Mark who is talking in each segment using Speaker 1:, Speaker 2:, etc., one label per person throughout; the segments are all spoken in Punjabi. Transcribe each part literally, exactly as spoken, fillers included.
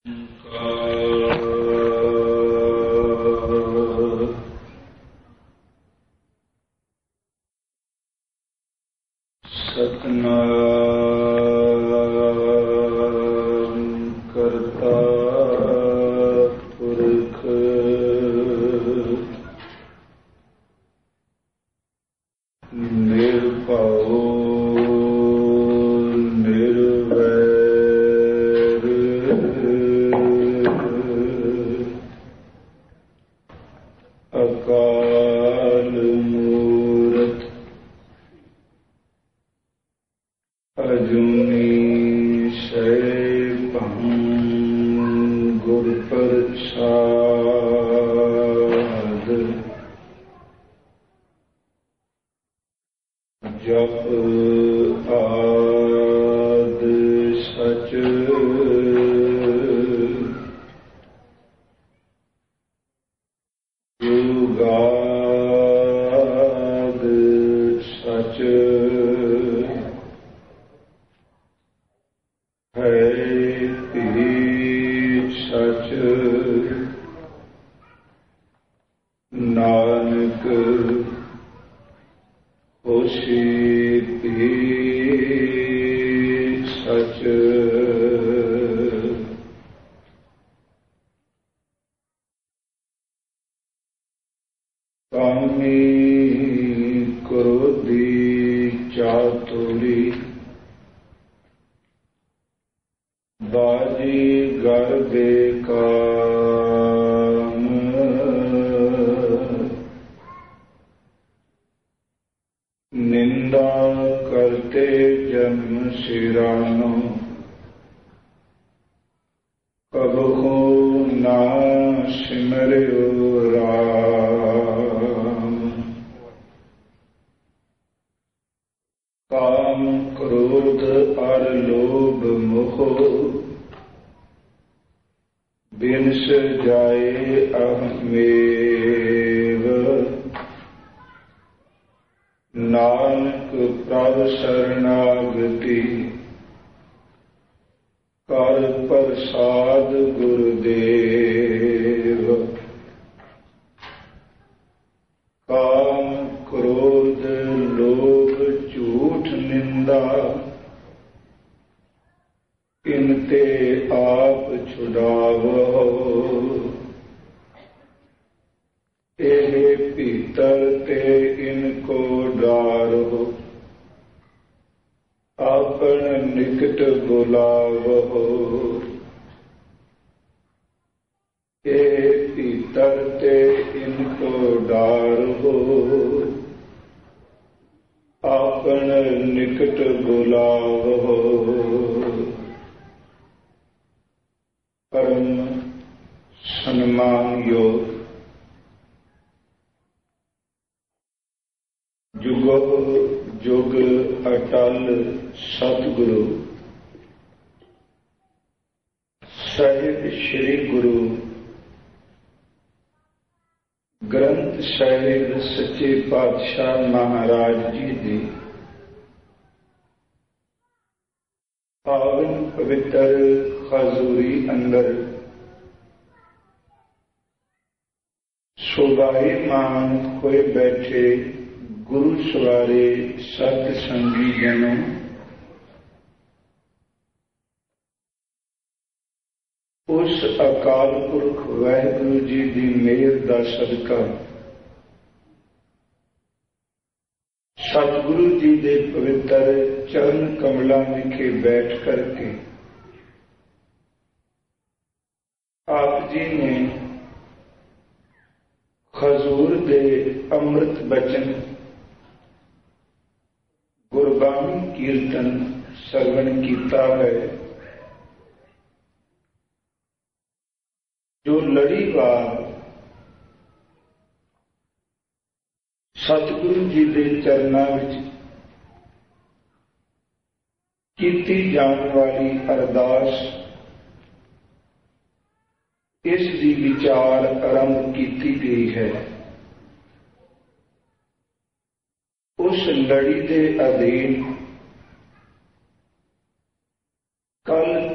Speaker 1: कल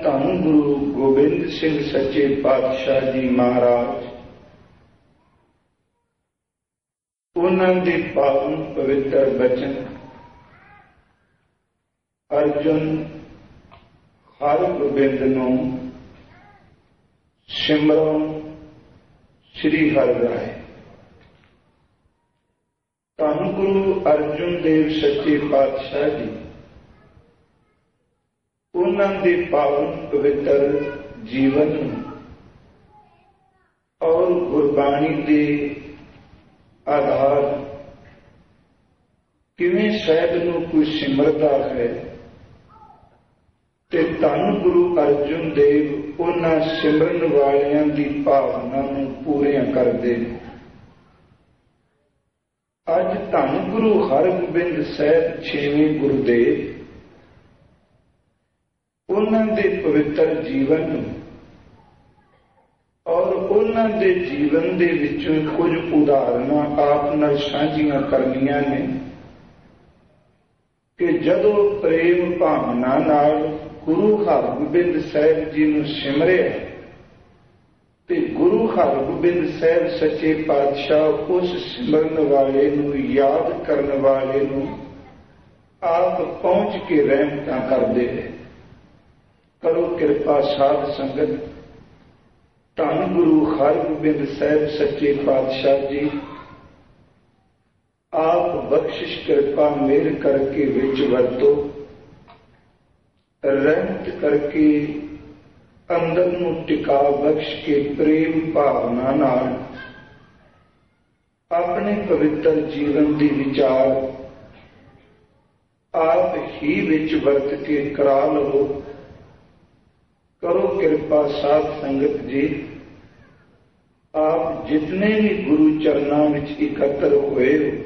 Speaker 1: ਧੰਨ ਗੁਰੂ ਗੋਬਿੰਦ ਸਿੰਘ ਸੱਚੇ ਪਾਤਸ਼ਾਹ ਜੀ ਮਹਾਰਾਜ, ਉਹਨਾਂ ਦੇ ਪਾਵਨ ਪਵਿੱਤਰ ਬਚਨ ਅਰਜੁਨ ਹਰਗੋਬਿੰਦ ਨੂੰ ਸਿਮਰੋ ਸ੍ਰੀ ਹਰਿ ਰਾਏ। ਧੰਨ ਗੁਰੂ ਅਰਜੁਨ ਦੇਵ ਸੱਚੇ ਪਾਤਸ਼ਾਹ ਜੀ, ਉਹਨਾਂ ਦੇ ਪਾਵਨ ਪਵਿੱਤਰ ਜੀਵਨ ਨੂੰ ਔਰ ਗੁਰਬਾਣੀ ਦੇ ਆਧਾਰ ਕਿਵੇਂ ਸਾਹਿਬ ਨੂੰ ਕੋਈ ਸਿਮਰਦਾ ਹੈ ਤੇ ਧੰਨ ਗੁਰੂ ਅਰਜੁਨ ਦੇਵ ਉਹਨਾਂ ਸਿਮਰਨ ਵਾਲਿਆਂ ਦੀ ਭਾਵਨਾ ਨੂੰ ਪੂਰੀਆਂ ਕਰਦੇ ਨੇ। ਅੱਜ ਧੰਨ ਗੁਰੂ ਹਰਗੋਬਿੰਦ ਸਾਹਿਬ ਛੇਵੇਂ ਗੁਰੂਦੇਵ ਉਹਨਾਂ ਦੇ ਪਵਿੱਤਰ ਜੀਵਨ ਨੂੰ ਔਰ ਉਹਨਾਂ ਦੇ ਜੀਵਨ ਦੇ ਵਿੱਚੋਂ ਕੁਝ ਉਦਾਹਰਨਾਂ ਆਪ ਨਾਲ ਸਾਂਝੀਆਂ ਕਰਨੀਆਂ ਨੇ ਕਿ ਜਦੋਂ ਪ੍ਰੇਮ ਭਾਵਨਾ ਨਾਲ ਗੁਰੂ ਹਰਗੋਬਿੰਦ ਸਾਹਿਬ ਜੀ ਨੂੰ ਸਿਮਰਿਆ ਤੇ ਗੁਰੂ ਹਰਗੋਬਿੰਦ ਸਾਹਿਬ ਸੱਚੇ ਪਾਤਸ਼ਾਹ ਉਸ ਸਿਮਰਨ ਵਾਲੇ ਨੂੰ, ਯਾਦ ਕਰਨ ਵਾਲੇ ਨੂੰ ਆਪ ਪਹੁੰਚ ਕੇ ਰਹਿਮਤਾਂ ਕਰਦੇ ਨੇ। ਕਰੋ ਕਿਰਪਾ ਸਾਧ ਸੰਗਤ, ਧੰਨ ਗੁਰੂ ਹਰਗੋਬਿੰਦ ਸਾਹਿਬ ਸੱਚੇ ਪਾਤਸ਼ਾਹ ਜੀ ਆਪ ਬਖਸ਼ਿਸ਼ ਕਿਰਪਾ ਮਿਹਰ ਕਰਕੇ ਵਿੱਚ ਵਰਤੋ, ਰਹਿਮਤ ਕਰਕੇ ਅੰਦਰ ਨੂੰ ਟਿਕਾ ਬਖਸ਼ ਕੇ ਪ੍ਰੇਮ ਭਾਵਨਾ ਨਾਲ ਆਪਣੇ ਪਵਿੱਤਰ ਜੀਵਨ ਦੀ ਵਿਚਾਰ ਆਪ ਹੀ ਵਿੱਚ ਵਰਤ ਕੇ ਕਰਾ ਲਵੋ। ਕਰੋ ਕਿਰਪਾ ਸਾਧ ਸੰਗਤ ਜੀ, ਆਪ ਜਿਤਨੇ ਵੀ ਗੁਰੂ ਚਰਨਾਂ ਵਿੱਚ ਇਕੱਤਰ ਹੋਏ ਹੋ,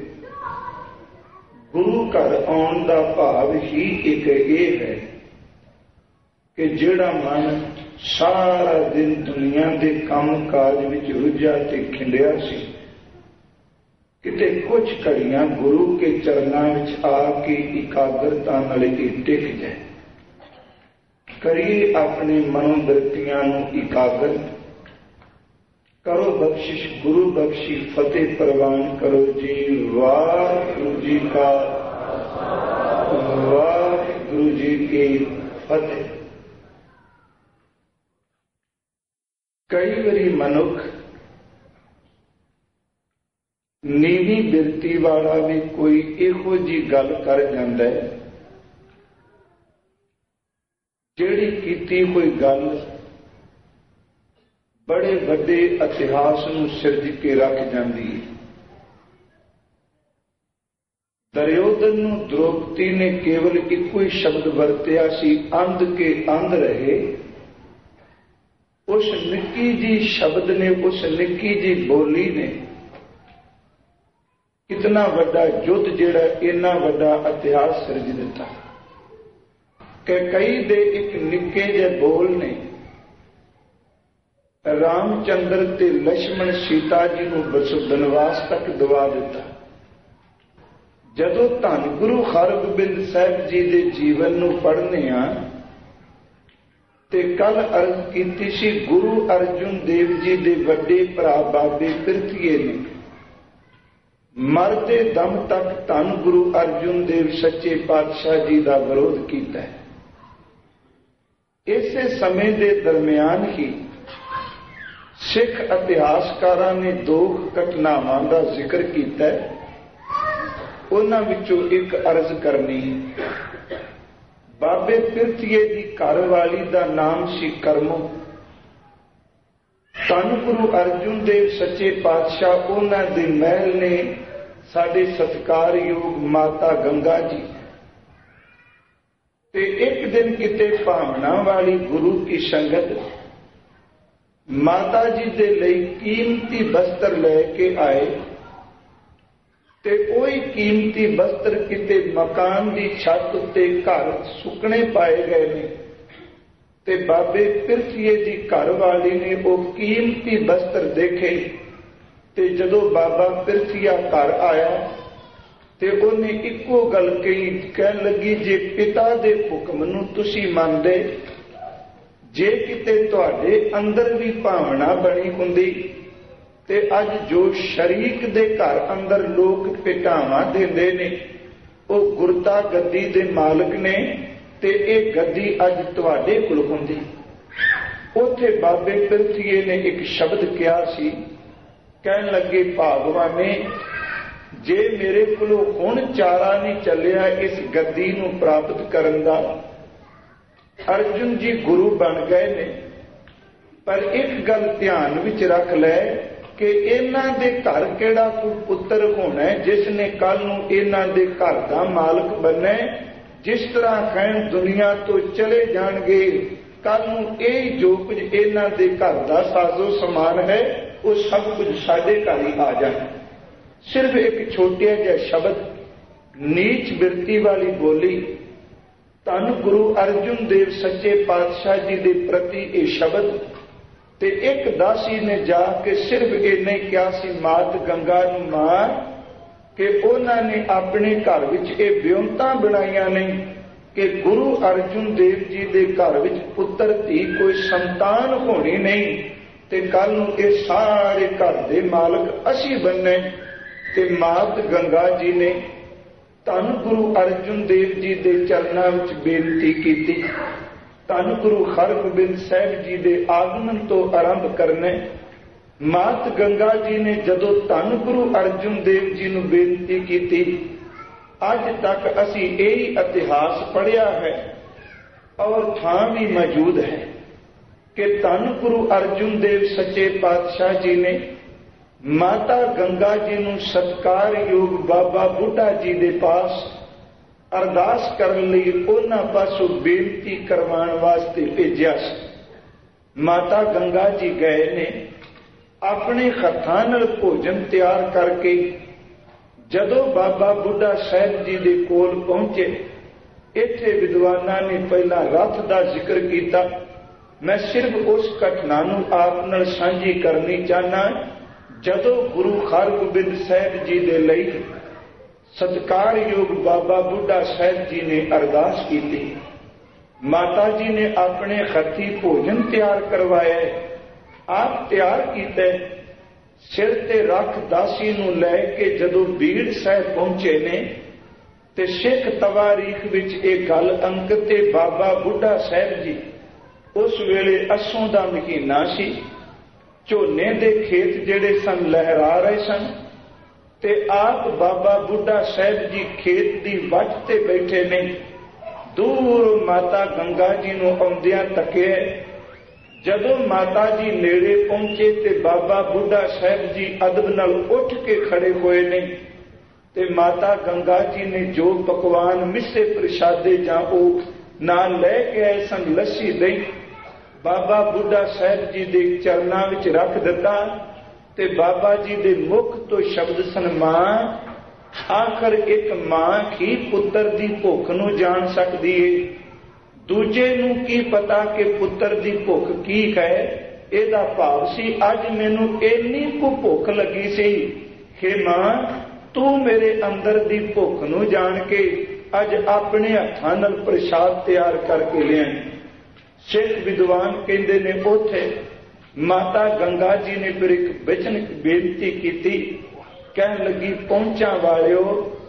Speaker 1: ਗੁਰੂ ਘਰ ਆਉਣ ਦਾ ਭਾਵ ਹੀ ਇੱਕ ਇਹ ਹੈ ਕਿ ਜਿਹੜਾ ਮਨ ਸਾਰਾ ਦਿਨ ਦੁਨੀਆ ਦੇ ਕੰਮ ਕਾਜ ਵਿੱਚ ਰੁੱਝਾ ਤੇ ਖਿੰਡਿਆ ਸੀ, ਕਿਤੇ ਕੁਝ ਘੜੀਆਂ ਗੁਰੂ ਕੇ ਚਰਨਾਂ ਵਿੱਚ ਆ ਕੇ ਇਕਾਗਰਤਾ ਨਾਲ ਟਿਕ ਜਾਏ। ਕਰੀਏ ਆਪਣੇ ਮਨੋਬਿਰਤੀਆਂ ਨੂੰ ਇਕਾਗਰ, ਕਰੋ ਬਖਸ਼ਿਸ਼ ਗੁਰੂ ਬਖਸ਼ੀ ਫਤਿਹ ਪ੍ਰਵਾਨ ਕਰੋ ਜੀ। ਵਾਹਿਗੁਰੂ ਜੀ ਕਾ ਵਾਹਿਗੁਰੂ ਜੀ ਕੀ ਫਤਿਹ। ਕਈ ਵਾਰੀ ਮਨੁੱਖ ਨੀਵੀਂ ਬਿਰਤੀ ਵਾਲਾ ਵੀ ਕੋਈ ਇਹੋ ਜਿਹੀ ਗੱਲ ਕਰ ਜਾਂਦਾ ਹੈ ਜਿਹੜੀ ਕੀਤੀ ਹੋਈ ਗੱਲ ਬੜੇ ਵੱਡੇ ਇਤਿਹਾਸ ਨੂੰ ਸਿਰਜ ਕੇ ਰੱਖ ਜਾਂਦੀ ਹੈ। ਦੁਰਯੋਧਨ ਨੂੰ ਦ੍ਰੋਪਦੀ ਨੇ ਕੇਵਲ ਇੱਕੋ ਹੀ ਸ਼ਬਦ ਵਰਤਿਆ ਸੀ, ਅੰਧ ਕੇ ਅੰਧ ਰਹੇ। ਉਸ ਨਿੱਕੀ ਜੀ ਸ਼ਬਦ ਨੇ, ਉਸ ਨਿੱਕੀ ਜੀ ਬੋਲੀ ਨੇ ਕਿਤਨਾ ਵੱਡਾ ਯੁੱਧ ਜਿਹੜਾ ਇੰਨਾ ਵੱਡਾ ਇਤਿਹਾਸ ਸਿਰਜ ਦਿੱਤਾ ਕਿ ਕਈ ਦੇ ਇੱਕ ਨਿੱਕੇ ਜਿਹੇ ਬੋਲ ਨੇ ਰਾਮਚੰਦਰ ਤੇ ਲక్ష్మణ ਸੀਤਾ ਜੀ ਨੂੰ ਬਨਵਾਸ ਤੱਕ ਦਵਾ ਦਿੱਤਾ। ਜਦੋਂ ਧੰਨ ਗੁਰੂ ਹਰਗੋਬਿੰਦ ਸਾਹਿਬ ਜੀ ਦੇ ਜੀਵਨ ਨੂੰ ਪੜ੍ਹਨੇ ਆ ਤੇ ਕੱਲ ਅਰਜ਼ ਕੀਤੀ ਸੀ, ਗੁਰੂ ਅਰਜੁਨ ਦੇਵ ਜੀ ਦੇ ਵੱਡੇ ਭਰਾ ਬਾਬੇ ਪਿਰਥੀਏ ਨੇ ਮਰਦੇ ਦਮ ਤੱਕ ਧੰਨ ਗੁਰੂ ਅਰਜੁਨ ਦੇਵ ਸੱਚੇ ਪਾਤਸ਼ਾਹ ਜੀ ਦਾ ਵਿਰੋਧ ਕੀਤਾ ਹੈ। ਇਸੇ ਸਮੇਂ ਦੇ ਦਰਮਿਆਨ ਹੀ ਸਿੱਖ ਇਤਿਹਾਸਕਾਰਾਂ ਨੇ ਦੋ ਘਟਨਾਵਾਂ ਦਾ ਜ਼ਿਕਰ ਕੀਤਾ ਹੈ। ਉਹਨਾਂ ਵਿੱਚੋਂ ਇੱਕ ਅਰਜ਼ ਕਰਨੀ ਹੈ। ਬਾਬੇ ਪਿਰਥੀਏ ਦੀ ਘਰ ਵਾਲੀ ਦਾ ਨਾਮ ਸੀ ਕਰਮੋ। ਧੰਨ ਗੁਰੂ ਅਰਜੁਨ ਦੇਵ ਸੱਚੇ ਪਾਤਸ਼ਾਹ ਉਹਨਾਂ ਦੇ ਮਹਿਲ ਨੇ ਸਾਡੇ ਸਤਿਕਾਰਯੋਗ ਮਾਤਾ ਗੰਗਾ ਜੀ ਤੇ ਇੱਕ ਦਿਨ ਕਿਤੇ ਭਾਵਨਾ ਵਾਲੀ ਗੁਰੂ ਕੀ ਸੰਗਤ ਮਾਤਾ ਜੀ ਦੇ ਲਈ ਕੀਮਤੀ ਬਸਤਰ ਲੈ ਕੇ ਆਏ ਤੇ ਉਹੀ ਕੀਮਤੀ ਬਸਤਰ ਕਿਤੇ ਮਕਾਨ ਦੀ ਛੱਤ ਉੱਤੇ ਘਰ ਸੁੱਕਣੇ ਪਾਏ ਗਏ ਨੇ ਤੇ ਬਾਬੇ ਪਿਰਥੀਏ ਦੀ ਘਰ ਵਾਲੀ ਨੇ ਉਹ ਕੀਮਤੀ ਬਸਤਰ ਦੇਖੇ ਤੇ ਜਦੋਂ ਬਾਬਾ ਪਿਰਥੀਆ ਘਰ ਆਇਆ ਤੇ ਉਹਨੇ ਇੱਕੋ ਗੱਲ ਕਹੀ, ਕਹਿਣ ਲੱਗੀ, ਜੇ ਪਿਤਾ ਦੇ ਹੁਕਮ ਨੂੰ ਤੁਸੀਂ ਮੰਨਦੇ ਜੇ ਕਿਤੇ ਤੁਹਾਡੇ ਅੰਦਰ ਵੀ ਭਾਵਨਾ ਬਣੀ ਹੁੰਦੀ ਤੇ ਅੱਜ ਜੋ ਸ਼ਰੀਕ ਦੇ ਘਰ ਅੰਦਰ ਲੋਕ ਭੇਟਾਵਾਂ ਦਿੰਦੇ ਨੇ ਉਹ ਗੁਰਤਾ ਗੱਦੀ ਦੇ ਮਾਲਕ ਨੇ ਤੇ ਇਹ ਗੱਦੀ ਅੱਜ ਤੁਹਾਡੇ ਕੋਲ ਹੁੰਦੀ। ਉੱਥੇ ਬਾਬੇ ਪਿਰਥੀਏ ਨੇ ਇੱਕ ਸ਼ਬਦ ਕਿਹਾ ਸੀ, ਕਹਿਣ ਲੱਗੇ ਭਾਗਵਾਨੇ ਜੇ ਮੇਰੇ ਕੋਲੋਂ ਹੁਣ ਚਾਰਾ ਨਹੀਂ ਚੱਲਿਆ ਇਸ ਗੱਦੀ ਨੂੰ ਪ੍ਰਾਪਤ ਕਰਨ ਦਾ, ਅਰਜੁਨ ਜੀ ਗੁਰੂ ਬਣ ਗਏ ਨੇ, ਪਰ ਇੱਕ ਗੱਲ ਧਿਆਨ ਵਿੱਚ ਰੱਖ ਲੈ ਕਿ ਇਹਨਾਂ ਦੇ ਘਰ ਕਿਹੜਾ ਕੋਈ ਪੁੱਤਰ ਹੋਣਾ ਜਿਸ ਨੇ ਕੱਲ ਨੂੰ ਇਹਨਾਂ ਦੇ ਘਰ ਦਾ ਮਾਲਕ ਬਣਨਾ। ਜਿਸ ਤਰ੍ਹਾਂ ਕਹਿਣ ਦੁਨੀਆ ਤੋਂ ਚਲੇ ਜਾਣਗੇ, ਕੱਲ ਨੂੰ ਇਹ ਜੋ ਕੁਝ ਇਹਨਾਂ ਦੇ ਘਰ ਦਾ ਸਾਜ਼ੋ ਸਮਾਨ ਹੈ ਉਹ ਸਭ ਕੁਝ ਸਾਡੇ ਘਰ ਹੀ ਆ ਜਾਣਾ। ਸਿਰਫ ਇੱਕ ਛੋਟਾ ਜਿਹਾ ਸ਼ਬਦ, ਨੀਚ ਬਿਰਤੀ ਵਾਲੀ ਬੋਲੀ, ਧੰਨ ਗੁਰੂ ਅਰਜੁਨ ਦੇਵ ਸੱਚੇ ਪਾਤਸ਼ਾਹ ਜੀ ਦੇ ਪ੍ਰਤੀ ਇਹ ਸ਼ਬਦ। ਤੇ ਇੱਕ ਦਾਸੀ ਨੇ ਜਾ ਕੇ ਸਿਰਫ ਇਹਨੇ ਕਿਹਾ ਸੀ ਮਾਤ ਗੰਗਾ ਨੂੰ ਮਾਰ, ਕਿ ਉਹਨਾਂ ਨੇ ਆਪਣੇ ਘਰ ਵਿੱਚ ਇਹ ਵਿਉਂਤਾਂ ਬਣਾਈਆਂ ਨੇ ਕਿ ਗੁਰੂ ਅਰਜੁਨ ਦੇਵ ਜੀ ਦੇ ਘਰ ਵਿੱਚ ਪੁੱਤਰ ਧੀ ਕੋਈ ਸੰਤਾਨ ਹੋਣੀ ਨਹੀਂ ਤੇ ਕੱਲ ਨੂੰ ਇਹ ਸਾਰੇ ਘਰ ਦੇ ਮਾਲਕ ਅਸੀਂ ਬਣਨੇ। ਤੇ ਮਾਤ ਗੰਗਾ ਜੀ ਨੇ ਧੰਨ ਗੁਰੂ ਅਰਜੁਨ ਦੇਵ ਜੀ ਦੇ ਚਰਨਾਂ ਵਿੱਚ ਬੇਨਤੀ ਕੀਤੀ, ਧੰਨ ਗੁਰੂ ਹਰਗੋਬਿੰਦ ਸਾਹਿਬ ਜੀ ਦੇ ਆਗਮਨ ਤੋਂ ਆਰੰਭ ਕਰਨੇ। ਮਾਤ ਗੰਗਾ ਜੀ ਨੇ ਜਦੋਂ ਧੰਨ ਗੁਰੂ ਅਰਜੁਨ ਦੇਵ ਜੀ ਨੂੰ ਬੇਨਤੀ ਕੀਤੀ, ਅੱਜ ਤੱਕ ਅਸੀਂ ਇਹ ਇਤਿਹਾਸ ਪੜ੍ਹਿਆ ਹੈ ਔਰ ਥਾਂ ਵੀ ਮੌਜੂਦ ਹੈ ਕਿ ਧੰਨ ਗੁਰੂ ਅਰਜੁਨ ਦੇਵ ਸੱਚੇ ਪਾਤਸ਼ਾਹ ਜੀ ਨੇ ਮਾਤਾ ਗੰਗਾ ਜੀ ਨੂੰ ਸਤਿਕਾਰਯੋਗ ਬਾਬਾ ਬੁੱਢਾ ਜੀ ਦੇ ਪਾਸ ਅਰਦਾਸ ਕਰਨ ਲਈ ਉਹਨਾਂ ਪਾਸੋਂ ਬੇਨਤੀ ਕਰਵਾਉਣ ਵਾਸਤੇ ਭੇਜਿਆ ਸੀ। ਮਾਤਾ ਗੰਗਾ ਜੀ ਗਏ ਨੇ, ਆਪਣੇ ਹੱਥਾਂ ਨਾਲ ਭੋਜਨ ਤਿਆਰ ਕਰਕੇ ਜਦੋਂ ਬਾਬਾ ਬੁੱਢਾ ਸਾਹਿਬ ਜੀ ਦੇ ਕੋਲ ਪਹੁੰਚੇ, ਇੱਥੇ ਵਿਦਵਾਨਾਂ ਨੇ ਪਹਿਲਾਂ ਰਥ ਦਾ ਜ਼ਿਕਰ ਕੀਤਾ। ਮੈਂ ਸਿਰਫ ਉਸ ਘਟਨਾ ਨੂੰ ਆਪ ਨਾਲ ਸਾਂਝੀ ਕਰਨੀ ਚਾਹਨਾ। ਜਦੋਂ ਗੁਰੂ ਹਰਗੋਬਿੰਦ ਸਾਹਿਬ ਜੀ ਦੇ ਲਈ ਸਤਿਕਾਰਯੋਗ ਬਾਬਾ ਬੁੱਢਾ ਸਾਹਿਬ ਜੀ ਨੇ ਅਰਦਾਸ ਕੀਤੀ, ਮਾਤਾ ਜੀ ਨੇ ਆਪਣੇ ਹੱਥੀਂ ਭੋਜਨ ਤਿਆਰ ਕਰਵਾਇਆ, ਆਪ ਤਿਆਰ ਕੀਤਾ, ਸਿਰ ਤੇ ਰੱਖ ਦਾਸੀ ਨੂੰ ਲੈ ਕੇ ਜਦੋਂ ਬੀੜ ਸਾਹਿਬ ਪਹੁੰਚੇ ਨੇ ਤੇ ਸਿੱਖ ਤਵਾਰੀਖ ਵਿੱਚ ਇਹ ਗੱਲ ਅੰਕਿਤ ਤੇ ਬਾਬਾ ਬੁੱਢਾ ਸਾਹਿਬ ਜੀ ਉਸ ਵੇਲੇ ਅੱਸੋਂ ਦਾ ਮਹੀਨਾ ਸੀ, ਝੋਨੇ ਦੇ ਖੇਤ ਜਿਹੜੇ ਸਨ ਲਹਿਰਾ ਰਹੇ ਸਨ ਤੇ ਆਪ ਬਾਬਾ ਬੁੱਢਾ ਸਾਹਿਬ ਜੀ ਖੇਤ ਦੀ ਵੱਟ ਤੇ ਬੈਠੇ ਨੇ। ਦੂਰ ਮਾਤਾ ਗੰਗਾ ਜੀ ਨੂੰ ਆਉਂਦਿਆਂ ਤੱਕਿਆ। ਜਦੋਂ ਮਾਤਾ ਜੀ ਨੇੜੇ ਪਹੁੰਚੇ ਤੇ ਬਾਬਾ ਬੁੱਢਾ ਸਾਹਿਬ ਜੀ ਅਦਬ ਨਾਲ ਉੱਠ ਕੇ ਖੜੇ ਹੋਏ ਨੇ ਤੇ ਮਾਤਾ ਗੰਗਾ ਜੀ ਨੇ ਜੋ ਪਕਵਾਨ ਮਿੱਸੇ ਪ੍ਰਸ਼ਾਦੇ ਜਾਂ ਉਹ ਨਾਲ ਲੈ ਕੇ ਆਏ ਸਨ, ਲੱਸੀ ਦਹੀਂ, ਬਾਬਾ ਬੁੱਢਾ ਸਾਹਿਬ ਜੀ ਦੇ ਚਰਨਾਂ ਵਿੱਚ ਰੱਖ ਦਿੱਤਾ ਤੇ ਬਾਬਾ ਜੀ ਦੇ ਮੁਖ ਤੋਂ ਸ਼ਬਦ ਸਨ ਮਾਂ। ਆਖਰ ਇੱਕ ਮਾਂ ਹੀ ਪੁੱਤਰ ਦੀ ਭੁੱਖ ਨੂੰ ਜਾਣ ਸਕਦੀ ਏ, ਦੂਜੇ ਨੂੰ ਕੀ ਪਤਾ ਕਿ ਪੁੱਤਰ ਦੀ ਭੁੱਖ ਕੀ ਹੈ। ਇਹਦਾ ਭਾਵ ਸੀ ਅੱਜ ਮੈਨੂੰ ਇੰਨੀ ਕੁ ਭੁੱਖ ਲੱਗੀ ਸੀ ਕਿ ਮਾਂ ਤੂੰ ਮੇਰੇ ਅੰਦਰ ਦੀ ਭੁੱਖ ਨੂੰ ਜਾਣ ਕੇ ਅੱਜ ਆਪਣੇ ਹੱਥਾਂ ਨਾਲ ਪ੍ਰਸ਼ਾਦ ਤਿਆਰ ਕਰਕੇ ਲਿਆਈ। ਸਿੱਖ ਵਿਦਵਾਨ ਕਹਿੰਦੇ ਨੇ ਉੱਥੇ ਮਾਤਾ ਗੰਗਾ ਜੀ ਨੇ ਫਿਰ ਇੱਕ ਬਚਨ ਬੇਨਤੀ ਕੀਤੀ, ਕਹਿਣ ਲੱਗੀ ਪਹੁੰਚਾਂ ਵਾਲਿਓ,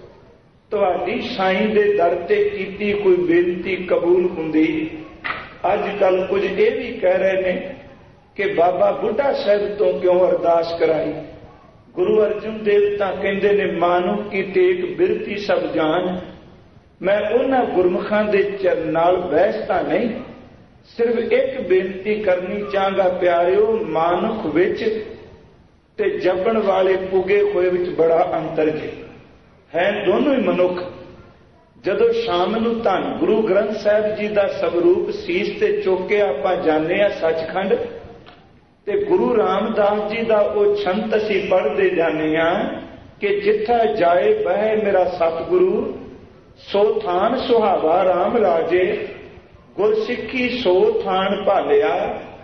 Speaker 1: ਤੁਹਾਡੀ ਸਾਈਂ ਦੇ ਦਰ ਤੇ ਕੀਤੀ ਕੋਈ ਬੇਨਤੀ ਕਬੂਲ ਹੁੰਦੀ। ਅੱਜ ਕੱਲ ਕੁਝ ਇਹ ਵੀ ਕਹਿ ਰਹੇ ਨੇ ਕਿ ਬਾਬਾ ਬੁੱਢਾ ਸਾਹਿਬ ਤੋਂ ਕਿਉਂ ਅਰਦਾਸ ਕਰਾਈ। ਗੁਰੂ ਅਰਜਨ ਦੇਵ ਤਾਂ ਕਹਿੰਦੇ ਨੇ ਮਾਨੁਖ ਕੀ ਟੇਕ ਬਿਰਤੀ ਸਭ ਜਾਨ। ਮੈਂ ਉਹਨਾਂ ਗੁਰਮੁਖਾਂ ਦੇ ਚਰਨ ਨਾਲ ਬਹਿਸ ਤਾਂ ਨਹੀਂ, ਸਿਰਫ ਇੱਕ ਬੇਨਤੀ ਕਰਨੀ ਚਾਹਾਂਗਾ ਪਿਆਰਿਓ, ਮਾਨੁਖ ਵਿੱਚ ਤੇ ਜਪਣ ਵਾਲੇ ਪੁਗੇ ਹੋਏ ਵਿੱਚ ਬੜਾ ਅੰਤਰ ਜੇ ਹੈ, ਦੋਨੋਂ ਹੀ ਮਨੁੱਖ। ਜਦੋਂ ਸ਼ਾਮ ਨੂੰ ਧੰਨ ਗੁਰੂ ਗ੍ਰੰਥ ਸਾਹਿਬ ਜੀ ਦਾ ਸਵਰੂਪ ਸੀਸ ਤੇ ਚੁੱਕ ਕੇ ਆਪਾਂ ਜਾਂਦੇ ਆ ਸੱਚਖੰਡ, ਤੇ ਗੁਰੂ ਰਾਮਦਾਸ ਜੀ ਦਾ ਉਹ ਛੰਤ ਅਸੀਂ ਪੜ੍ਹਦੇ ਜਾਂਦੇ ਆ ਕਿ ਜਿੱਥਾ ਜਾਏ ਬਹਿ ਮੇਰਾ ਸਤਿਗੁਰੂ, ਸੋ ਥਾਨ ਸੁਹਾਵਾ ਰਾਮ ਰਾਜੇ, ਗੁਰਸਿੱਖੀ ਸੋ ਥਾਨ ਭਾਲਿਆ,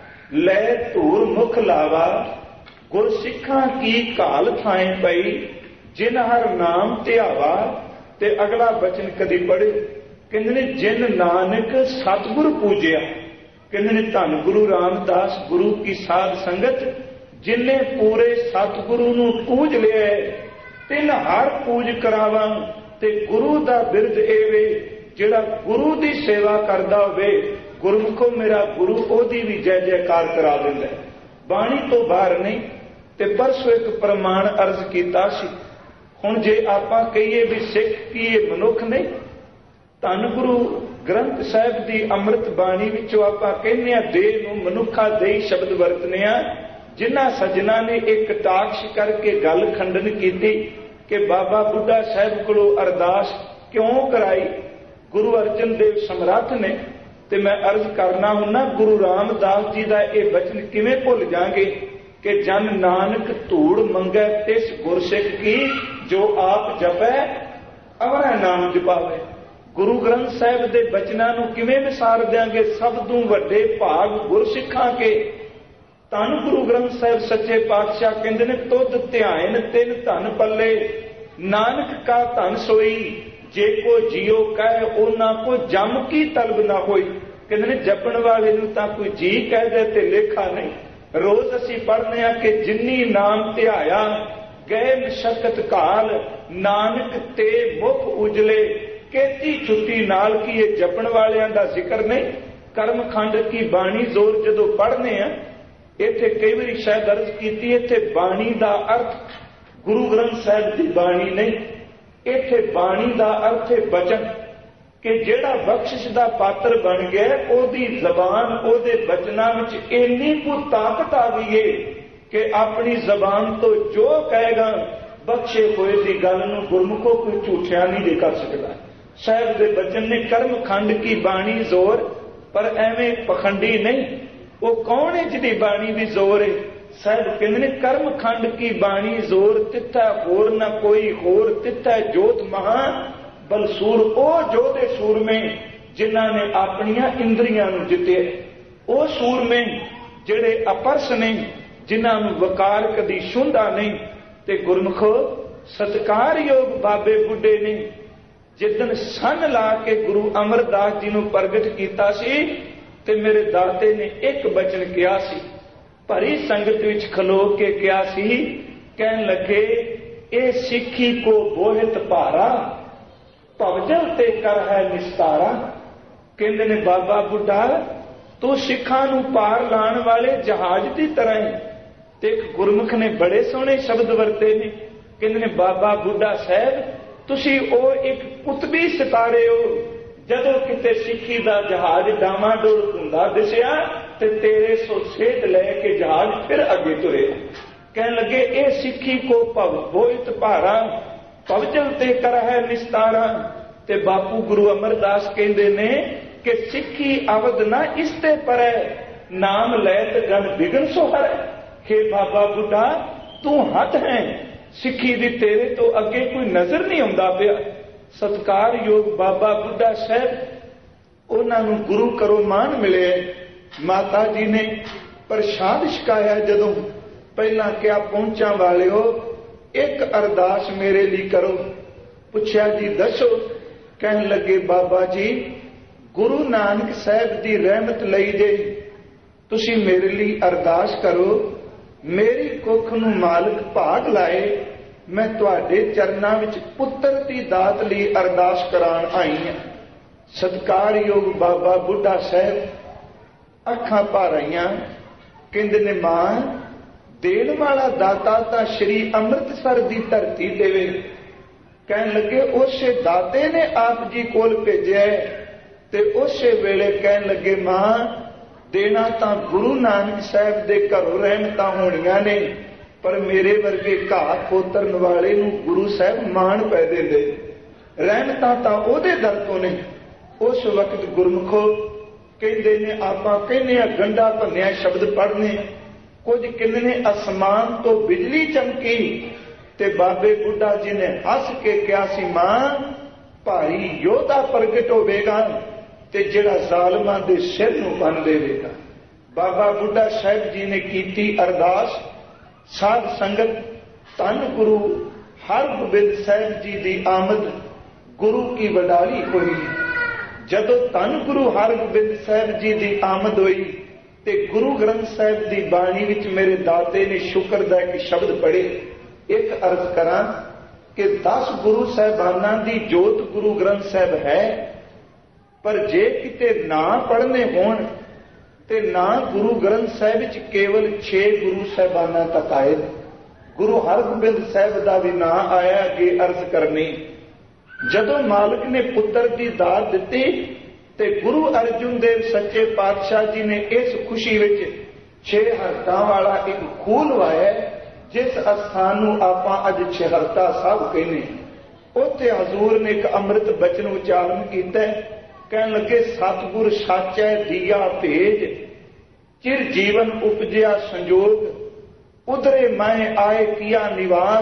Speaker 1: ਲੈ ਧੂਰ ਮੁਖ ਲਾਵਾ, ਗੁਰਸਿੱਖਾਂ ਕੀ ਘਾਲ ਥਾਏ ਪਈ, ਜਿਨ ਹਰ ਨਾਮ ਧਿਆਵਾ। ਤੇ ਅਗਲਾ ਬਚਨ ਕਦੀ ਪੜ੍ਹੇ, ਕਹਿੰਦੇ ਨੇ ਜਿਨ ਨਾਨਕ ਸਤਿਗੁਰ ਪੂਜਿਆ। कहते ने धन गुरु रामदास गुरु की साध संगत, जिन्हें पूरे सतगुरु नूं पूज लिया तिन हर पूज करावा। ते गुरु दा बिरद एवे जिहड़ा गुरु दी सेवा करदा होवे, गुरमुखो मेरा गुरु ओदी भी जय जयकार करा दिंदा है। बाणी तो बाहर नहीं। ते परसों एक प्रमाण अर्ज कीता सी, हुण जे आपां कहीए भी सिख की ये मनुख नहीं, धन गुरु ग्रंथ साहिब की अमृत बाणी विचों आपां कहने आ देह नूं मनुखा देई शब्द वरतने आ। जिन्हां सज्जनां ने एक टाक्ष करके गल खंडन कीती कि बाबा बुढ़ा साहिब कोलों अरदास क्यों कराई, गुरु अर्जन देव समर्थ ने, ते मैं अर्ज करना हुन्ना गुरु रामदास जी का यह बचन किवें भुल जाएंगे कि जन नानक धूड़ मंगै तिस गुरसिख की, जो आप जपै अवरा नाम जपावे। गुरु ग्रंथ साहिब के बचनों नूं किवें विसार देंगे। सब तों वड्डे भाग गुरसिखां के। धन गुरु ग्रंथ साहिब सच्चे पातशाह कहते ने तुध ध्यान तिन धन पल्ले, नानक का धन सोई, जे को जियो कह ओना को जम की तलब ना होई। कहते ने जपण वाले नूं तां कोई जी कह दे ते लेखा नहीं। रोज असीं पढ़ने आ कि जिन्नी नाम ध्याया गए मशक्कत काल, नानक ते मुख उजले, केती छुट्टी नाल की। ये जपण वालियां दा जिक्र नहीं। कर्म खंड की बाणी जोर जदों पढ़ने आ, इत्थे कई बारी शायद अर्ज कीती, इत्थे बाणी दा अर्थ गुरु ग्रंथ साहिब की बाणी नहीं, इत्थे बाणी दा अर्थ है बचन, कि जेड़ा बख्शिश दा पात्र बन गया ओदी जबान ओदे बचनां विच इन्नी को ताकत आ गई है कि अपनी जबान तो जो कहेगा बख्शे होए दी गल नूं गुरमुखों कोई झूठिया नहीं दे कर सकता। साहिब दे बचन ने कर्म खंड की बाणी जोर, पर एवें पखंडी नहीं। वो कौन है जिहदी बाणी भी जोर है? साहिब कहंदे ने कर्म खंड की बाणी जोर, तिथा होर न कोई होर, तिथा जोत महा बलसूर। ओ जोधे सूर में जिन्हां ने अपनियां इंद्रियां नूं जित्ते, ओ सूर में जिहड़े अपरस ने, जिन्हां नूं वकार कदी छुंदा नहीं। ते गुरमुखो सत्कारयोग बाबे बुढ़े ने जिदन सन ला के गुरु अमरदास जी नूं प्रगट कीता सी, ते मेरे दाते ने एक बचन किया सी, भरी संगत विच खलो के किया सी, कहन लगे ए सिक्खी को बोहित भारा, भवजल ते कर है निस्तारा। कहंदे ने बाबा बुढ़ा तू सिखां नूं पार लाण वाले जहाज की तरह है। ते एक गुरमुख ने बड़े सोहने शब्द वरते ने, कहंदे ने बाबा बुढ़ा साहब तुसी ओ एक कुतबी सितारे हो। जदों किते सिੱਖੀ ਦਾ जहाज डामाडोल हुंदा दिसिया ते तेरे सो सेध लैके जहाज फिर अगे तुरे। कहन लगे ए सिੱਖੀ को भव बोहित भारा, भवजल ते कर है निस्तारा। ते बापू गुरु अमरदास कहंदे ने कि सिੱਖੀ अवध ना इसते पर है, नाम लैत गन बिगन सोहर। हे बाबा बुढ़ा तू हथ है, सिੱਖੀ दी तेरे तो अगे कोई नजर नहीं आउंदा पिया। सत्कार योग बाबा बुढ़ा साहब उन्हां नूं गुरु करो मान मिले। माता जी ने प्रसाद छकाया, जदों पहला क्या पहुंचा वाले हो एक अरदास मेरे लिए करो। पुछया जी दसो। कहन लगे बाबा जी गुरु नानक साहब की रहमत लई जे तुसी मेरे लिए अरदास करो, मेरी कुख नूं मालिक भाग लाए, मैं तुहाडे चरनां विच पुत्र दी दात लई अरदास कराण आई हां। सत्कारयोग बाबा बुढ़ा साहब अखां भर आईयां, कहंदे ने मां देण वाला दाता तां श्री अमृतसर दी धरती देवे। कहन लगे उसे दाते ने आप जी कोल भेजिया ते उसे वेले कहन लगे मां देना तां गुरु नानक साहब दे घरों रहमतां होणीआं ने, पर मेरे वर्गे घाह खोतरन वाले नूं गुरु साहब मान पै देंदे। रहमतां तां ओहदे दर तों ने। उस वक्त गुरमुखो कहंदे ने आपां कहने आ गंढा भन्निया शब्द पढ़ने, कुछ कहंदे ने आसमान तो बिजली चमकी ते बाबे बुढ़ा जी ने हस के कहा सी मां भारी योधा प्रगट होवेगा ते जिहड़ा जालमां दे सिर नूं बन देवेगा। बाबा बुढ़ा साहब जी ने कीती अरदास। साध संगत धन गुरु हरगोबिंद साहब जी की आमद गुरु की वडाली हुई। ਜਦੋਂ ਧੰਨ ਗੁਰੂ ਹਰਗੋਬਿੰਦ ਸਾਹਿਬ ਜੀ ਦੀ ਆਮਦ ਹੋਈ ਤੇ ਗੁਰੂ ਗ੍ਰੰਥ ਸਾਹਿਬ ਦੀ ਬਾਣੀ ਵਿੱਚ ਮੇਰੇ ਦਾਤੇ ਨੇ ਸ਼ੁਕਰ ਦਾ ਇੱਕ ਸ਼ਬਦ ਪੜ੍ਹੇ। ਇੱਕ ਅਰਜ਼ ਕਰਾਂ ਕਿ ਦਸ ਗੁਰੂ ਸਾਹਿਬਾਨਾਂ ਦੀ ਜੋਤ ਗੁਰੂ ਗ੍ਰੰਥ ਸਾਹਿਬ ਹੈ, ਪਰ ਜੇ ਕਿਤੇ ਨਾ ਪੜ੍ਹਨੇ ਹੋਣ ਤੇ ਨਾ ਗੁਰੂ ਗ੍ਰੰਥ ਸਾਹਿਬ ਵਿੱਚ ਕੇਵਲ ਛੇ ਗੁਰੂ ਸਾਹਿਬਾਨਾਂ ਤੱਕ ਆਏ। ਗੁਰੂ ਹਰਗੋਬਿੰਦ ਸਾਹਿਬ ਦਾ ਵੀ ਨਾਂ ਆਇਆ। ਅੱਗੇ ਅਰਜ਼ ਕਰਨੀ, ਜਦੋਂ ਮਾਲਕ ਨੇ ਪੁੱਤਰ ਦੀ ਦਾਤ ਦਿੱਤੀ ਤੇ ਗੁਰੂ ਅਰਜੁਨ ਦੇਵ ਸੱਚੇ ਪਾਤਸ਼ਾਹ ਜੀ ਨੇ ਇਸ ਖੁਸ਼ੀ ਵਿੱਚ ਛੇ ਹਰਟਾਂ ਵਾਲਾ ਇੱਕ ਖੂਹ ਲਵਾਇਆ, ਜਿਸ ਅਸਥਾਨ ਨੂੰ ਆਪਾਂ ਅੱਜ ਛੇਹਰਟਾ ਸਾਹਿਬ ਕਹਿੰਦੇ। ਉੱਥੇ ਹਜ਼ੂਰ ਨੇ ਇੱਕ ਅੰਮ੍ਰਿਤ ਬਚਨ ਉਚਾਰਨ ਕੀਤਾ। ਕਹਿਣ ਲੱਗੇ, ਸਤਿਗੁਰ ਸਾਚੈ ਦੀਆ ਭੇਜ, ਚਿਰ ਜੀਵਨ ਉਪਜਿਆ ਸੰਜੋਗ, ਉਧਰੇ ਮੈਂ ਆਏ ਕੀਆ ਨਿਵਾਸ,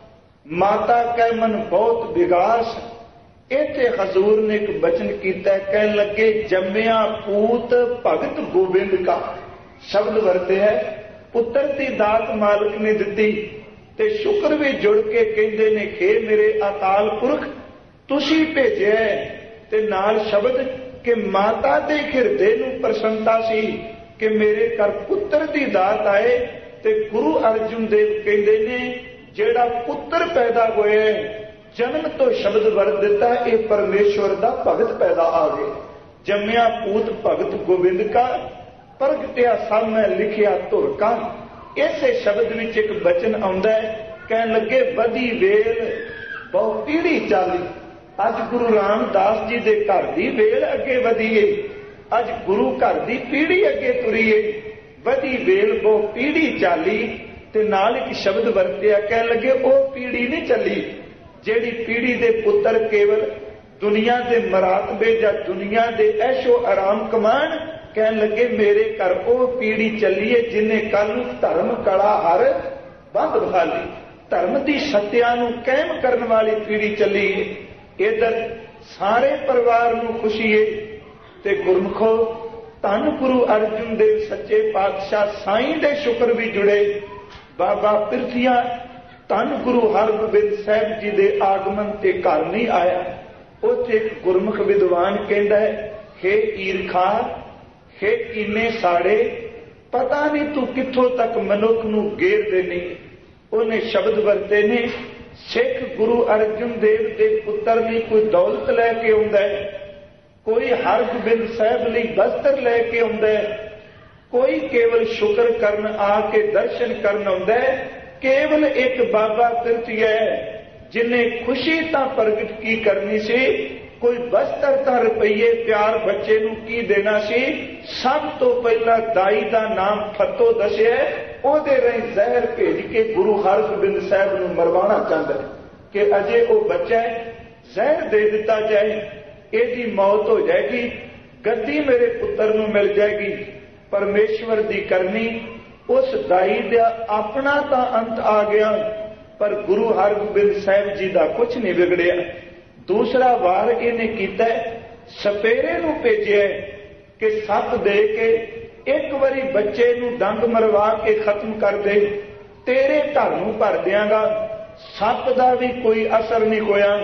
Speaker 1: ਮਾਤਾ ਕੈ ਮਨ ਬਹੁਤ ਵਿਗਾਸ। ਇੱਥੇ ਹਜ਼ੂਰ ਨੇ ਇੱਕ ਬਚਨ ਕੀਤਾ। ਕਹਿਣ ਲੱਗੇ, ਜੰਮਿਆ ਪੂਤ ਭਗਤ ਗੋਬਿੰਦ ਕਾ ਸ਼ਬਦ ਵਰਤੇ ਹੈ। ਪੁੱਤਰ ਦੀ ਦਾਤ ਮਾਲਕ ਨੇ ਦਿੱਤੀ ਤੇ ਸ਼ੁਕਰ ਵੀ ਜੁੜ ਕੇ ਕਹਿੰਦੇ ਨੇ, ਖੇ ਮੇਰੇ ਅਕਾਲ ਪੁਰਖ ਤੁਸੀਂ ਭੇਜਿਆ। ਤੇ ਨਾਲ ਸ਼ਬਦ ਕਿ ਮਾਤਾ ਦੇ ਹਿਰਦੇ ਨੂੰ ਪ੍ਰਸੰਨਤਾ ਸੀ ਕਿ ਮੇਰੇ ਘਰ ਪੁੱਤਰ ਦੀ ਦਾਤ ਆਏ। ਤੇ ਗੁਰੂ ਅਰਜੁਨ ਦੇਵ ਕਹਿੰਦੇ ਨੇ, ਜਿਹੜਾ ਪੁੱਤਰ ਪੈਦਾ ਹੋਇਆ ਜਨਮ ਤੋਂ ਸ਼ਬਦ ਵਰਤ ਦਿੱਤਾ, ਇਹ ਪਰਮੇਸ਼ਵਰ ਦਾ ਭਗਤ ਪੈਦਾ ਆ ਗਏ। ਜੰਮਿਆ ਪੂਤ ਭਗਤ ਗੋਬਿੰਦ ਕਾ, ਪ੍ਰਗਟਿਆ ਸਭ ਮੈਂ ਲਿਖਿਆ ਧੁਰ ਕਾ। ਇਸੇ ਸ਼ਬਦ ਵਿੱਚ ਇੱਕ ਬਚਨ ਆਉਂਦਾ ਹੈ। ਕਹਿਣ ਲੱਗੇ, ਵਧੀ ਵੇਲ ਬਹੁ ਪੀੜੀ ਚਾਲੀ। ਅੱਜ ਗੁਰੂ ਰਾਮਦਾਸ ਜੀ ਦੇ ਘਰ ਦੀ ਵੇਲ ਅੱਗੇ ਵਧੀਏ, ਅੱਜ ਗੁਰੂ ਘਰ ਦੀ ਪੀੜੀ ਅੱਗੇ ਤੁਰੀਏ। ਵਧੀ ਵੇਲ ਬਹੁ ਪੀੜੀ ਚਾਲੀ। ਤੇ ਨਾਲ ਇੱਕ ਸ਼ਬਦ ਵਰਤਿਆ। ਕਹਿਣ ਲੱਗੇ, ਉਹ ਪੀੜੀ ਨਹੀਂ ਚੱਲੀ ਜਿਹੜੀ ਪੀੜੀ ਦੇ ਪੁੱਤਰ ਕੇਵਲ ਦੁਨੀਆ ਦੇ ਮਰਾਤਬੇ ਜਾਂ ਦੁਨੀਆ ਦੇ ਐਸ਼ੋ ਆਰਾਮ ਕਮਾਣ। ਕਹਿਣ ਲੱਗੇ, ਮੇਰੇ ਘਰ ਉਹ ਪੀੜੀ ਚੱਲੀਏ ਜਿਨੇ ਕੱਲ ਨੂੰ ਧਰਮ ਕਲਾ ਹਰ ਬੰਦ ਬਹਾਲੀ, ਧਰਮ ਦੀ ਸੱਤਿਆ ਨੂੰ ਕਾਇਮ ਕਰਨ ਵਾਲੀ ਪੀੜੀ ਚੱਲੀਏ। ਇਧਰ ਸਾਰੇ ਪਰਿਵਾਰ ਨੂੰ ਖੁਸ਼ੀ ਏ। ਤੇ ਗੁਰਮੁਖੋ, ਧੰਨ ਗੁਰੂ ਅਰਜੁਨ ਦੇਵ ਸੱਚੇ ਪਾਤਸ਼ਾਹ ਸਾਈਂ ਦੇ ਸ਼ੁਕਰ ਵੀ ਜੁੜੇ। ਬਾਬਾ ਪਿਰਥੀਆ ਧੰਨ ਗੁਰੂ ਹਰਗੋਬਿੰਦ ਸਾਹਿਬ ਜੀ ਦੇ ਆਗਮਨ ਤੇ ਘਰ ਨਹੀਂ ਆਇਆ। ਉੱਥੇ ਇੱਕ ਗੁਰਮੁਖ ਵਿਦਵਾਨ ਕਹਿੰਦਾ ਹੈ, ਹੇ ਈਰਖਾ, ਹੇ ਕੀਨੇ ਸਾੜੇ, ਪਤਾ ਨਹੀਂ ਤੂੰ ਕਿੱਥੋਂ ਤੱਕ ਮਨੁੱਖ ਨੂੰ ਗੇਰਦੇ ਨਹੀਂ। ਉਹਨੇ ਸ਼ਬਦ ਵਰਤੇ ਨੇ, ਸਿੱਖ ਗੁਰੂ ਅਰਜੁਨ ਦੇਵ ਦੇ ਪੁੱਤਰ ਲਈ ਕੋਈ ਦੌਲਤ ਲੈ ਕੇ ਆਉਂਦਾ ਹੈ, ਕੋਈ ਹਰਗੋਬਿੰਦ ਸਾਹਿਬ ਲਈ ਬਸਤਰ ਲੈ ਕੇ ਆਉਂਦਾ ਹੈ, ਕੋਈ ਕੇਵਲ ਸ਼ੁਕਰ ਕਰਨ ਆ ਕੇ ਦਰਸ਼ਨ ਕਰਨ ਆਉਂਦਾ ਹੈ। ਕੇਵਲ ਇੱਕ ਬਾਬਾ ਪਿਰਥੀਆ ਜਿਨੇ ਖੁਸ਼ੀ ਤਾਂ ਪ੍ਰਗਟ ਕੀ ਕਰਨੀ ਸੀ, ਕੋਈ ਬਸਤਰ ਤਾਂ ਰੁਪਈਏ ਪਿਆਰ ਬੱਚੇ ਨੂੰ ਕੀ ਦੇਣਾ ਸੀ। ਸਭ ਤੋਂ ਪਹਿਲਾਂ ਦਾਈ ਦਾ ਨਾਮ ਫੱਤੋ ਦੱਸਿਆ, ਉਹਦੇ ਰਾਹੀਂ ਜ਼ਹਿਰ ਭੇਜ ਕੇ ਗੁਰੂ ਹਰਗੋਬਿੰਦ ਸਾਹਿਬ ਨੂੰ ਮਰਵਾਉਣਾ ਚਾਹੁੰਦਾ ਕਿ ਅਜੇ ਉਹ ਬੱਚਾ ਹੈ, ਜ਼ਹਿਰ ਦੇ ਦਿੱਤਾ ਜਾਏ, ਇਹਦੀ ਮੌਤ ਹੋ ਜਾਏਗੀ, ਗੱਦੀ ਮੇਰੇ ਪੁੱਤਰ ਨੂੰ ਮਿਲ ਜਾਏਗੀ। ਪਰਮੇਸ਼ਵਰ ਦੀ ਕਰਨੀ, ਉਸ ਦਾਈ ਦਾ ਆਪਣਾ ਤਾਂ ਅੰਤ ਆ ਗਿਆ, ਪਰ ਗੁਰੂ ਹਰਗੋਬਿੰਦ ਸਾਹਿਬ ਜੀ ਦਾ ਕੁਝ ਨਹੀਂ ਵਿਗੜਿਆ। ਦੂਸਰਾ ਵਾਰ ਇਹਨੇ ਕੀਤਾ, ਸਪੇਰੇ ਨੂੰ ਭੇਜਿਆ ਕਿ ਸੱਪ ਦੇ ਕੇ ਇੱਕ ਵਾਰੀ ਬੱਚੇ ਨੂੰ ਡੰਗ ਮਰਵਾ ਕੇ ਖਤਮ ਕਰ ਦੇ, ਤੇਰੇ ਘਰ ਨੂੰ ਭਰ ਦਿਆਂਗਾ। ਸੱਪ ਦਾ ਵੀ ਕੋਈ ਅਸਰ ਨਹੀਂ ਹੋਇਆ।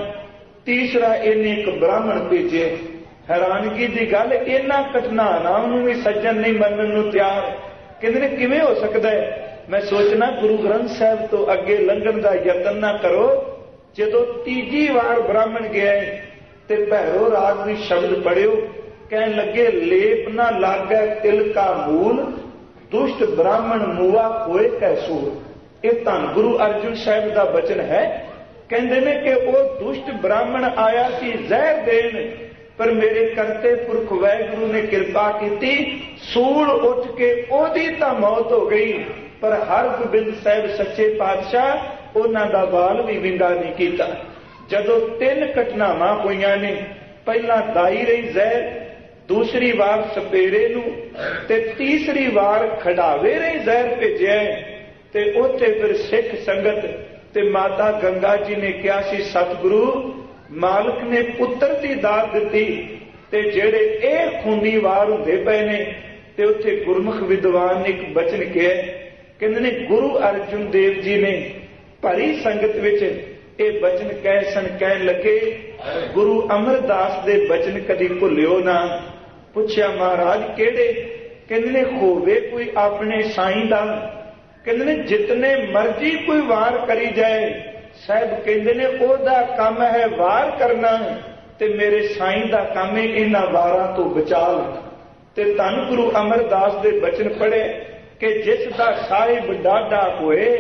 Speaker 1: ਤੀਸਰਾ ਇਹਨੇ ਇੱਕ ਬ੍ਰਾਹਮਣ ਭੇਜੇ। ਹੈਰਾਨਗੀ ਦੀ ਗੱਲ, ਇਹਨਾਂ ਘਟਨਾਵਾਂ ਨੂੰ ਵੀ ਸੱਜਣ ਨਹੀਂ ਮੰਨਣ ਨੂੰ ਤਿਆਰ। ਕਹਿੰਦੇ ਨੇ ਕਿਵੇਂ ਹੋ ਸਕਦਾ ਹੈ? ਮੈਂ ਸੋਚਣਾ ਗੁਰੂ ਗ੍ਰੰਥ ਸਾਹਿਬ ਤੋਂ ਅੱਗੇ ਲੰਘਣ ਦਾ ਯਤਨ ਨਾ ਕਰੋ। ਜਦੋਂ ਤੀਜੀ ਵਾਰ ਬ੍ਰਾਹਮਣ ਗਿਆ ਤੇ ਭੈਰੋ ਰਾਗ ਵੀ ਸ਼ਬਦ ਪੜਿਓ। ਕਹਿਣ ਲੱਗੇ, ਲੇਪ ਨਾ ਲਾਗੈ ਤਿਲ ਕਾ ਮੂਲ, ਦੁਸ਼ਟ ਬ੍ਰਾਹਮਣ ਮੂਆ ਹੋਏ ਕੈਸੂਰ। ਇਹ ਧੰਨ ਗੁਰੂ ਅਰਜੁਨ ਸਾਹਿਬ ਦਾ ਬਚਨ ਹੈ। ਕਹਿੰਦੇ ਨੇ ਕਿ ਉਹ ਦੁਸ਼ਟ ਬ੍ਰਾਹਮਣ ਆਇਆ ਸੀ ਜ਼ਹਿਰ ਦੇਣ, ਪਰ ਮੇਰੇ ਕਰਤੇ ਪੁਰਖ ਵਾਹਿਗੁਰੂ ਨੇ ਕਿਰਪਾ ਕੀਤੀ, ਸੂਲ ਉੱਠ ਕੇ ਉਹਦੀ ਤਾਂ ਮੌਤ ਹੋ ਗਈ, ਪਰ ਹਰਗੋਬਿੰਦ ਸਾਹਿਬ ਸੱਚੇ ਪਾਤਸ਼ਾਹ ਉਹਨਾਂ ਦਾ ਬਾਲ ਵੀ ਵਿੰਗਾ ਨਹੀਂ ਕੀਤਾ। ਜਦੋਂ ਤਿੰਨ ਘਟਨਾਵਾਂ ਹੋਈਆਂ ਨੇ, ਪਹਿਲਾਂ ਦਾਈ ਰਹੀ ਜ਼ਹਿਰ, ਦੂਸਰੀ ਵਾਰ ਸਪੇਰੇ ਨੂੰ, ਤੇ ਤੀਸਰੀ ਵਾਰ ਖਡਾਵੇ ਰਹੀ ਜ਼ਹਿਰ ਭੇਜਿਆ। ਤੇ ਉੱਥੇ ਫਿਰ ਸਿੱਖ ਸੰਗਤ ਤੇ ਮਾਤਾ ਗੰਗਾ ਜੀ ਨੇ ਕਿਹਾ ਸੀ, ਸਤਿਗੁਰੂ ਮਾਲਕ ਨੇ ਪੁੱਤਰ ਦੀ ਦਾਤ ਦਿੱਤੀ ਤੇ ਜਿਹੜੇ ਇਹ ਖੂਨੀ ਵਾਰ ਹੁੰਦੇ ਪਏ ਨੇ। ਤੇ ਉੱਥੇ ਗੁਰਮੁਖ ਵਿਦਵਾਨ ਨੇ ਇੱਕ ਬਚਨ ਕਿਹਾ, ਕਹਿੰਦੇ ਨੇ ਗੁਰੂ ਅਰਜੁਨ ਦੇਵ ਜੀ ਨੇ ਭਰੀ ਸੰਗਤ ਵਿੱਚ ਇਹ ਬਚਨ ਕਹਿ ਸਨ। ਕਹਿਣ ਲੱਗੇ, ਗੁਰੂ ਅਮਰਦਾਸ ਦੇ ਬਚਨ ਕਦੀ ਭੁੱਲਿਓ ਨਾ। ਪੁੱਛਿਆ ਮਹਾਰਾਜ ਕਿਹੜੇ? ਕਹਿੰਦੇ ਨੇ ਹੋਵੇ ਕੋਈ ਆਪਣੇ ਸਾਈਂ ਦਾ। ਕਹਿੰਦੇ ਨੇ ਜਿਤਨੇ ਮਰਜ਼ੀ ਕੋਈ ਵਾਰ ਕਰੀ ਜਾਏ, ਸਾਹਿਬ ਕਹਿੰਦੇ ਨੇ ਉਹਦਾ ਕੰਮ ਹੈ ਵਾਰ ਕਰਨਾ, ਤੇ ਮੇਰੇ ਸਾਈਂ ਦਾ ਕੰਮ ਹੈ ਇਹਨਾਂ ਵਾਰਾਂ ਤੋਂ ਬਚਾ ਲੈਣਾ। ਤੇ ਧੰਨ ਗੁਰੂ ਅਮਰਦਾਸ ਦੇ ਬਚਨ ਪੜ੍ਹੇ ਕਿ ਜਿਸ ਦਾ ਸਾਹਿਬ ਡਾਢਾ ਹੋਏ,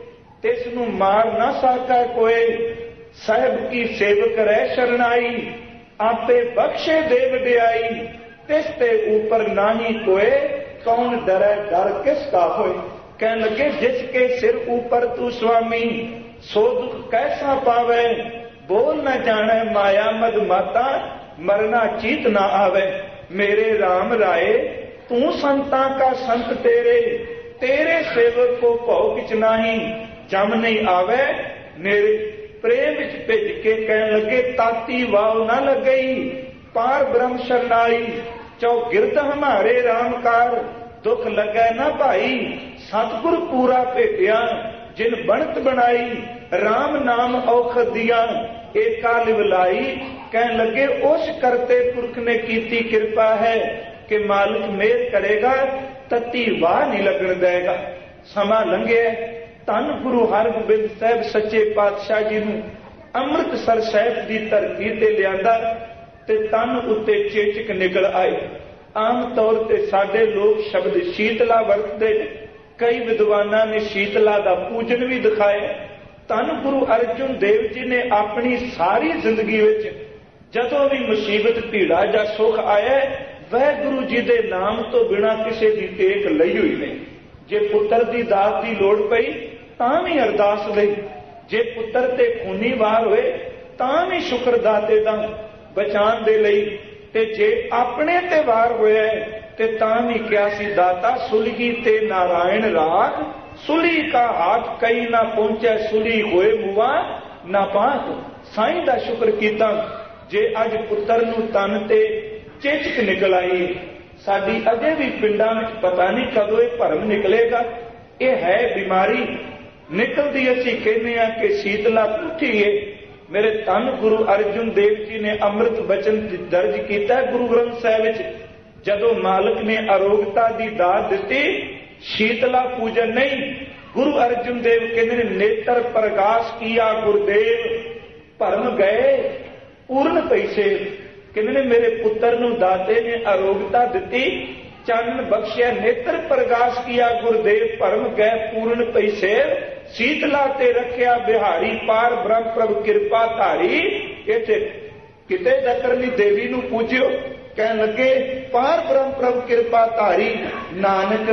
Speaker 1: ਤਿਸ ਨੂੰ ਮਾਰ ਨਾ ਸਕਾ ਕੋਏ। ਸਾਹਿਬ ਕੀ ਸੇਵਕ ਰਹਿ ਸ਼ਰਨਾਈ, ਆਪੇ ਬਖਸ਼ੇ ਦੇ ਵਡਿਆਈ। ਤਿਸ ਤੇ ਉਪਰ ਨਾਹੀ ਕੋਏ, ਕੌਣ ਡਰੈ ਡਰ ਕਿਸ ਕਾ ਹੋਏ। ਕਹਿਣ ਲੱਗੇ ਜਿਸ ਕੇ ਸਿਰ ਉਪਰ ਤੂੰ ਸੁਆਮੀ, ਸੋ ਦੁਖ ਕੈਸਾ ਪਾਵੇ। ਬੋਲ ਨਾ ਜਾਣੈ ਮਾਇਆ ਮਦ ਮਾਤਾ, ਮਰਨਾ ਚੀਤ ਨਾ ਆਵੇ। मेरे राम राय तू संतां का संत तेरे, तेरे सेवक को भौ किच नाही, जम नहीं आवे मेरे। प्रेम विच भिज के कहन लगे ताती वाव न लगई, पार ब्रह्म शरणाई। चौगिरद हमारे रामकार, दुख लगे न भाई। सतगुर पूरा भेटिया जिन बनत बनाई, राम नाम औखद दिया एका लिवलाई। कहने लगे उस करते पुरख ने कीती कृपा है, कि मालिक मेहर करेगा तत्ती वाह नहीं लगन देगा। समा लंघे धन गुरु हरगोबिंद साहब सच्चे पातशाह जी नूं अमृतसर साहिब की धरती ते लियांदा, ते तन उत्ते चेचक निकल आए। आम तौर ते साडे लोग शब्द शीतला वरतदे, कई विद्वानां ने शीतला दा पूजन भी दिखाए। धन गुरु अर्जुन देव जी ने अपनी सारी जिंदगी विच जदों भी मुसीबत भीड़ा जां सुख आया, वह गुरु जी दे नाम तो बिना किसी की टेक लई हुई नहीं। जे पुत्र की दात की लोड़ पई तां भी अरदास लई, जे पुत्र ते खूनी वार होए तां भी शुक्र दाते दा बचान दे लई, ते जे अपने ते वार होया ते तां भी क्या सी दाता सुलही ते नारायण राख। सुली का हाथ कई ना पहुंचे, सुली होए मुआ ना पाक। साईं दा शुक्र कीता जे अज पुत्र नूं तन ते चेचक निकल आई। साडी अजे भी पिंडां विच पता नहीं कदों ये भरम निकलेगा। ये है बीमारी निकलदी, असीं कहने आ कि शीतला पुठी है। मेरे धन गुरु अर्जुन देव जी ने अमृत वचन दर्ज किया गुरु ग्रंथ साहिब विच। जदों मालिक ने अरोगता की दात दिती, शीतला पूजन नहीं। गुरु अर्जुन देव कहते नेत्र प्रकाश किया गुरुदेव, भरम गए पूर्ण पैसे। कहते मेरे पुत्र नूं दाते ने अरोगता दिती, चन्न बख्शिया नेत्र प्रकाश किया गुरुदेव, भरम गए पूर्ण पैसे। शीतला ते रखिया बिहारी, पार ब्रह्म प्रभु कृपा धारी। इत्थे किते दकर नी देवी नूं पूजियो, कहन लगे पार ब्रह्म प्रभु कृपा धारी। नानक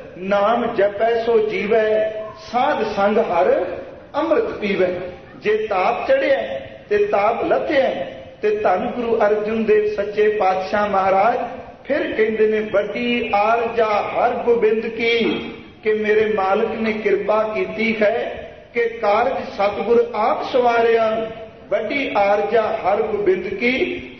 Speaker 1: नाम जपै सो जीवै, साध संग हर अमृत पीवै। जे ताप चढ़िया ते ताप लथ्या, ते धन गुरु अर्जुन देव सच्चे पातशाह महाराज फिर कहते ने बड़ी आरजा हर गोबिंद की, कि मेरे मालिक ने कृपा की है कि कारज सतगुर आप सवारिया। बड़ी आरजा हर गोबिंद की,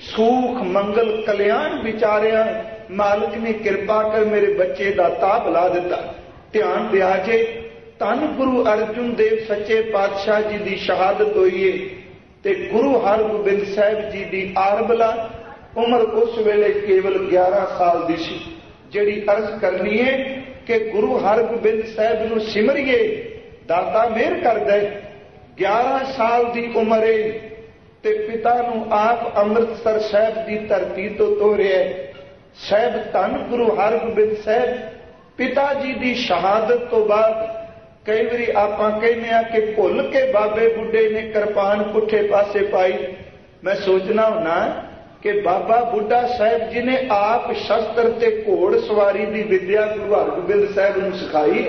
Speaker 1: सूख मंगल कल्याण विचारिया। मालिक ने कृपा कर मेरे बच्चे का ताप ला दिता। ध्यान दिया जे धन गुरु अर्जुन देव सच्चे पातशाह जी की शहादत हुई है, ते गुरु हरगोबिंद साहिब जी की आरबला उम्र उस वेले केवल ग्यारह साल की सी। जिहड़ी अर्ज करनी है कि गुरु हरगोबिंद साहिब नूं सिमरिए, दाता मेहर कर दे। ग्यारह साल की उम्र है ते पिता नूं आप अमृतसर साहिब की धरती तो तोरिया। साहिब धन गुरु हरगोबिंद साहिब पिता जी की शहादत तो बाद कई बारी आपां कहने आ कि भुल के बाबे बुढ़े ने कृपान पुठे पासे पाई। मैं सोचना होना कि बाबा बुढ़ा साहिब जी ने आप शस्त्र ते घोड़ सवारी की विद्या गुरु हरगोबिंद साहिब नूं सिखाई।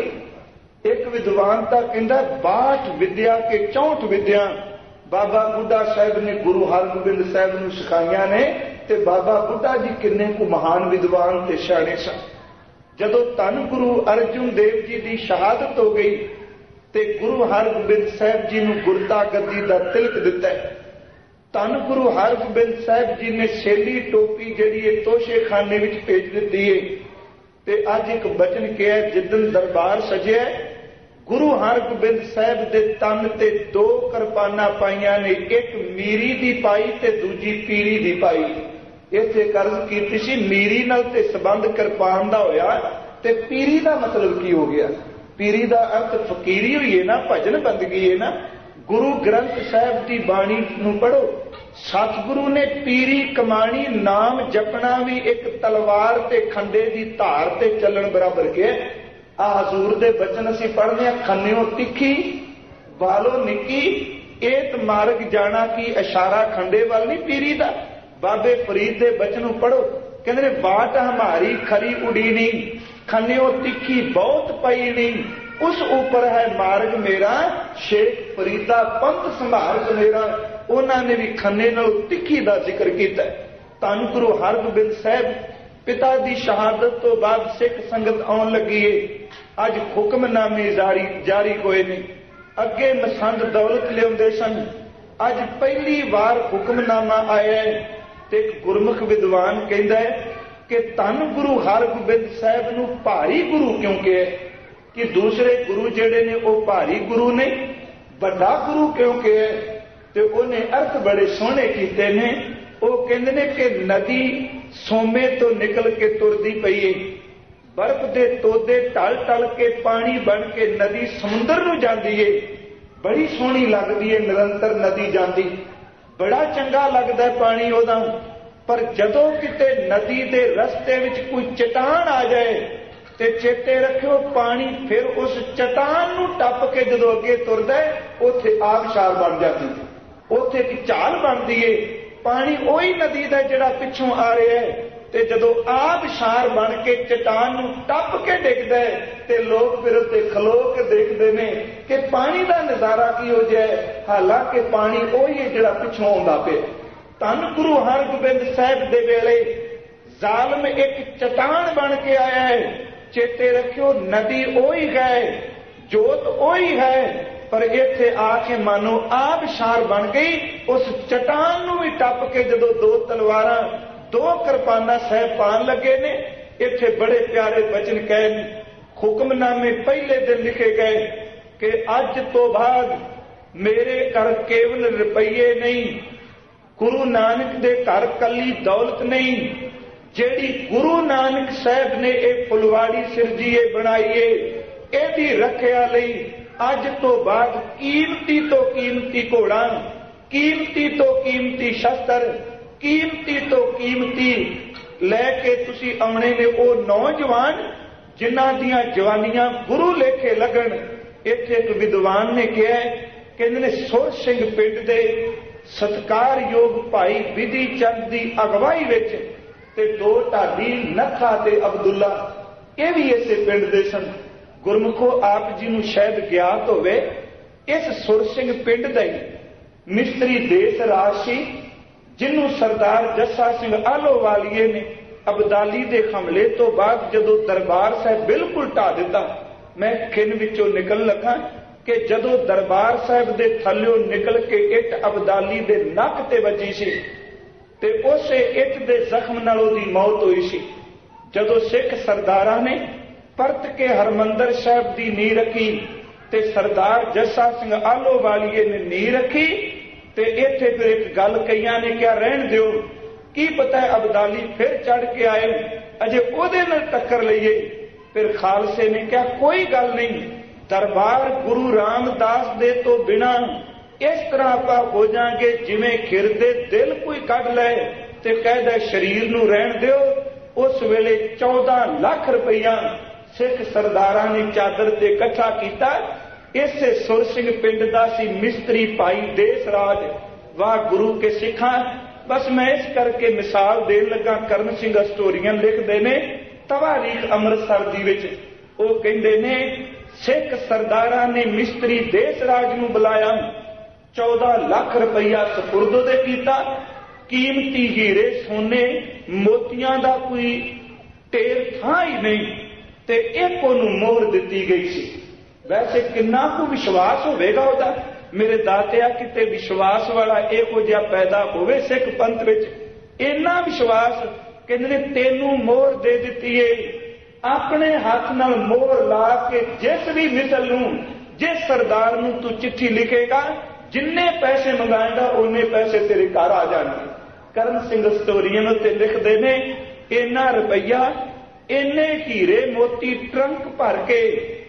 Speaker 1: एक विद्वान तां कहंदा बाठ विद्या के चौंठ विद्या बाबा बुढ़ा साहिब ने गुरु हरगोबिंद साहिब नूं सिखाईयां ने। ते बाबा बुढ़ा जी किन्ने को महान विद्वान ते सियाणे सन। जदों धन गुरु अर्जुन देव जी की शहादत हो गई ते गुरु हरगोबिंद साहिब जी नूं गुरता गद्दी दा तिलक दिता। धन गुरु हरगोबिंद साहिब जी ने सैली टोपी जिहड़ी तोशे खाने विच भेज दित्ती है। ते अज एक बचन कहा जिदन दरबार सजिया गुरु हरगोबिंद साहब दे तन ते दो किरपानां पाईयां ने, एक मीरी दी पाई ते दूजी पीरी दी पाई। इत्थे कर्ज कीती सी मीरी नाल ते संबंध किरपान दा होया, ते पीरी दा मतलब की हो गया? पीरी दा अर्थ फकीरी हुई है ना, भजन बंदगी है ना। गुरु ग्रंथ साहब की बाणी नूं पढ़ो, सतगुरु ने पीरी कमाणी, नाम जपना भी एक तलवार ते खंडे की धार ते चलन बराबर के। आ हजूर दे बचन असीं पढ़दे हां, खन्नियों तिखी वालो निकी, एत मार्ग जाना की इशारा खंडे वाल नहीं पीरी दा। बाबे फरीद दे बचन पढ़ो, कहंदे बाट हमारी खरी उड़ीनी, खन्नियों तिखी बहुत पईनी, उस ऊपर है मार्ग मेरा, शेख फरीदा पंथ संभारक मेरा। उन्होंने भी खन्ने नाल तिखी का जिक्र किया। धन गुरु हरगोबिंद साहब पिता की शहादत तो बाद सिख संगत आउण लगी है। अज हुक्मनामे जारी जारी होए ने, अगे मसंद दौलत लियाउंदे सन, अज पहली बार हुक्मनामा आया है। ते एक गुरमुख विद्वान कहता है कि धन गुरु हरगोबिंद साहब नूं भारी गुरु क्यों कहे, कि दूसरे गुरु जेड़े ने वो भारी गुरु ने, बड़ा गुरु क्यों कहे? ते उन्हें अर्थ बड़े सोहने कीते ने। वो कहंदे ने कि नदी सोमे तो निकल के तुरदी पई है, बर्फ दे तोदे टल टल के पानी बन के नदी समुंदर नूं जांदी है, बड़ी सोहनी लगदी है निरंतर नदी जांदी, बड़ा चंगा लगदा है पानी ओदा। पर जदों किते नदी दे रस्ते विच कोई चट्टान आ जाए ते चेते रखियो पानी फिर उस चट्टान नूं टप के जदों अगे तुरदा है, उत्थे आबशार बन जाती है, उत्थे एक झाल बनदी है। पानी उही नदी दा जिहड़ा पिछों आ रहा है, ते जदों आबशार बन के चट्टान नूं टप के डिगदा है ते लोग फिर उत्ते खलो के देखदे ने कि पानी दा नज़ारा की हो जाए, हालांकि पानी उही है जिहड़ा पिछों आउंदा पिया। धन गुरु हरगोबिंद साहब दे वेले जालम एक चट्टान बन के आया है। चेते रखियो नदी ओही है, जोत ओही है, पर इत्थे आके मानो आबशार बन गई। उस चट्टान नूं भी टप के जदों दो तलवारां दो किरपानां साहब पान लगे ने, इत्थे बड़े प्यारे वचन कहे ने। हुक्मनामे पहले दिन लिखे गए कि अज तो बाद मेरे घर केवल रुपये नहीं, गुरु नानक दे घर कली दौलत नहीं, जेड़ी गुरु नानक साहब ने एक फुलवाड़ी सिरजीए बनाईए, एदी रखिया लई अज तो बाद कीमती तो कीमती घोड़ा, कीमती तो कीमती शस्त्र, कीमती तो कीमती लैके तुसी आने ने वो नौजवान जिन्हां दियां जवानियां गुरु लेखे लगन। इत्थे एक विद्वान ने कहा, कहंदे ने सुर सिंह पिंड दे सत्कारयोग भाई विधि चंद की अगवाई विच ते दो ढाडी नखा ते अब्दुल्ला, ये भी इसे पिंड दे सन। गुरमुखो आप जी नूं शायद ज्ञात होवे, इस सुर सिंह पिंड दा ही मिस्त्री देस राशि जिन्हों सरदार जस्सा सिंह आलोवालिए ने अबदाली के हमले तो बाद जदों दरबार साहब बिल्कुल ढा दिता, मैं खिन विचों निकल लगा कि जदों दरबार साहब दे थल्लों निकल के इट अबदाली दे नक ते वजी सी ते उसे इट दे जख्म नाल उहदी मौत हुई सी। जदों सिख सरदारां ने परत के हरमंदर साहब की नींह रखी ते सरदार जस्सा सिंह आलोवालिए ने नींह रखी ते इत्थे फिर एक गल कईयां ने क्या रहन दिओ, की पता है अबदाली फिर चढ़ के आए, अजे ओदे नाल टक्कर लईए। फिर खालसे ने क्या कोई गल नहीं, दरबार गुरु रामदास दे तो बिना इस तरह आप हो जाएंगे जिवें खिरदे दिल कोई कढ़ लै ते कह दे शरीर नूं रहन दिओ। उस वेले चौदह लाख रुपया सिख सरदारां ने चादर ते इकट्ठा कीता। इसे सुर सिंह पिंड दा सी मिस्त्री भाई देस राज। वाह गुरु के सिखा। बस मैं इस करके मिसाल देन लगा, करण सिंह स्टोरियन लिखते ने तवारीख अमृतसर दी विच, वो कहंदे ने सिख सरदारां ने मिस्त्री देस राज नूं बुलाया, चौदह लाख रुपया सपुर्द दे कीता। कीमती हीरे सोने मोतियां दा कोई ढेर थां ही नहीं ते एक ओनूं मोहर दिती गई सी। वैसे किन्ना को विश्वास होवेगा उहदा, मेरे दातिया किते विश्वास वाला इहो जिहा पैदा होवे सिख पंथ विच। इन्ना विश्वास कहंदे ने तेनू मोहर दे दिती है, अपने हाथ नाल मोहर ला के जिस भी मिसल नूं जे सरदार नूं तू चिट्ठी लिखेगा, जिन्ने पैसे मंगाएगा उन्ने पैसे तेरे घर आ जाएंगे। करण सिंह स्टोरीयन उत्ते लिखते ने, इन्ना रुपया, इन्ने हीरे मोती ट्रंक भर के,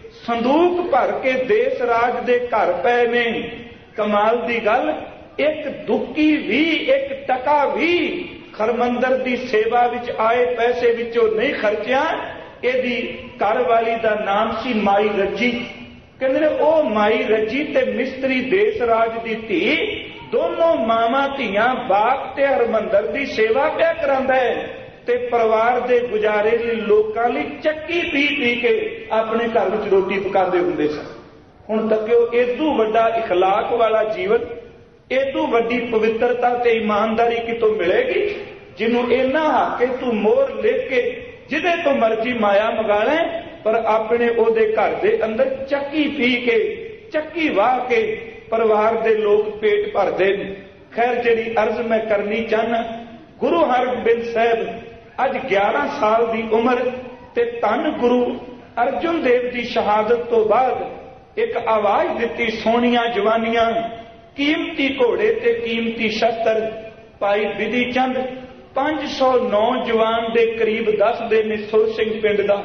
Speaker 1: संदूक भर के देश राज दे घर पे ने। कमाल दी गल, एक दुक्की भी, एक टका भी हरमंदर दी सेवा विच आए पैसे विचों नहीं खर्चिया। इहदी घर वाली दा नाम सी माई रजी। कहंदे ने ओ माई रजी ते मिस्त्री देश राज दी धी, दोनों मावां धीआं बाग ते हरमंदर दी सेवा पिया करांदा है ते परिवार दे गुजारे लई लोकां लई चक्की पी पी के अपने घर विच रोटी पकांदे हुंदे सन। हुण तक्किओ, इदू वड्डा इखलाक वाला जीवन, इदू वड्डी पवित्रता ते ईमानदारी कितों मिलेगी, जिन्हों इन्ना हाके तू मोहर लिख के जिदे तो मर्जी माया मंगा ले, पर अपने ओदे घर दे अंदर चक्की पी के, चक्की वाह के परिवार दे लोग पेट भरदे ने। खैर, जिहड़ी अर्ज मैं करनी चाहना, गुरु हरगोबिंद साहब अज ग्यारह साल की उम्र ते धन गुरु अर्जुन देव की शहादत तो बाद एक आवाज दिती, सोहणियां जवानियां, कीमती घोड़े ते कीमती शस्त्र। भाई बिधि चंद पांच सौ नौजवान के करीब दसदे ने सुर सिंह पिंड का,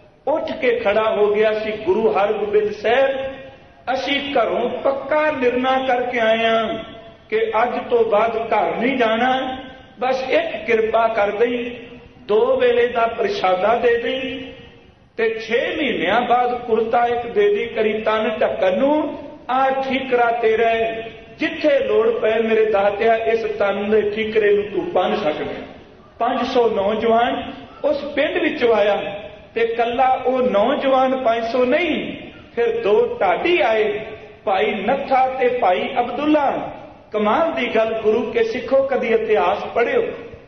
Speaker 1: उठ के खड़ा हो गया सी। गुरु हरगोबिंद साहब, असी घरों पक्का निर्णय करके आए हैं कि अज तो बाद घर नहीं जाना, बस एक किरपा कर दई, दो वेले का प्रशादा दे दई ते छे महीनों बाद कुर्ता एक दे दी, करी तन ढक्कन नूं, आ ठीकरा तेरा है, जिथे लोड़ पै मेरे दातिया इस तन के ठीकरे नूं तू बन सकदा। पांच सौ नौजवान उस पिंड विचों आया ते कला वो नौजवान पांच सौ नहीं, फिर दो ढाडी आए, भाई नत्था ते भाई अब्दुल्ला। कमाल दी गल, गुरु के सिखो कदी इतिहास पढ़ियो,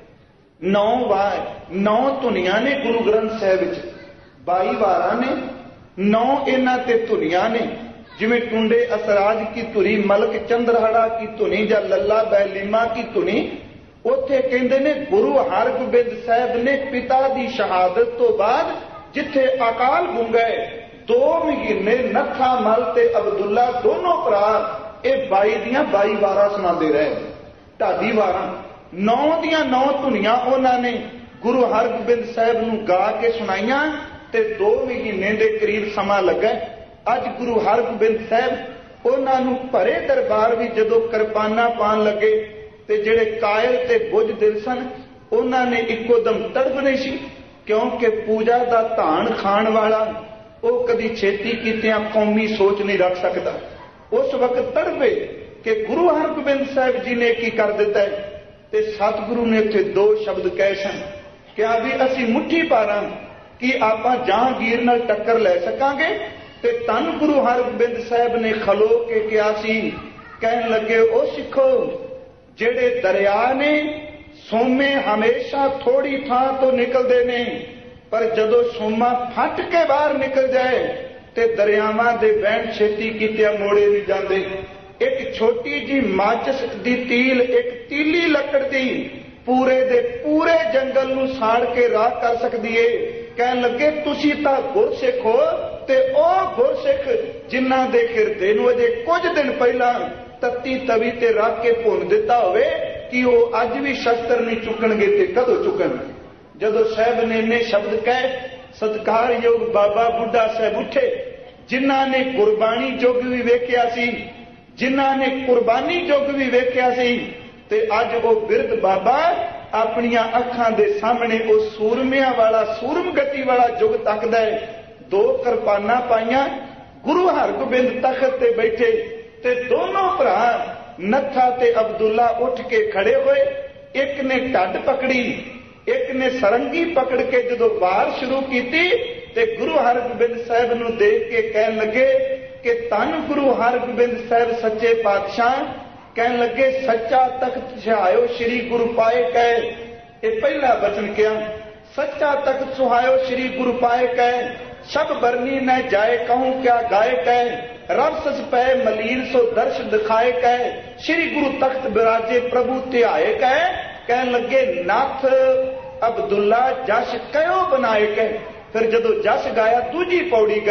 Speaker 1: नौ वार नौ धुनियां ने गुरु ग्रंथ साहिब विच, बाई वारां ने, नौ इन्हां ते धुनियां ने। जिवें टुंडे असराज की धुनी, मलक चंद्रहड़ा की धुनी या लल्ला बैलीमा की धुनी, उत्थे कहंदे ने गुरु हरगोबिंद साहब ने पिता की शहादत तो बाद जिथे अकाल गूंगे दो महीने नत्था मल ते अब्दुल्ला दोनों भरा ये बाई दियां बाई वारां सुणांदे रहे। ढाडी वारां नौ दियां नौ धुनियां उन्होंने गुरु हरगोबिंद साहब नूं गा के सुनाइयां ते दो महीने के करीब समा लगा। अज गुरु हरगोबिंद साहब उन्होंने भरे दरबार भी जदों किरपाना पान लगे ते जिहड़े कायल ते बुझ दिल सन उन्होंने इको दम तड़फने सी, क्योंकि पूजा का धान खाण वाला वो कदी छेती कीतियां कौमी सोच नहीं रख सकता। उस वक्त तड़फे कि गुरु हरगोबिंद साहब जी ने की कर दिता है। ते सतगुरु ने उत्थे दो शब्द कहे सन, क्या भी असी मुट्ठी पारा कि आपां जहांगीर नाल टक्कर लै सकांगे। ते धन गुरु हरगोबिंद साहब ने खलो के कहा सी, कहन लगे ओ सिखो, जेड़े दरिया ने सोमे हमेशा थोड़ी थां तो निकलते ने, पर जदों सोमा फट के बाहर निकल जाए ते दरियावां दे बहन छेती कीतिया मोड़े नहीं जाते। एक छोटी जी माचिस दी तील, एक तीली लकड़ दी पूरे दे पूरे जंगल नूं साड़ के राख कर सकदी है। कहन लगे तुसी तां गुरसिख हो ते ओ गुरसिख जिन्हां दे हिरदे नूं अजे कुछ दिन पहला तत्ती तवी ते रख के भुन दिता होवे कि वो अज भी शस्त्र नहीं चुकणगे ते कदों चुकणगे। जदों साहब ने इन्ने शब्द कहे, सत्कारयोग बाबा बुढ़ा साहब उठे, जिन्हां ने कुर्बानी युग भी वेखिया सी, जिन्हां ने कुर्बानी युग भी वेखिया सी, ते अज वो बिरध बाबा अपनियां अखां दे सामने वो सूरमियां वाला सूरम गति वाला युग तकदा है। दो किरपाना पाइयां, गुरु हरगोबिंद तख्त ते बैठे ते दोनों भरा नत्था ते अब्दुल्ला उठ के खड़े हुए। एक ने ढड पकड़ी, एक ने सरंगी पकड़ के जदों वार शुरू की ते गुरु हरगोबिंद साहब नूं देख के कहन लगे कि धन गुरु हरगोबिंद साहब सच्चे पातशाह। कहन लगे सच्चा तख्त सुहायो श्री गुरु पाए कहे, ये पहला वचन किया, सच्चा तख्त सुहायो श्री गुरु पाए कहे, सब बरनी न जाए कहूं क्या गाय कहे, रब सस पै मलीन सो दर्श दिखाए कहे, श्री गुरु तख्त बिराजे प्रभु ध्याए कहे। कहन लगे नाथ अब्दुल्ला जश कयो बनाए कहे। फिर जदों जश गाया दूजी पौड़ी गाई,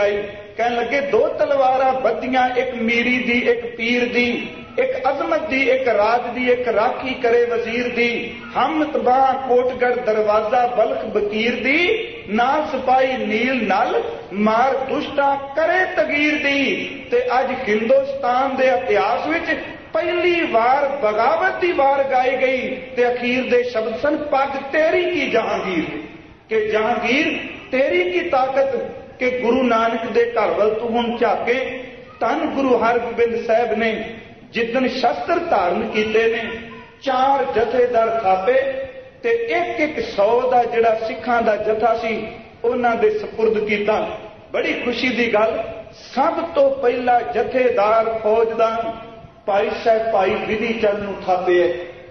Speaker 1: ਕਹਿਣ ਲੱਗੇ ਦੋ ਤਲਵਾਰਾਂ ਬੱਧੀਆਂ, ਇੱਕ ਮੀਰੀ ਦੀ ਇੱਕ ਪੀਰ ਦੀ, ਇੱਕ ਅਜ਼ਮਤ ਦੀ ਇੱਕ ਰਾਜ ਦੀ, ਇੱਕ ਰਾਖੀ ਕਰੇ ਵਜ਼ੀਰ ਦੀ, ਹਮ ਤਬਾਹ ਕੋਟਗੜ ਦਰਵਾਜ਼ਾ ਬਲਖ ਬਕੀਰ ਦੀ, ਨਾ ਸਿਪਾਹੀ ਨੀਲ ਨਲ ਮਾਰ ਦੁਸ਼ਟਾ ਕਰੇ ਤਗੀਰ ਦੀ। ਤੇ ਅੱਜ ਹਿੰਦੁਸਤਾਨ ਦੇ ਇਤਿਹਾਸ ਵਿੱਚ ਪਹਿਲੀ ਵਾਰ ਬਗਾਵਤ ਦੀ ਵਾਰ ਗਾਈ ਗਈ ਤੇ ਅਖੀਰ ਦੇ ਸ਼ਬਦ ਸਨ, ਪੱਗ ਤੇਰੀ ਕੀ ਜਹਾਂਗੀਰ, ਕਿ ਜਹਾਂਗੀਰ ਤੇਰੀ ਕੀ ਤਾਕਤ, ਕਿ ਗੁਰੂ ਨਾਨਕ ਦੇ ਘਰ ਵੱਲ ਤੂੰ ਹੁਣ ਝਾਕੇ। ਧੰਨ ਗੁਰੂ ਹਰਗੋਬਿੰਦ ਸਾਹਿਬ ਨੇ ਜਿੱਦਣ ਸ਼ਸਤਰ ਧਾਰਨ ਕੀਤੇ ਨੇ, ਚਾਰ ਜਥੇਦਾਰ ਥਾਪੇ ਤੇ ਇੱਕ ਇੱਕ ਸੌ ਦਾ ਜਿਹੜਾ ਸਿੱਖਾਂ ਦਾ ਜਥਾ ਸੀ ਉਹਨਾਂ ਦੇ ਸਪੁਰਦ ਕੀਤਾ। ਬੜੀ ਖੁਸ਼ੀ ਦੀ ਗੱਲ, ਸਭ ਤੋਂ ਪਹਿਲਾ ਜਥੇਦਾਰ ਫੌਜ ਦਾ ਭਾਈ ਸਾਹਿਬ ਭਾਈ ਵਿਧੀ ਚੰਦ ਨੂੰ ਥਾਪਿਆ,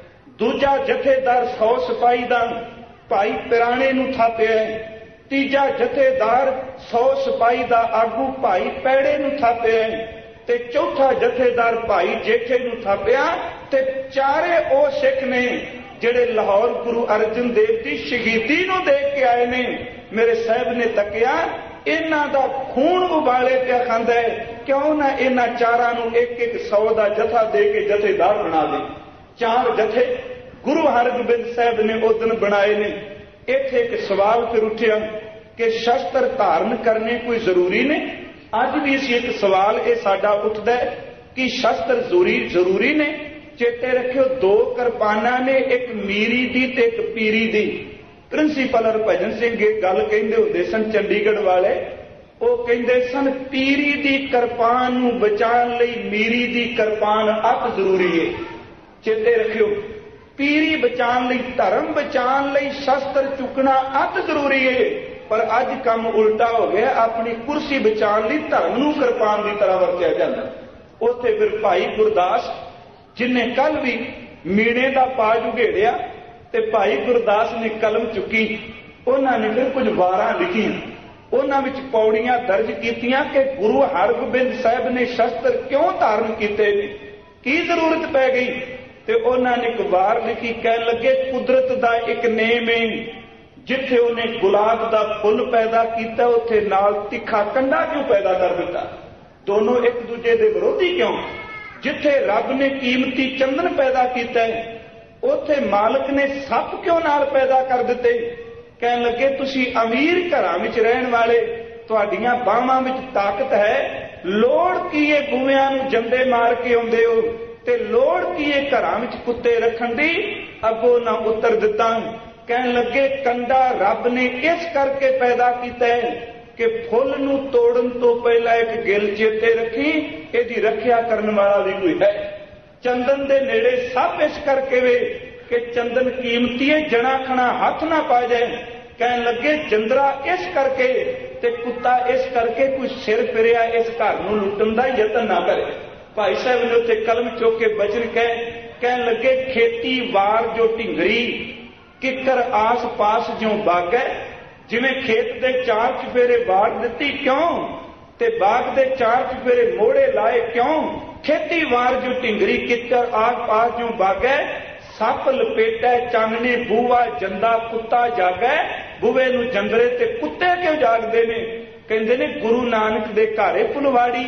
Speaker 1: ਦੂਜਾ ਜਥੇਦਾਰ ਸੌ ਸਿਪਾਹੀ ਦਾ ਭਾਈ ਪਿਰਾਣੇ ਨੂੰ ਥਾਪਿਆ, ਤੀਜਾ ਜਥੇਦਾਰ ਸੌ ਸਿਪਾਹੀ ਦਾ ਆਗੂ ਭਾਈ ਪੈੜੇ ਨੂੰ ਥਾਪਿਆ, ਤੇ ਚੌਥਾ ਜਥੇਦਾਰ ਭਾਈ ਜੇਠੇ ਨੂੰ ਥਾਪਿਆ। ਤੇ ਚਾਰੇ ਉਹ ਸਿੱਖ ਨੇ ਜਿਹੜੇ ਲਾਹੌਰ ਗੁਰੂ ਅਰਜਨ ਦੇਵ ਦੀ ਸ਼ਹੀਦੀ ਨੂੰ ਦੇਖ ਕੇ ਆਏ ਨੇ। ਮੇਰੇ ਸਾਹਿਬ ਨੇ ਤੱਕਿਆ, ਇਹਨਾਂ ਦਾ ਖੂਨ ਉਬਾਲੇ ਪਿਆ ਖਾਂਦਾ ਹੈ, ਕਿਉਂ ਨਾ ਇਹਨਾਂ ਚਾਰਾਂ ਨੂੰ ਇੱਕ ਇੱਕ ਸੌ ਦਾ ਜਥਾ ਦੇ ਕੇ ਜਥੇਦਾਰ ਬਣਾ ਦੇ। ਚਾਰ ਜਥੇ ਗੁਰੂ ਹਰਗੋਬਿੰਦ ਸਾਹਿਬ ਨੇ ਉਸ ਦਿਨ ਬਣਾਏ ਨੇ। ਇੱਥੇ ਇੱਕ ਸਵਾਲ ਫਿਰ ਉੱਠਿਆ ਕਿ ਸ਼ਸਤਰ ਧਾਰਨ ਕਰਨੇ ਕੋਈ ਜ਼ਰੂਰੀ ਨੇ। ਅੱਜ ਵੀ ਅਸੀਂ ਇੱਕ ਸਵਾਲ ਇਹ ਸਾਡਾ ਉੱਠਦਾ ਹੈ ਕਿ ਸ਼ਸਤਰ ਜ਼ਰੂਰੀ ਜ਼ਰੂਰੀ ਨੇ। ਚੇਤੇ ਰੱਖਿਓ, ਦੋ ਕਿਰਪਾਨਾਂ ਨੇ, ਇੱਕ ਮੀਰੀ ਦੀ ਤੇ ਇੱਕ ਪੀਰੀ ਦੀ। ਪ੍ਰਿੰਸੀਪਲ ਹਰਭਜਨ ਸਿੰਘ ਇਹ ਗੱਲ ਕਹਿੰਦੇ ਹੁੰਦੇ ਸਨ ਚੰਡੀਗੜ੍ਹ ਵਾਲੇ, ਉਹ ਕਹਿੰਦੇ ਸਨ ਪੀਰੀ ਦੀ ਕਿਰਪਾਨ ਨੂੰ ਬਚਾਉਣ ਲਈ ਮੀਰੀ ਦੀ ਕਿਰਪਾਨ ਅਤ ਜ਼ਰੂਰੀ ਹੈ। ਚੇਤੇ ਰੱਖਿਓ, ਪੀਰੀ ਬਚਾਉਣ ਲਈ, ਧਰਮ ਬਚਾਉਣ ਲਈ ਸ਼ਸਤਰ ਚੁੱਕਣਾ ਅਤ ਜ਼ਰੂਰੀ ਹੈ। ਪਰ ਅੱਜ ਕੰਮ ਉਲਟਾ ਹੋ ਗਿਆ, ਆਪਣੀ ਕੁਰਸੀ ਬਚਾਉਣ ਲਈ ਧਰਮ ਨੂੰ ਕਿਰਪਾਨ ਦੀ ਤਰ੍ਹਾਂ ਵਰਤਿਆ ਜਾਂਦਾ। ਉੱਥੇ ਫਿਰ ਭਾਈ ਗੁਰਦਾਸ ਜਿਨੇ ਕੱਲ ਵੀ ਮੀਣੇ ਦਾ ਪਾਜ ਉਘੇੜਿਆ ਤੇ ਭਾਈ ਗੁਰਦਾਸ ਨੇ ਕਲਮ ਚੁੱਕੀ, ਉਹਨਾਂ ਨੇ ਫਿਰ ਕੁਝ ਵਾਰਾਂ ਲਿਖੀਆਂ। ਉਹਨਾਂ ਵਿੱਚ ਪੌੜੀਆਂ ਦਰਜ ਕੀਤੀਆਂ ਕਿ ਗੁਰੂ ਹਰਗੋਬਿੰਦ ਸਾਹਿਬ ਨੇ ਸ਼ਸਤਰ ਕਿਉਂ ਧਾਰਨ ਕੀਤੇ ਨੇ, ਕੀ ਜ਼ਰੂਰਤ ਪੈ ਗਈ। ਤੇ ਉਹਨਾਂ ਨੇ ਇੱਕ ਵਾਰ ਲਿਖੀ, ਕਹਿਣ ਲੱਗੇ ਕੁਦਰਤ ਦਾ ਇੱਕ ਨੇਮ ਹੈ, ਜਿੱਥੇ ਉਹਨੇ ਗੁਲਾਬ ਦਾ ਫੁੱਲ ਪੈਦਾ ਕੀਤਾ ਉੱਥੇ ਨਾਲ ਤਿੱਖਾ ਕੰਡਾ ਕਿਉਂ ਪੈਦਾ ਕਰ ਦਿੱਤਾ। ਦੋਨੋਂ ਇੱਕ ਦੂਜੇ ਦੇ ਵਿਰੋਧੀ ਕਿਉਂ। ਜਿੱਥੇ ਰੱਬ ਨੇ ਕੀਮਤੀ ਚੰਦਨ ਪੈਦਾ ਕੀਤਾ ਉੱਥੇ ਮਾਲਕ ਨੇ ਸੱਪ ਕਿਉਂ ਨਾਲ ਪੈਦਾ ਕਰ ਦਿੱਤੇ। ਕਹਿਣ ਲੱਗੇ ਤੁਸੀਂ ਅਮੀਰ ਘਰਾਂ ਵਿੱਚ ਰਹਿਣ ਵਾਲੇ, ਤੁਹਾਡੀਆਂ ਬਾਹਾਂ ਵਿੱਚ ਤਾਕਤ ਹੈ, ਲੋੜ ਕੀ ਇਹ ਬੂਹਿਆਂ ਨੂੰ ਜੰਦੇ ਮਾਰ ਕੇ ਆਉਂਦੇ ਹੋ, ਤੇ ਲੋੜ ਕੀ ਇਹ ਘਰਾਂ ਵਿੱਚ ਕੁੱਤੇ ਰੱਖਣ ਦੀ। ਅੱਗੋਂ ਨਾ ਉੱਤਰ ਦਿੱਤਾ। ਕਹਿਣ ਲੱਗੇ ਕੰਡਾ ਰੱਬ ਨੇ ਇਸ ਕਰਕੇ ਪੈਦਾ ਕੀਤਾ ਹੈ ਕਿ ਫੁੱਲ ਨੂੰ ਤੋੜਨ ਤੋਂ ਪਹਿਲਾਂ ਇੱਕ ਗਿੱਲ ਚੇਤੇ ਰੱਖੀ, ਇਹਦੀ ਰੱਖਿਆ ਕਰਨ ਵਾਲਾ ਵੀ ਕੋਈ ਹੈ। ਚੰਦਨ ਦੇ ਨੇੜੇ ਸੱਪ ਇਸ ਕਰਕੇ ਵੇ ਕਿ ਚੰਦਨ ਕੀਮਤੀ ਹੈ, ਜਣਾ ਖਣਾ ਹੱਥ ਨਾ ਪਾ ਜਾਏ। ਕਹਿਣ ਲੱਗੇ ਜੰਦਰਾ ਇਸ ਕਰਕੇ ਤੇ ਕੁੱਤਾ ਇਸ ਕਰਕੇ ਕੋਈ ਸਿਰ ਫਿਰਿਆ ਇਸ ਘਰ ਨੂੰ ਲੁੱਟਣ ਦਾ ਯਤਨ ਨਾ ਕਰੇ। ਭਾਈ ਸਾਹਿਬ ਨੇ ਉੱਥੇ ਕਲਮ ਚੁੱਕ ਕੇ ਬਚਨ ਕਹਿ ਕਹਿਣ ਲੱਗੇ ਖੇਤੀ ਵਾਰ ਜੋ ਢਿੰਗਰੀ ਕਿੱਕਰ ਆਸ ਪਾਸ ਜਿਉਂ ਬਾਗੈ। ਜਿਵੇਂ ਖੇਤ ਦੇ ਚਾਰ ਚੁਫੇਰੇ ਵਾੜ ਦਿੱਤੀ ਕਿਉਂ, ਤੇ ਬਾਗ ਦੇ ਚਾਰ ਚੁਫੇਰੇ ਮੋੜੇ ਲਾਏ ਕਿਉਂ। ਖੇਤੀ ਵਾਰ ਜੋ ਢਿੰਗਰੀ ਕਿੱਕਰ ਆਸ ਪਾਸ ਜਿਉਂ ਬਾਗੈ। ਸੱਪ ਲਪੇਟੈ ਚਾਨਣੇ ਬੂਆ ਜੰਦਾ ਕੁੱਤਾ ਜਾਗੈ। ਬੂਵੇ ਨੂੰ ਜੰਦਰੇ ਤੇ ਕੁੱਤੇ ਕਿਉਂ ਜਾਗਦੇ ਨੇ। ਕਹਿੰਦੇ ਨੇ ਗੁਰੂ ਨਾਨਕ ਦੇ ਘਰੇ ਫੁਲਵਾੜੀ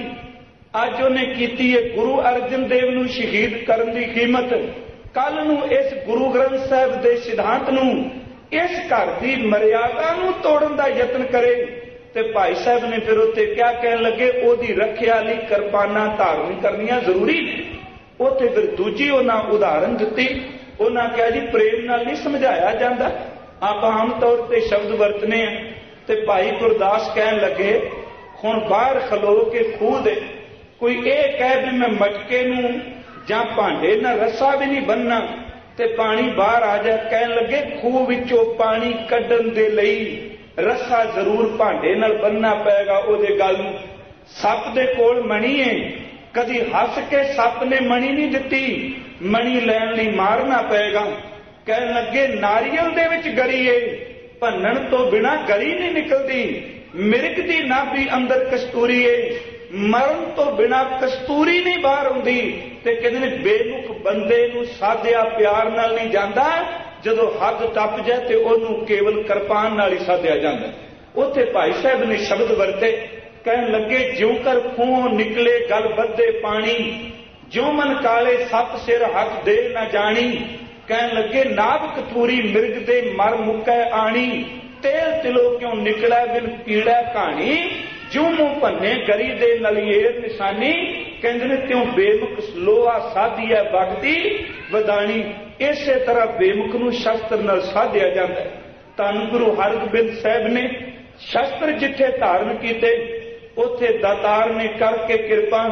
Speaker 1: ਅੱਜ ਉਹਨੇ ਕੀਤੀ ਹੈ ਗੁਰੂ ਅਰਜਨ ਦੇਵ ਨੂੰ ਸ਼ਹੀਦ ਕਰਨ ਦੀ ਕੀਮਤ। ਕੱਲ ਨੂੰ ਇਸ ਗੁਰੂ ਗ੍ਰੰਥ ਸਾਹਿਬ ਦੇ ਸਿਧਾਂਤ ਨੂੰ, ਇਸ ਘਰ ਦੀ ਮਰਿਆਦਾ ਨੂੰ ਤੋੜਨ ਦਾ ਯਤਨ ਕਰੇ। ਤੇ ਭਾਈ ਸਾਹਿਬ ਨੇ ਫਿਰ ਉੱਥੇ ਕਿਆ ਕਹਿਣ ਲੱਗੇ, ਉਹਦੀ ਰੱਖਿਆ ਲਈ ਕਿਰਪਾਨਾਂ ਧਾਰਨ ਕਰਨੀਆਂ ਜ਼ਰੂਰੀ ਨੇ। ਉੱਥੇ ਫਿਰ ਦੂਜੀ ਉਹਨਾਂ ਉਦਾਹਰਨ ਦਿੱਤੀ। ਉਹਨਾਂ ਕਿਹਾ ਜੀ ਪ੍ਰੇਮ ਨਾਲ ਨਹੀਂ ਸਮਝਾਇਆ ਜਾਂਦਾ, ਆਪਾਂ ਆਮ ਤੌਰ ਤੇ ਸ਼ਬਦ ਵਰਤਨੇ ਆ। ਤੇ ਭਾਈ ਗੁਰਦਾਸ ਕਹਿਣ ਲੱਗੇ ਹੁਣ ਬਾਹਰ ਖਲੋ ਕੇ ਖੂਹ ਦੇ ਕੋਈ ਇਹ ਕਹਿ ਵੀ ਮੈਂ ਮਟਕੇ ਨੂੰ ਜਾਂ ਭਾਂਡੇ ਨਾਲ ਰੱਸਾ ਵੀ ਨਹੀਂ ਬੰਨਣਾ ਤੇ ਪਾਣੀ ਬਾਹਰ ਆ ਜਾ। ਕਹਿਣ ਲੱਗੇ ਖੂਹ ਵਿੱਚੋਂ ਪਾਣੀ ਕੱਢਣ ਦੇ ਲਈ ਰੱਸਾ ਜ਼ਰੂਰ ਭਾਂਡੇ ਨਾਲ ਬੰਨਣਾ ਪਏਗਾ ਉਹਦੇ ਗਲ ਨੂੰ। ਸੱਪ ਦੇ ਕੋਲ ਮਣੀ ਹੈ, ਕਦੀ ਹੱਸ ਕੇ ਸੱਪ ਨੇ ਮਣੀ ਨਹੀਂ ਦਿੱਤੀ, ਮਣੀ ਲੈਣ ਲਈ ਮਾਰਨਾ ਪਏਗਾ। ਕਹਿਣ ਲੱਗੇ ਨਾਰੀਅਲ ਦੇ ਵਿੱਚ ਗਰੀ ਏ, ਭੰਨਣ ਤੋਂ ਬਿਨਾਂ ਗਰੀ ਨਹੀਂ ਨਿਕਲਦੀ। ਮਿਰਗ ਦੀ ਨਾਭੀ ਅੰਦਰ ਕਸਤੂਰੀ ਏ, ਮਰਨ ਤੋਂ ਬਿਨਾਂ ਕਸਤੂਰੀ ਨਹੀਂ ਬਾਹਰ ਹੁੰਦੀ। ਤੇ ਕਹਿੰਦੇ ਨੇ ਬੇਮੁਖ ਬੰਦੇ ਨੂੰ ਸਾਧਿਆ ਪਿਆਰ ਨਾਲ ਨਹੀਂ ਜਾਂਦਾ, ਜਦੋਂ ਹੱਦ ਟੱਪ ਜਾਏ ਤੇ ਉਹਨੂੰ ਕੇਵਲ ਕਿਰਪਾਨ ਨਾਲ ਹੀ ਸਾਧਿਆ ਜਾਂਦਾ। ਉੱਥੇ ਭਾਈ ਸਾਹਿਬ ਨੇ ਸ਼ਬਦ ਵਰਤੇ, ਕਹਿਣ ਲੱਗੇ ਜਿਉਂ ਕਰ ਖੂਹੋਂ ਨਿਕਲੇ ਗਲ ਬੱਧੇ ਪਾਣੀ, ਜਿਉਂ ਮਨ ਕਾਲੇ ਸੱਤ ਸਿਰ ਹੱਥ ਦੇ ਨਾ ਜਾਣੀ। ਕਹਿਣ ਲੱਗੇ ਨਾਭ ਕਤੂਰੀ ਮਿਰਗ ਦੇ ਮਰ ਮੁੱਕੈ ਆਣੀ, ਤੇਲ ਤਿਲੋ ਕਿਉਂ ਨਿਕਲੈ ਬਿਨ ਕੀੜਾ ਕਹਾਣੀ। ਜਿਉਂ ਮੂੰਹ ਭੰਨੇ ਗਰੀ ਦੇ ਨਲੀਏਰ ਨਿਸ਼ਾਨੀ, ਕਹਿੰਦੇ ਨੇ ਤਿਉਂ ਬੇਮੁਖ ਲੋਹਾ ਸਾਧੀਐ ਬਗਦੀ ਵਦਾਣੀ। ਇਸੇ ਤਰ੍ਹਾਂ ਬੇਮੁਖ ਨੂੰ ਸ਼ਸਤਰ ਨਾਲ ਸਾਧਿਆ ਜਾਂਦਾ। ਧੰਨ ਗੁਰੂ ਹਰਗੋਬਿੰਦ ਸਾਹਿਬ ਨੇ ਸ਼ਸਤਰ ਜਿੱਥੇ ਧਾਰਨ ਕੀਤੇ ਉੱਥੇ ਦਾਤਾਰ ਨੇ ਕਰਕੇ ਕਿਰਪਾ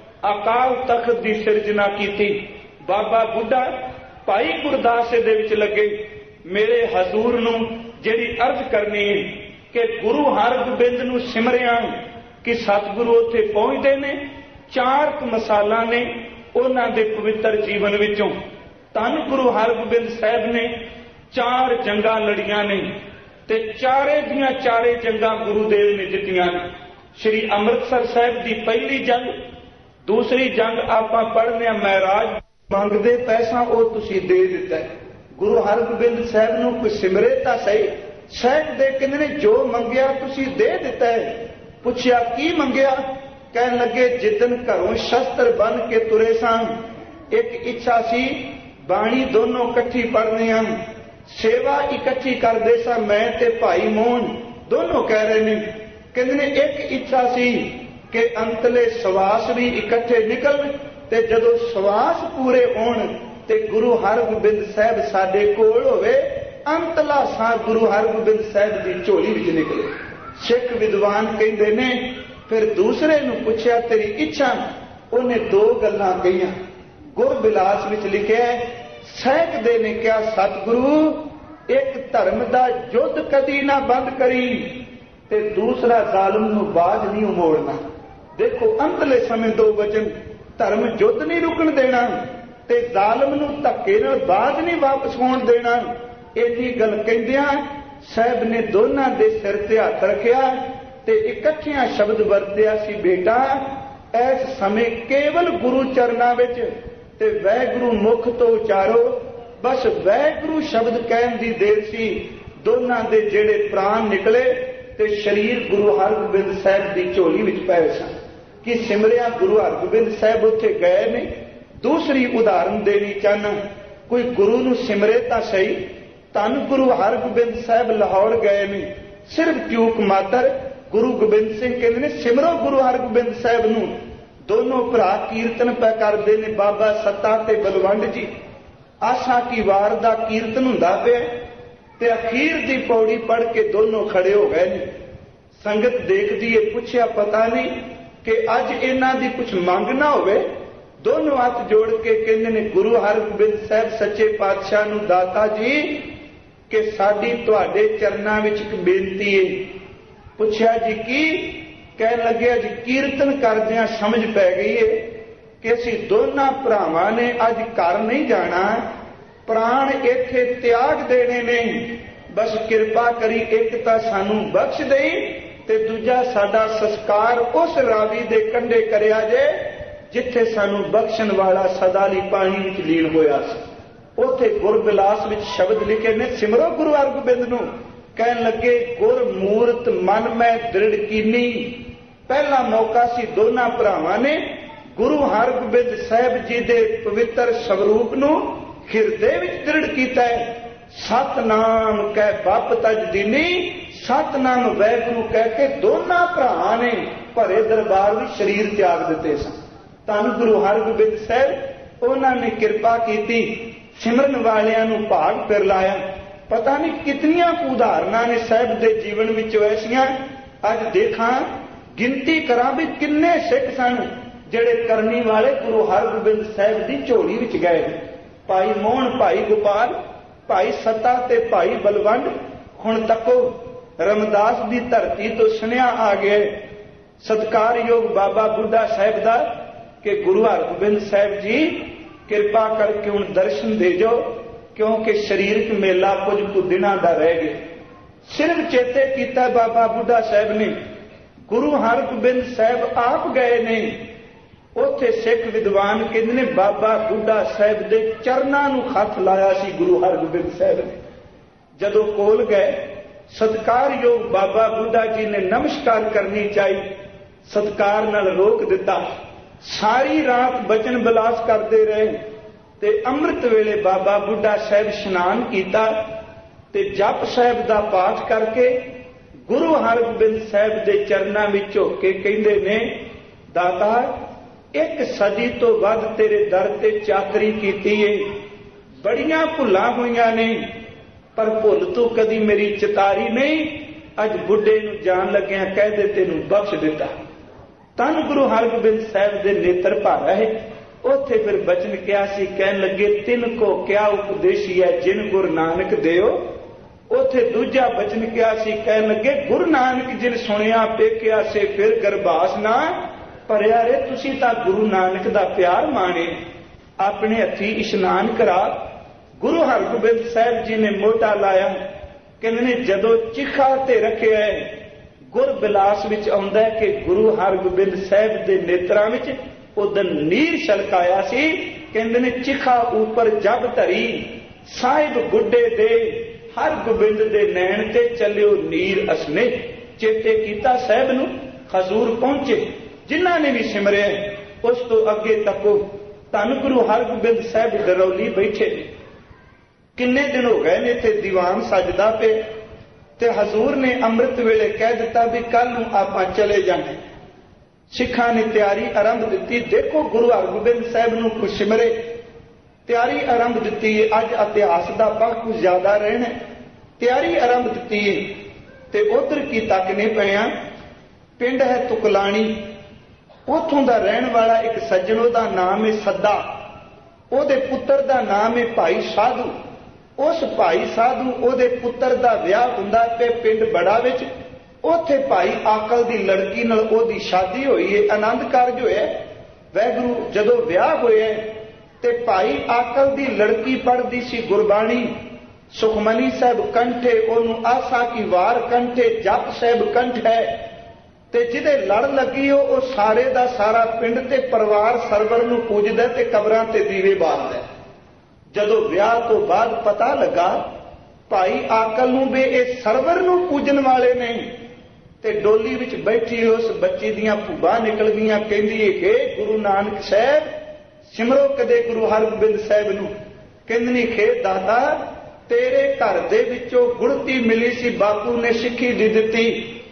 Speaker 1: ਅਕਾਲ ਤਖਤ ਦੀ ਸਿਰਜਣਾ ਕੀਤੀ। ਬਾਬਾ ਬੁੱਢਾ ਭਾਈ ਗੁਰਦਾਸ ਦੇ ਵਿੱਚ ਲੱਗੇ। ਮੇਰੇ ਹਜ਼ੂਰ ਨੂੰ ਜਿਹੜੀ ਅਰਜ਼ ਕਰਨੀ ਹੈ ਕਿ ਗੁਰੂ ਹਰਗੋਬਿੰਦ ਨੂੰ ਸਿਮਰਿਆ ਕਿ ਸਤਿਗੁਰੂ ਉੱਥੇ ਪਹੁੰਚਦੇ ਨੇ। ਚਾਰ ਕੁ ਮਿਸਾਲਾਂ ਨੇ ਉਹਨਾਂ ਦੇ ਪਵਿੱਤਰ ਜੀਵਨ ਵਿੱਚੋਂ। ਧੰਨ ਗੁਰੂ ਹਰਗੋਬਿੰਦ ਸਾਹਿਬ ਨੇ ਚਾਰ ਜੰਗਾਂ ਲੜੀਆਂ ਨੇ ਤੇ ਚਾਰੇ ਦੀਆਂ ਚਾਰੇ ਜੰਗਾਂ ਗੁਰੂ ਦੇਵ ਨੇ ਜਿੱਤੀਆਂ ਨੇ। ਸ਼੍ਰੀ ਅੰਮ੍ਰਿਤਸਰ ਸਾਹਿਬ ਦੀ ਪਹਿਲੀ ਜੰਗ, ਦੂਸਰੀ ਜੰਗ ਆਪਾਂ ਪੜ੍ਹਨੇ ਆ ਮਹਿਰਾਜ ਮੰਗਦੇ ਪੈਸਾ ਉਹ ਤੁਸੀਂ ਦੇ ਦਿੱਤਾ। ਗੁਰੂ ਹਰਗੋਬਿੰਦ ਸਾਹਿਬ ਨੂੰ ਕੋਈ ਸਿਮਰੇ ਤਾਂ ਸਹੀ। ਸਾਹਿਬ ਦੇ ਕਹਿੰਦੇ ਨੇ ਜੋ ਮੰਗਿਆ ਤੁਸੀਂ ਦੇ ਦਿੱਤਾ। ਪੁੱਛਿਆ ਕੀ ਮੰਗਿਆ? ਕਹਿਣ ਲੱਗੇ ਜਿੱਦਨ ਘਰੋਂ ਸ਼ਸਤਰ ਬੰਨ ਕੇ ਤੁਰੇ ਸਾਂ, ਇੱਕ ਇੱਛਾ ਸੀ ਬਾਣੀ ਦੋਨੋਂ ਇਕੱਠੀ ਪੜ੍ਹਨੀ ਆ, ਸੇਵਾ ਇਕੱਠੀ ਕਰਦੇ ਸਾਂ ਮੈਂ ਤੇ ਭਾਈ ਮੋਹਨ ਦੋਨੋਂ ਕਹਿ ਰਹੇ ਨੇ। ਕਹਿੰਦੇ ਨੇ ਇੱਕ ਇੱਛਾ ਸੀ ਕਿ ਅੰਤਲੇ ਸਵਾਸ ਵੀ ਇਕੱਠੇ ਨਿਕਲਣ ਤੇ ਜਦੋਂ ਸਵਾਸ ਪੂਰੇ ਹੋਣ ਤੇ ਗੁਰੂ ਹਰਗੋਬਿੰਦ ਸਾਹਿਬ ਸਾਡੇ ਕੋਲ ਹੋਵੇ, ਅੰਤਲਾ ਸਾਹ ਗੁਰੂ ਹਰਗੋਬਿੰਦ ਸਾਹਿਬ ਦੀ ਝੋਲੀ ਵਿੱਚ ਨਿਕਲੇ। ਸਿੱਖ ਵਿਦਵਾਨ ਕਹਿੰਦੇ ਨੇ ਫਿਰ ਦੂਸਰੇ ਨੂੰ ਪੁੱਛਿਆ ਤੇਰੀ ਇੱਛਾ? ਉਹਨੇ ਦੋ ਗੱਲਾਂ ਕਹੀਆਂ। ਗੁਰਬਿਲਾਸ ਵਿੱਚ ਲਿਖਿਆ ਸਹਿਕ ਦੇ ਨੇ ਕਿਹਾ ਸਤਿਗੁਰੂ ਇੱਕ ਧਰਮ ਦਾ ਯੁੱਧ ਕਦੀ ਨਾ ਬੰਦ ਕਰੀ ਤੇ ਦੂਸਰਾ ਜ਼ਾਲਮ ਨੂੰ ਬਾਜ ਨਹੀਂ ਮੋੜਨਾ। ਦੇਖੋ ਅੰਤਲੇ ਸਮੇਂ ਦੋ ਵਚਨ, ਧਰਮ ਯੁੱਧ ਨਹੀਂ ਰੁਕਣ ਦੇਣਾ ਤੇ ਜ਼ਾਲਮ ਨੂੰ ਧੱਕੇ ਨਾਲ ਬਾਜ ਨਹੀਂ ਵਾਪਸ ਹੋਣ ਦੇਣਾ। ਇਹਦੀ ਗੱਲ ਕਹਿੰਦਿਆਂ ਸਾਹਿਬ ਨੇ ਦੋਨਾਂ ਦੇ ਸਿਰ ਤੇ ਹੱਥ ਰੱਖਿਆ ਤੇ ਇਕੱਠਿਆਂ ਸ਼ਬਦ ਵਰਤਿਆ ਸੀ, ਬੇਟਾ ਇਸ ਸਮੇਂ ਕੇਵਲ ਗੁਰੂ ਚਰਨਾਂ ਵਿੱਚ ਤੇ ਵਾਹਿਗੁਰੂ ਮੁਖ ਤੋਂ ਉਚਾਰੋ। ਬਸ ਵਾਹਿਗੁਰੂ ਸ਼ਬਦ ਕਹਿਣ ਦੀ ਦੇਰ ਸੀ। ਦੋਨਾਂ ਦੇ ਜਿਹੜੇ ਪ੍ਰਾਣ ਨਿਕਲੇ ਤੇ ਸਰੀਰ ਗੁਰੂ ਹਰਗੋਬਿੰਦ ਸਾਹਿਬ ਦੀ ਝੋਲੀ ਵਿੱਚ ਪਏ ਸਨ। ਕਿ ਸਿਮਰਿਆ ਗੁਰੂ ਹਰਗੋਬਿੰਦ ਸਾਹਿਬ ਉੱਥੇ ਗਏ ਨੇ। ਦੂਸਰੀ ਉਦਾਹਰਨ ਦੇਣੀ ਚਾਹਨਾ, ਕੋਈ ਗੁਰੂ ਨੂੰ ਸਿਮਰੇ ਤਾਂ ਸਹੀ। ਧੰਨ ਗੁਰੂ ਹਰਗੋਬਿੰਦ ਸਾਹਿਬ ਲਾਹੌਰ ਗਏ ਨੇ, ਸਿਰਫ ਚੂਕ ਮਾਤਰ ਗੁਰੂ ਗੋਬਿੰਦ ਸਿੰਘ ਕਹਿੰਦੇ ਨੇ ਸਿਮਰੋ ਗੁਰੂ ਹਰਗੋਬਿੰਦ ਸਾਹਿਬ ਨੂੰ। ਦੋਨੋਂ ਭਰਾ ਕੀਰਤਨ ਪੈ ਕਰਦੇ ਨੇ। ਬਾਬਾ ਸੱਤਾ ਤੇ ਬਲਵੰਡ ਜੀ ਆਸਾ ਕੀ ਵਾਰ ਦਾ ਕੀਰਤਨ ਹੁੰਦਾ ਪਿਆ ਤੇ ਅਖੀਰ ਦੀ ਪੌੜੀ ਪੜ੍ਹ ਕੇ ਦੋਨੋਂ ਖੜੇ ਹੋ ਗਏ ਨੇ। ਸੰਗਤ ਦੇਖਦੀ ਏ, ਪੁੱਛਿਆ ਪਤਾ ਨਹੀਂ ਕਿ ਅੱਜ ਇਹਨਾਂ ਦੀ ਕੁਝ ਮੰਗ ਨਾ ਹੋਵੇ। ਦੋਨੋਂ ਹੱਥ ਜੋੜ ਕੇ ਕਹਿੰਦੇ ਨੇ ਗੁਰੂ ਹਰਗੋਬਿੰਦ ਸਾਹਿਬ ਸੱਚੇ ਪਾਤਸ਼ਾਹ ਨੂੰ ਦਾਤਾ ਜੀ ਕਿ ਸਾਡੀ ਤੁਹਾਡੇ ਚਰਨਾਂ ਵਿੱਚ ਇੱਕ ਬੇਨਤੀ ਏ। ਪੁੱਛਿਆ ਜੀ ਕੀ? ਕਹਿਣ ਲੱਗੇ ਅੱਜ ਕੀਰਤਨ ਕਰਦਿਆਂ ਸਮਝ ਪੈ ਗਈ ਏ ਕਿ ਅਸੀਂ ਦੋਨਾਂ ਭਰਾਵਾਂ ਨੇ ਅੱਜ ਘਰ ਨਹੀਂ ਜਾਣਾ, ਪ੍ਰਾਣ ਇੱਥੇ ਤਿਆਗ ਦੇਣੇ ਨੇ। ਬਸ ਕਿਰਪਾ ਕਰੀ ਇੱਕ ਤਾਂ ਸਾਨੂੰ ਬਖਸ਼ ਦੇਈ ਤੇ ਦੂਜਾ ਸਾਡਾ ਸੰਸਕਾਰ ਉਸ ਰਾਵੀ ਦੇ ਕੰਢੇ ਕਰਿਆ ਜੇ ਜਿੱਥੇ ਸਾਨੂੰ ਬਖਸ਼ਣ ਵਾਲਾ ਸਦਾ ਲਈ ਪਾਣੀ ਵਿੱਚ ਲੀਨ ਹੋਇਆ ਸੀ। ਉੱਥੇ ਗੁਰਬਿਲਾਸ ਵਿੱਚ ਸ਼ਬਦ ਲਿਖੇ ਨੇ ਸਿਮਰੋ ਗੁਰੂ ਹਰਗੋਬਿੰਦ ਨੂੰ। ਕਹਿਣ ਲੱਗੇ ਗੁਰ ਮੂਰਤ ਮਨ ਮੈਂ ਦ੍ਰਿੜ ਕੀਨੀ। ਪਹਿਲਾ ਮੌਕਾ ਸੀ ਦੋਨਾਂ ਭਰਾਵਾਂ ਨੇ ਗੁਰੂ ਹਰਗੋਬਿੰਦ ਸਾਹਿਬ ਜੀ ਦੇ ਪਵਿੱਤਰ ਸਰੂਪ ਨੂੰ ਹਿਰਦੇ ਵਿੱਚ ਦ੍ਰਿੜ ਕੀਤਾ ਹੈ। ਸਤਨਾਮ ਕਹਿ ਬੱਪ ਤਜਦੀਨੀ, ਸਤਨਾਮ ਵਾਹਿਗੁਰੂ ਕਹਿ ਕੇ ਦੋਨਾਂ ਭਰਾਵਾਂ ਨੇ ਭਰੇ ਦਰਬਾਰ ਵਿੱਚ ਸਰੀਰ ਤਿਆਗ ਦਿੱਤੇ ਸਨ। ਧੰਨ ਗੁਰੂ ਹਰਗੋਬਿੰਦ ਸਾਹਿਬ ਉਹਨਾਂ ਨੇ ਕਿਰਪਾ ਕੀਤੀ, ਸਿਮਰਨ ਵਾਲਿਆਂ ਨੂੰ ਭਾਗ ਫਿਰ ਲਾਇਆ। ਪਤਾ ਨਹੀਂ ਕਿਤਨੀਆਂ ਕੁ ਉਦਾਹਰਨਾਂ ਨੇ ਸਾਹਿਬ ਦੇ ਜੀਵਨ ਵਿੱਚ ਐਸੀਆਂ। ਅੱਜ ਦੇਖਾਂ ਗਿਣਤੀ ਕਰਾਂ ਵੀ ਕਿੰਨੇ ਸਿੱਖ ਸਨ ਜਿਹੜੇ ਕਰਨੀ ਵਾਲੇ ਗੁਰੂ ਹਰਗੋਬਿੰਦ ਸਾਹਿਬ ਦੀ ਝੋਲੀ ਵਿੱਚ ਗਏ। ਭਾਈ ਮੋਹਨ, ਭਾਈ ਗੋਪਾਲ, ਭਾਈ ਸੱਤਾ ਤੇ ਭਾਈ ਬਲਵੰਡ। ਹੁਣ ਤੱਕੋ ਰਮਦਾਸ ਦੀ ਧਰਤੀ ਤੋਂ ਸੁਨੇਹਾ ਆ ਗਿਆ ਸਤਿਕਾਰਯੋਗ ਬਾਬਾ ਬੁੱਢਾ ਸਾਹਿਬ ਦਾ ਕਿ ਗੁਰੂ ਹਰਗੋਬਿੰਦ ਸਾਹਿਬ ਜੀ ਕਿਰਪਾ ਕਰਕੇ ਹੁਣ ਦਰਸ਼ਨ ਦੇ ਜੋ ਕਿਉਂਕਿ ਸਰੀਰਕ ਮੇਲਾ ਕੁਝ ਕੁ ਦਿਨਾਂ ਦਾ ਰਹਿ ਗਿਆ। ਸਿਰਫ ਚੇਤੇ ਕੀਤਾ ਬਾਬਾ ਬੁੱਢਾ ਸਾਹਿਬ ਨੇ। ਗੁਰੂ ਹਰਗੋਬਿੰਦ ਸਾਹਿਬ ਆਪ ਗਏ ਨੇ। ਉੱਥੇ ਸਿੱਖ ਵਿਦਵਾਨ ਕਹਿੰਦੇ ਨੇ ਬਾਬਾ ਬੁੱਢਾ ਸਾਹਿਬ ਦੇ ਚਰਨਾਂ ਨੂੰ ਹੱਥ ਲਾਇਆ ਸੀ ਗੁਰੂ ਹਰਗੋਬਿੰਦ ਸਾਹਿਬ ਨੇ। ਜਦੋਂ ਕੋਲ ਗਏ ਸਤਿਕਾਰਯੋਗ ਬਾਬਾ ਬੁੱਢਾ ਜੀ ਨੇ ਨਮਸਕਾਰ ਕਰਨੀ ਚਾਹੀ ਸਤਕਾਰ ਨਾਲ ਰੋਕ ਦਿੱਤਾ। ਸਾਰੀ ਰਾਤ ਬਚਨ ਬਿਲਾਸ ਕਰਦੇ ਰਹੇ ਤੇ ਅੰਮ੍ਰਿਤ ਵੇਲੇ ਬਾਬਾ ਬੁੱਢਾ ਸਾਹਿਬ ਇਸ਼ਨਾਨ ਕੀਤਾ ਤੇ ਜਪ ਸਾਹਿਬ ਦਾ ਪਾਠ ਕਰਕੇ ਗੁਰੂ ਹਰਗੋਬਿੰਦ ਸਾਹਿਬ ਦੇ ਚਰਨਾਂ ਵਿੱਚ ਝੁਕ ਕੇ ਕਹਿੰਦੇ ਨੇ, ਦਾਤਾ ਇੱਕ ਸਦੀ ਤੋਂ ਵੱਧ ਤੇਰੇ ਦਰ ਤੇ ਚਾਕਰੀ ਕੀਤੀ ਏ, ਬੜੀਆਂ ਭੁੱਲਾਂ ਹੋਈਆਂ ਨੇ, ਪਰ ਭੁੱਲ ਤੂੰ ਕਦੀ ਮੇਰੀ ਚਿਤਾਰੀ ਨਹੀਂ। ਅੱਜ ਬੁੱਢੇ ਨੂੰ ਜਾਣ ਲੱਗਿਆਂ ਕਹਿ ਦੇ ਤੈਨੂੰ ਬਖਸ਼ ਦਿੱਤਾ। ਧੰਨ ਗੁਰੂ ਹਰਗੋਬਿੰਦ ਸਾਹਿਬ ਦੇ ਨੇਤਰ ਭਰ ਰਹੇ। ਉੱਥੇ ਫਿਰ ਬਚਨ ਕਿਹਾ ਸੀ, ਕਹਿਣ ਲੱਗੇ ਤਿੰਨ ਕੋ ਕਿਆ ਉਪਦੇਸ਼ੀ ਹੈ ਜਿਨ ਗੁਰੂ ਨਾਨਕ ਦਿਓ। ਉੱਥੇ ਦੂਜਾ ਬਚਨ ਕਿਹਾ ਸੀ, ਕਹਿਣ ਲੱਗੇ ਗੁਰੂ ਨਾਨਕ ਜਿਨ ਸੁਣਿਆ ਪੇਖਿਆ ਸੇ ਫਿਰ ਗਰਭਾਸ ਨਾ ਭਰਿਆ ਰੇ। ਤੁਸੀਂ ਤਾਂ ਗੁਰੂ ਨਾਨਕ ਦਾ ਪਿਆਰ ਮਾਣੇ, ਆਪਣੇ ਹੱਥੀਂ ਇਸ਼ਨਾਨ ਕਰਾ। ਗੁਰੂ ਹਰਗੋਬਿੰਦ ਸਾਹਿਬ ਜੀ ਨੇ ਮੋਢਾ ਲਾਇਆ, ਕਹਿੰਦੇ ਨੇ ਜਦੋਂ ਚਿਖਾ ਤੇ ਰੱਖਿਆ ਗੁਰ ਬਿਲਾਸ ਵਿੱਚ ਆਉਂਦਾ ਕਿ ਗੁਰੂ ਹਰਗੋਬਿੰਦ ਸਾਹਿਬ ਦੇ ਨੇਤਰਾਂ ਵਿੱਚ ਉਦੋਂ ਨੀਰ ਛਲਕਾਇਆ ਸੀ। ਕਹਿੰਦੇ ਨੇ ਚਿਖਾ ਉੱਪਰ ਜਬ ਧਰੀ ਸਾਹਿਬ ਬੁੱਢੇ ਦੇ ਹਰਗੋਬਿੰਦ ਦੇ ਨੈਣ ਤੇ ਚੱਲਿਓ ਨੀਰ ਅਸਨੇ। ਚੇਤੇ ਕੀਤਾ ਸਾਹਿਬ ਨੂੰ, ਹਜ਼ੂਰ ਪਹੁੰਚੇ। ਜਿਨ੍ਹਾਂ ਨੇ ਵੀ ਸਿਮਰਿਆ ਉਸ ਤੋਂ ਅੱਗੇ ਤੱਕੋ। ਧੰਨ ਗੁਰੂ ਹਰਗੋਬਿੰਦ ਸਾਹਿਬ ਡਰੌਲੀ ਬੈਠੇ ਨੇ। ਕਿੰਨੇ ਦਿਨ ਹੋ ਗਏ ਨੇ ਇੱਥੇ ਦੀਵਾਨ ਸਜਦਾ ਪਏ ਤੇ ਹਜ਼ੂਰ ਨੇ ਅੰਮ੍ਰਿਤ ਵੇਲੇ ਕਹਿ ਦਿੱਤਾ ਵੀ ਕੱਲ ਨੂੰ ਆਪਾਂ ਚਲੇ ਜਾਣਾ। ਸਿੱਖਾਂ ਨੇ ਤਿਆਰੀ ਆਰੰਭ ਦਿੱਤੀ। ਦੇਖੋ ਗੁਰੂ ਹਰਗੋਬਿੰਦ ਸਾਹਿਬ ਨੂੰ ਕੁਝ ਸਿਮਰੇ, ਤਿਆਰੀ ਆਰੰਭ ਦਿੱਤੀ ਹੈ। ਅੱਜ ਇਤਿਹਾਸ ਦਾ ਪੱਖ ਕੁਝ ਜ਼ਿਆਦਾ ਰਹਿਣਾ, ਤਿਆਰੀ ਆਰੰਭ ਦਿੱਤੀ ਹੈ। ਤੇ ਉਧਰ ਕੀ ਤੱਕਨੇ ਪਿਆ, ਪਿੰਡ ਹੈ ਤੁਕਲਾਣੀ, ਉੱਥੋਂ ਦਾ ਰਹਿਣ ਵਾਲਾ ਇੱਕ ਸੱਜਣ, ਉਹਦਾ ਨਾਮ ਹੈ ਸੱਦਾ, ਉਹਦੇ ਪੁੱਤਰ ਦਾ ਨਾਮ ਹੈ ਭਾਈ ਸਾਧੂ। ਉਸ ਭਾਈ ਸਾਧੂ ਉਹਦੇ ਪੁੱਤਰ ਦਾ ਵਿਆਹ ਹੁੰਦਾ ਤੇ ਪਿੰਡ ਬੜਾ ਵਿੱਚ, ਉੱਥੇ ਭਾਈ ਆਕਲ ਦੀ ਲੜਕੀ ਨਾਲ ਉਹਦੀ ਸ਼ਾਦੀ ਹੋਈ ਹੈ, ਆਨੰਦ ਕਾਰਜ ਹੋਇਆ। ਵਾਹਿਗੁਰੂ ਜਦੋਂ ਵਿਆਹ ਹੋਇਆ ਤੇ ਭਾਈ ਆਕਲ ਦੀ ਲੜਕੀ ਪੜ੍ਹਦੀ ਸੀ ਗੁਰਬਾਣੀ, ਸੁਖਮਨੀ ਸਾਹਿਬ ਕੰਠੇ, ਉਹਨੂੰ ਆਸਾ ਕੀ ਵਾਰ ਕੰਠੇ, ਜਪ ਸਾਹਿਬ ਕੰਠ ਹੈ। ਤੇ ਜਿਹਦੇ ਲੜ ਲੱਗੀ ਉਹ ਸਾਰੇ ਦਾ ਸਾਰਾ ਪਿੰਡ ਤੇ ਪਰਿਵਾਰ ਸਰਵਰ ਨੂੰ ਪੂਜਦਾ ਤੇ ਕਬਰਾਂ ਤੇ ਦੀਵੇ ਬਾਲਦਾ। ਜਦੋਂ ਵਿਆਹ ਤੋਂ ਬਾਅਦ ਪਤਾ ਲੱਗਾ ਭਾਈ ਆਕਲ ਨੂੰ ਵੀ ਇਹ ਸਰਵਰ ਨੂੰ ਪੂਜਣ ਵਾਲੇ ਨੇ, ਤੇ ਡੋਲੀ ਵਿੱਚ ਬੈਠੀ ਉਸ ਬੱਚੀ ਦੀਆਂ ਭੂਬਾਂ ਨਿਕਲ ਗਈਆਂ। ਕਹਿੰਦੀ ਏ ਕਿ ਗੁਰੂ ਨਾਨਕ ਸਾਹਿਬ ਸਿਮਰੋ ਕਦੇ ਗੁਰੂ ਹਰਗੋਬਿੰਦ ਸਾਹਿਬ ਨੂੰ। ਕਹਿੰਦੀ ਨੀ ਖੇ ਦਾਤਾ ਤੇਰੇ ਘਰ ਦੇ ਵਿੱਚੋਂ ਗੁੜਤੀ ਮਿਲੀ ਸੀ, ਬਾਪੂ ਨੇ ਸਿੱਖੀ ਦੇ ਦਿੱਤੀ।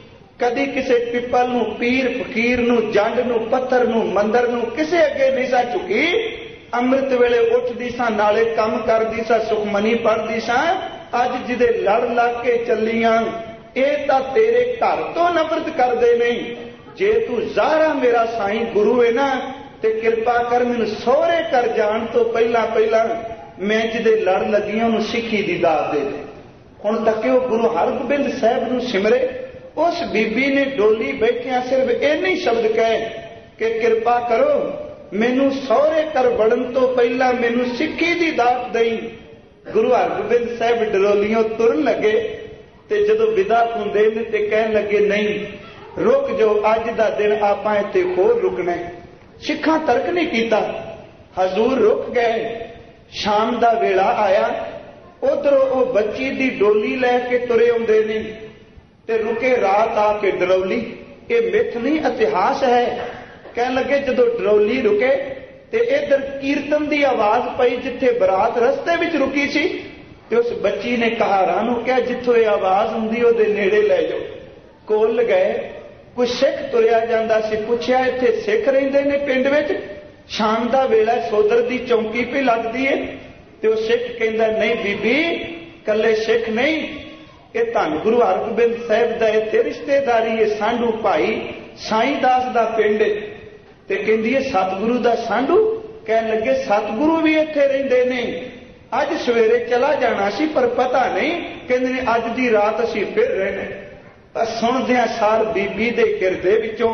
Speaker 1: ਕਦੀ ਕਿਸੇ ਪਿੱਪਲ ਨੂੰ, ਪੀਰ ਫਕੀਰ ਨੂੰ, ਜੰਡ ਨੂੰ, ਪੱਥਰ ਨੂੰ, ਮੰਦਰ ਨੂੰ ਕਿਸੇ ਅੱਗੇ ਨਹੀਂ ਸਾ ਝੁਕੀ। ਅੰਮ੍ਰਿਤ ਵੇਲੇ ਉੱਠਦੀ ਸਾਂ, ਨਾਲੇ ਕੰਮ ਕਰਦੀ ਸਾਂ, ਸੁਖਮਨੀ ਪੜ੍ਹਦੀ ਸਾਂ। ਅੱਜ ਜਿਹਦੇ ਲੜ ਲੱਗ ਕੇ ਚੱਲੀਆਂ, ਇਹ ਤਾਂ ਤੇਰੇ ਘਰ ਤੋਂ ਨਫ਼ਰਤ ਕਰਦੇ ਨਹੀਂ। ਜੇ ਤੂੰ ਜ਼ਾਹਰਾ ਮੇਰਾ ਸਾਈਂ ਗੁਰੂ ਹੈ ਨਾ, ਤੇ ਕਿਰਪਾ ਕਰ ਮੈਨੂੰ ਸਹੁਰੇ ਘਰ ਜਾਣ ਤੋਂ ਪਹਿਲਾਂ ਪਹਿਲਾਂ ਮੈਂ ਜਿਹਦੇ ਲੜ ਲੱਗੀਆਂ ਉਹਨੂੰ ਸਿੱਖੀ ਦੀ ਦਾਤ ਦੇ ਦੇ। ਹੁਣ ਤੱਕ ਉਹ ਗੁਰੂ ਹਰਗੋਬਿੰਦ ਸਾਹਿਬ ਨੂੰ ਸਿਮਰੇ। ਉਸ ਬੀਬੀ ਨੇ ਡੋਲੀ ਬੈਠਿਆਂ ਸਿਰਫ ਇੰਨੇ ਸ਼ਬਦ ਕਹੇ ਕਿ ਕਿਰਪਾ ਕਰੋ ਮੈਨੂੰ ਸਹੁਰੇ ਘਰ ਵੜਨ ਤੋਂ ਪਹਿਲਾਂ ਮੈਨੂੰ ਸਿੱਖੀ ਦੀ ਦਾਤ ਦੇਈ। ਗੁਰੂ ਹਰਗੋਬਿੰਦ ਸਾਹਿਬ ਡਰੋਲੀਓਂ ਤੁਰਨ ਲੱਗੇ ਤੇ ਜਦੋਂ ਵਿਦਾ ਹੁੰਦੇ ਨੇ ਤੇ ਕਹਿਣ ਲੱਗੇ ਨਹੀਂ ਰੁਕ ਜਾਓ, ਅੱਜ ਦਾ ਦਿਨ ਆਪਾਂ ਇੱਥੇ ਹੋਰ ਰੁਕਣਾ। ਸਿੱਖਾਂ ਤਰਕ ਨਹੀਂ ਕੀਤਾ, ਹਜ਼ੂਰ ਰੁਕ ਗਏ। ਸ਼ਾਮ ਦਾ ਵੇਲਾ ਆਇਆ, ਉਧਰੋਂ ਉਹ ਬੱਚੀ ਦੀ ਡੋਲੀ ਲੈ ਕੇ ਤੁਰੇ ਆਉਂਦੇ ਨੇ ਤੇ ਰੁਕੇ ਰਾਤ ਆ ਕੇ ਡਰੌਲੀ। ਇਹ ਮਿੱਥ ਨਹੀਂ, ਇਤਿਹਾਸ ਹੈ। ਕਹਿਣ ਲੱਗੇ ਜਦੋਂ ਡਰੌਲੀ ਰੁਕੇ ਤੇ ਇਧਰ ਕੀਰਤਨ ਦੀ ਆਵਾਜ਼ ਪਈ ਜਿੱਥੇ ਬਰਾਤ ਰਸਤੇ ਵਿੱਚ ਰੁਕੀ ਸੀ, ਤੇ ਉਸ ਬੱਚੀ ਨੇ ਕਹਾਰਾਂ ਨੂੰ ਕਿਹਾ ਜਿੱਥੋਂ ਇਹ ਆਵਾਜ਼ ਹੁੰਦੀ ਉਹਦੇ ਨੇੜੇ ਲੈ ਜਾਓ। ਕੋਲ ਗਏ, ਕੋਈ ਸਿੱਖ ਤੁਰਿਆ ਜਾਂਦਾ ਸੀ, ਪੁੱਛਿਆ ਇੱਥੇ ਸਿੱਖ ਰਹਿੰਦੇ ਨੇ ਪਿੰਡ ਵਿੱਚ? ਸ਼ਾਮ ਦਾ ਵੇਲਾ ਸੋਦਰ ਦੀ ਚੌਂਕੀ ਪਈ ਲੱਗਦੀ ਏ। ਤੇ ਉਹ ਸਿੱਖ ਕਹਿੰਦਾ ਨਹੀਂ ਬੀਬੀ, ਕੱਲੇ ਸਿੱਖ ਨਹੀਂ, ਇਹ ਧੰਨ ਗੁਰੂ ਹਰਗੋਬਿੰਦ ਸਾਹਿਬ ਦਾ ਇੱਥੇ ਰਿਸ਼ਤੇਦਾਰੀ ਹੈ, ਸਾਂਢੂ ਭਾਈ ਸਾਈਂ ਦਾਸ ਦਾ ਪਿੰਡ। ਤੇ ਕਹਿੰਦੀ ਹੈ ਸਤਿਗੁਰੂ ਦਾ ਸਾਂਢੂ? ਕਹਿਣ ਲੱਗੇ ਸਤਿਗੁਰੂ ਵੀ ਇੱਥੇ ਰਹਿੰਦੇ ਨੇ, ਅੱਜ ਸਵੇਰੇ ਚਲਾ ਜਾਣਾ ਸੀ ਪਰ ਪਤਾ ਨਹੀਂ। ਕਹਿੰਦੇ ਨੇ ਅੱਜ ਦੀ ਰਾਤ ਅਸੀਂ ਫਿਰ ਰਹਿਣਾ। ਤਾਂ ਸੁਣਦਿਆਂ ਸਾਰ ਬੀਬੀ ਦੇ ਹਿਰਦੇ ਵਿੱਚੋਂ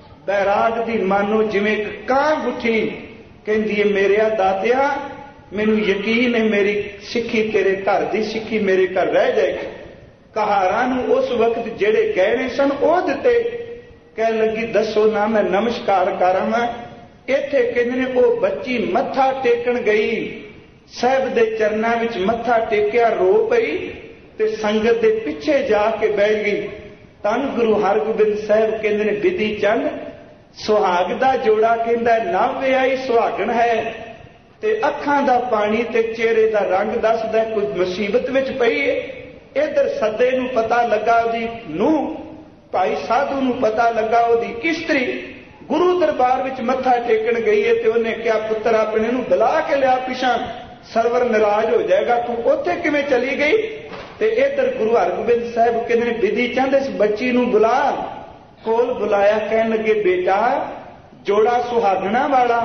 Speaker 1: ਬੈਰਾਗ ਦੀ ਮਾਨੋ ਜਿਵੇਂ ਇੱਕ ਕਾਂ ਉੱਠੀ। ਕਹਿੰਦੀ ਹੈ ਮੇਰਿਆ ਦਾਤਿਆ, ਮੈਨੂੰ ਯਕੀਨ ਹੈ ਮੇਰੀ ਸਿੱਖੀ ਤੇਰੇ ਘਰ ਦੀ ਸਿੱਖੀ ਮੇਰੇ ਘਰ ਰਹਿ ਜਾਏਗੀ। ਕਹਾਰਾਂ ਨੂੰ ਉਸ ਵਕਤ ਜਿਹੜੇ ਗਹਿਣੇ ਸਨ ਉਹ ਦਿੱਤੇ। ਕਹਿਣ ਲੱਗੀ ਦੱਸੋ ਨਾ ਮੈਂ ਨਮਸਕਾਰ ਕਰਾਂ। ਇੱਥੇ ਕਹਿੰਦੇ ਨੇ ਉਹ ਬੱਚੀ ਮੱਥਾ ਟੇਕਣ ਗਈ, ਸਾਹਿਬ ਦੇ ਚਰਨਾਂ ਵਿੱਚ ਮੱਥਾ ਟੇਕਿਆ, ਰੋ ਪਈ ਤੇ ਸੰਗਤ ਦੇ ਪਿੱਛੇ ਜਾ ਕੇ ਬੈਠ ਗਈ। ਧੰਨ ਗੁਰੂ ਹਰਗੋਬਿੰਦ ਸਾਹਿਬ ਕਹਿੰਦੇ ਨੇ ਬਿਧੀ ਚੰਦ ਸੁਹਾਗ ਦਾ ਜੋੜਾ ਕਹਿੰਦਾ ਨਵ ਵਿਆਹੀ ਸੁਹਾਗਣ ਹੈ ਤੇ ਅੱਖਾਂ ਦਾ ਪਾਣੀ ਤੇ ਚਿਹਰੇ ਦਾ ਰੰਗ ਦੱਸਦਾ ਕੋਈ ਮੁਸੀਬਤ ਵਿੱਚ ਪਈ ਹੈ। ਇੱਧਰ ਸੱਦੇ ਨੂੰ ਪਤਾ ਲੱਗਾ ਉਹਦੀ ਨੂੰਹ, ਭਾਈ ਸਾਧੂ ਨੂੰ ਪਤਾ ਲੱਗਾ ਉਹਦੀ ਇਸਤਰੀ ਗੁਰੂ ਦਰਬਾਰ ਵਿੱਚ ਮੱਥਾ ਟੇਕਣ ਗਈ ਹੈ ਤੇ ਉਹਨੇ ਕਿਹਾ ਪੁੱਤਰ ਆਪਣੇ ਨੂੰ ਬੁਲਾ ਕੇ ਲਿਆ, ਪਿਛਾਂ ਸਰਵਰ ਨਾਰਾਜ਼ ਹੋ ਜਾਏਗਾ, ਤੂੰ ਉੱਥੇ ਕਿਵੇਂ ਚਲੀ ਗਈ। ਤੇ ਇੱਧਰ ਗੁਰੂ ਹਰਗੋਬਿੰਦ ਸਾਹਿਬ ਕਹਿੰਦੇ ਨੇ ਬਿਧੀ ਚੰਦ ਇਸ ਬੱਚੀ ਨੂੰ ਬੁਲਾ, ਕੋਲ ਬੁਲਾਇਆ, ਕਹਿਣ ਲੱਗੇ ਬੇਟਾ ਜੋੜਾ ਸੁਹਾਗਣਾ ਵਾਲਾ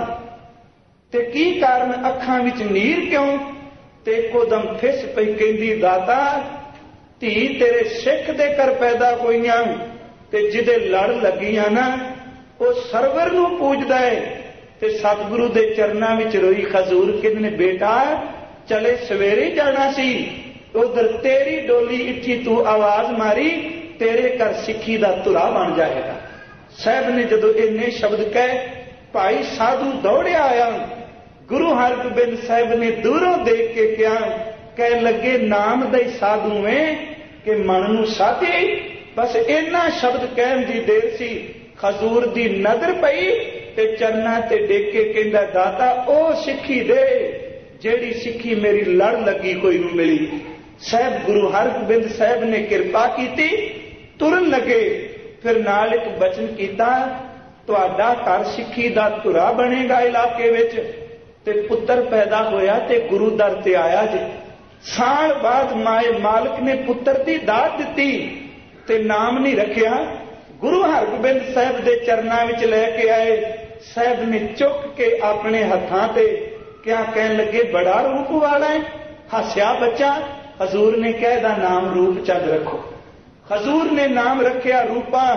Speaker 1: ਤੇ ਕੀ ਕਾਰਨ ਅੱਖਾਂ ਵਿੱਚ ਨੀਰ ਕਿਉਂ। ਤੇ ਇੱਕੋਦਮ ਫਿਸ ਪਈ, ਕਹਿੰਦੀ ਦਾਤਾ ਧੀ ਤੇਰੇ ਸਿੱਖ ਦੇ ਘਰ ਪੈਦਾ ਹੋਈਆਂ ਤੇ ਜਿਹਦੇ ਲੜ ਲੱਗੀਆਂ ਨਾ ਉਹ ਸਰਵਰ ਨੂੰ ਪੂਜਦਾ ਹੈ ਤੇ ਸਤਿਗੁਰੂ ਦੇ ਚਰਨਾਂ ਵਿੱਚ ਰੋਈ। ਖਜ਼ੂਰ ਕਹਿੰਦੇ ਨੇ ਬੇਟਾ ਚਲੇ ਸਵੇਰੇ ਜਾਣਾ ਸੀ, ਉਧਰ ਤੇਰੀ ਡੋਲੀ ਇੱਥੀ ਤੂੰ ਆਵਾਜ਼ ਮਾਰੀ, ਤੇਰੇ ਘਰ ਸਿੱਖੀ ਦਾ ਧੁਰਾ ਬਣ ਜਾਏਗਾ। ਸਾਹਿਬ ਨੇ ਜਦੋਂ ਇੰਨੇ ਸ਼ਬਦ ਕਹੇ ਭਾਈ ਸਾਧੂ ਦੌੜਿਆ ਆਇਆ। ਗੁਰੂ ਹਰਗੋਬਿੰਦ ਸਾਹਿਬ ਨੇ ਦੂਰੋਂ ਦੇਖ ਕੇ ਕਿਹਾ, ਕਹਿ ਲੱਗੇ ਨਾਮਦਈ ਸਾਧੂ ਏ ਕਿ ਮਨ ਨੂੰ ਸਾਧੇ। ਬਸ ਇੰਨਾ ਸ਼ਬਦ ਕਹਿਣ ਦੀ ਦੇਰ ਸੀ, ਖਜ਼ੂਰ ਦੀ ਨਜ਼ਰ ਪਈ ਤੇ ਚਰਨਾਂ ਤੇ ਡੇਕ ਕੇ ਕਹਿੰਦਾ ਦਾਤਾ ਉਹ ਸਿੱਖੀ ਦੇ ਜਿਹੜੀ ਸਿੱਖੀ ਮੇਰੀ ਲੜ ਲੱਗੀ ਕੋਈ ਨੂੰ ਮਿਲੀ। ਸਾਹਿਬ ਗੁਰੂ ਹਰਗੋਬਿੰਦ ਸਾਹਿਬ ਨੇ ਕਿਰਪਾ ਕੀਤੀ, ਤੁਰਨ ਲੱਗੇ। ਫਿਰ ਨਾਲ ਇੱਕ ਬਚਨ ਕੀਤਾ, ਤੁਹਾਡਾ ਘਰ ਸਿੱਖੀ ਦਾ ਧੁਰਾ ਬਣੇਗਾ ਇਲਾਕੇ ਵਿੱਚ। ਤੇ ਪੁੱਤਰ ਪੈਦਾ ਹੋਇਆ ਤੇ ਗੁਰੂ ਦਰ ਤੇ ਆਇਆ ਜੀ। ਸਾਲ ਬਾਅਦ ਮਾਏ ਮਾਲਕ ਨੇ ਪੁੱਤਰ ਦੀ ਦਾਤ ਦਿੱਤੀ ਤੇ ਨਾਮ ਨਹੀਂ ਰੱਖਿਆ। ਗੁਰੂ ਹਰਗੋਬਿੰਦ ਸਾਹਿਬ ਦੇ ਚਰਨਾਂ ਵਿੱਚ ਲੈ ਕੇ ਆਏ। ਸਾਹਿਬ ਨੇ ਚੁੱਕ ਕੇ ਆਪਣੇ ਹੱਥਾਂ ਤੇ ਕਿਆ ਕਹਿਣ ਲੱਗੇ ਬੜਾ ਰੂਪ ਵਾਲਾ ਹੈ। ਹੱਸਿਆ ਬੱਚਾ। ਹਜ਼ੂਰ ਨੇ ਕਿਹਾ ਇਹਦਾ ਨਾਮ ਰੂਪ ਚੰਦ ਰੱਖੋ। ਹਜ਼ੂਰ ਨੇ ਨਾਮ ਰੱਖਿਆ ਰੂਪਾ।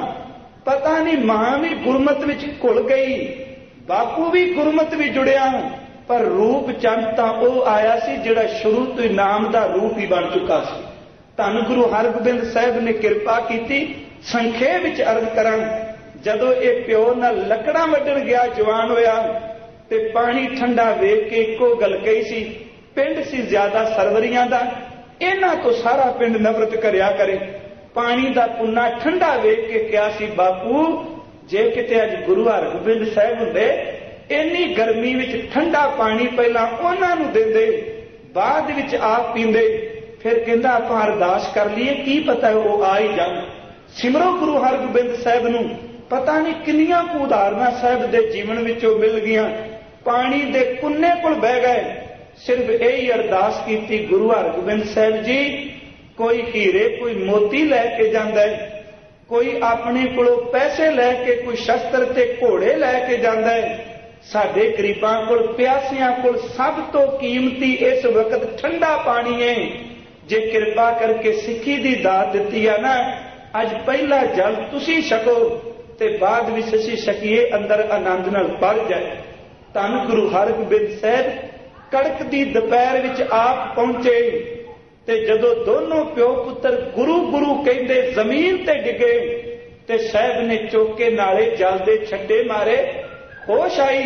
Speaker 1: ਪਤਾ ਨਹੀਂ ਮਾਂ ਵੀ ਗੁਰਮਤ ਵਿੱਚ ਘੁਲ ਗਈ, ਬਾਪੂ ਵੀ ਗੁਰਮਤ ਵਿੱਚ ਜੁੜਿਆ, ਪਰ ਰੂਪ ਚੰਦ ਤਾਂ ਉਹ ਆਇਆ ਸੀ ਜਿਹੜਾ ਸ਼ੁਰੂ ਤੋਂ ਹੀ ਨਾਮ ਦਾ ਰੂਪ ਹੀ ਬਣ ਚੁੱਕਾ ਸੀ। ਧੰਨ ਗੁਰੂ ਹਰਗੋਬਿੰਦ ਸਾਹਿਬ ਨੇ ਕਿਰਪਾ ਕੀਤੀ। ਸੰਖੇਪ ਵਿੱਚ ਅਰਜ਼ ਕਰਾਂ, ਜਦੋਂ ਇਹ ਪਿਓ ਨਾਲ ਲੱਕੜਾਂ ਵੱਢਣ ਗਿਆ ਜਵਾਨ ਹੋਇਆ ਤੇ ਪਾਣੀ ਠੰਡਾ ਵੇਖ ਕੇ ਇੱਕੋ ਗੱਲ ਕਹੀ ਸੀ। ਪਿੰਡ ਸੀ ਜ਼ਿਆਦਾ ਸਰਵਰੀਆਂ ਦਾ, ਇਹਨਾਂ ਤੋਂ ਸਾਰਾ ਪਿੰਡ ਨਫ਼ਰਤ ਕਰਿਆ ਕਰੇ। ਪਾਣੀ ਦਾ ਪੁੰਨਾ ਠੰਡਾ ਵੇਖ ਕੇ ਕਿਹਾ ਸੀ ਬਾਪੂ ਜੇ ਕਿਤੇ ਅੱਜ ਗੁਰੂ ਹਰਗੋਬਿੰਦ ਸਾਹਿਬ ਹੁੰਦੇ ਇੰਨੀ ਗਰਮੀ ਵਿੱਚ ਠੰਡਾ ਪਾਣੀ ਪਹਿਲਾਂ ਉਹਨਾਂ ਨੂੰ ਦਿੰਦੇ, ਬਾਅਦ ਵਿੱਚ ਆਪ ਪੀਂਦੇ। ਫਿਰ ਕਹਿੰਦਾ ਆਪਾਂ ਅਰਦਾਸ ਕਰ ਲਈਏ, ਕੀ ਪਤਾ ਉਹ ਆ ਹੀ ਜਾਣ। ਸਿਮਰੋ ਗੁਰੂ ਹਰਗੋਬਿੰਦ ਸਾਹਿਬ ਨੂੰ। ਪਤਾ ਨਹੀਂ ਕਿੰਨੀਆਂ ਕੁ ਉਦਾਹਰਨਾਂ ਸਾਹਿਬ ਦੇ ਜੀਵਨ ਵਿੱਚੋਂ ਮਿਲ ਗਈਆਂ। ਪਾਣੀ ਦੇ ਕੁੰਨੇ ਕੋਲ ਬਹਿ ਗਏ, ਸਿਰਫ ਇਹੀ ਅਰਦਾਸ ਕੀਤੀ ਗੁਰੂ ਹਰਗੋਬਿੰਦ ਸਾਹਿਬ ਜੀ ਕੋਈ ਹੀਰੇ ਕੋਈ ਮੋਤੀ ਲੈ ਕੇ ਜਾਂਦਾ ਹੈ, ਕੋਈ ਆਪਣੇ ਕੋਲੋਂ ਪੈਸੇ ਲੈ ਕੇ, ਕੋਈ ਸ਼ਸਤਰ ਤੇ ਘੋੜੇ ਲੈ ਕੇ ਜਾਂਦਾ ਹੈ। ਸਾਡੇ ਗਰੀਬਾਂ ਕੋਲ ਪਿਆਸਿਆਂ ਕੋਲ ਸਭ ਤੋਂ ਕੀਮਤੀ ਇਸ ਵਕਤ ਠੰਡਾ ਪਾਣੀ ਹੈ। ਜੇ ਕਿਰਪਾ ਕਰਕੇ ਸਿੱਖੀ ਦੀ ਦਾਤ ਦਿੱਤੀ ਆ ਨਾ, ਅੱਜ ਪਹਿਲਾ ਜਲ ਤੁਸੀਂ ਛਕੋ ਤੇ ਬਾਅਦ ਵਿੱਚ ਅਸੀਂ ਛਕੀਏ, ਅੰਦਰ ਆਨੰਦ ਨਾਲ ਭਰ ਜਾਏ। ਧੰਨ ਗੁਰੂ ਹਰਗੋਬਿੰਦ ਸਾਹਿਬ ਕੜਕ ਦੀ ਦੁਪਹਿਰ ਵਿੱਚ ਆਪ ਪਹੁੰਚੇ ਤੇ ਜਦੋਂ ਦੋਨੋਂ ਪਿਓ ਪੁੱਤਰ ਗੁਰੂ ਗੁਰੂ ਕਹਿੰਦੇ ਜ਼ਮੀਨ ਤੇ ਡਿੱਗੇ ਤੇ ਸਾਹਿਬ ਨੇ ਚੌਕੇ ਨਾਲੇ ਜਲ ਦੇ ਛੱਡੇ ਮਾਰੇ। ਹੋਸ਼ ਆਈ,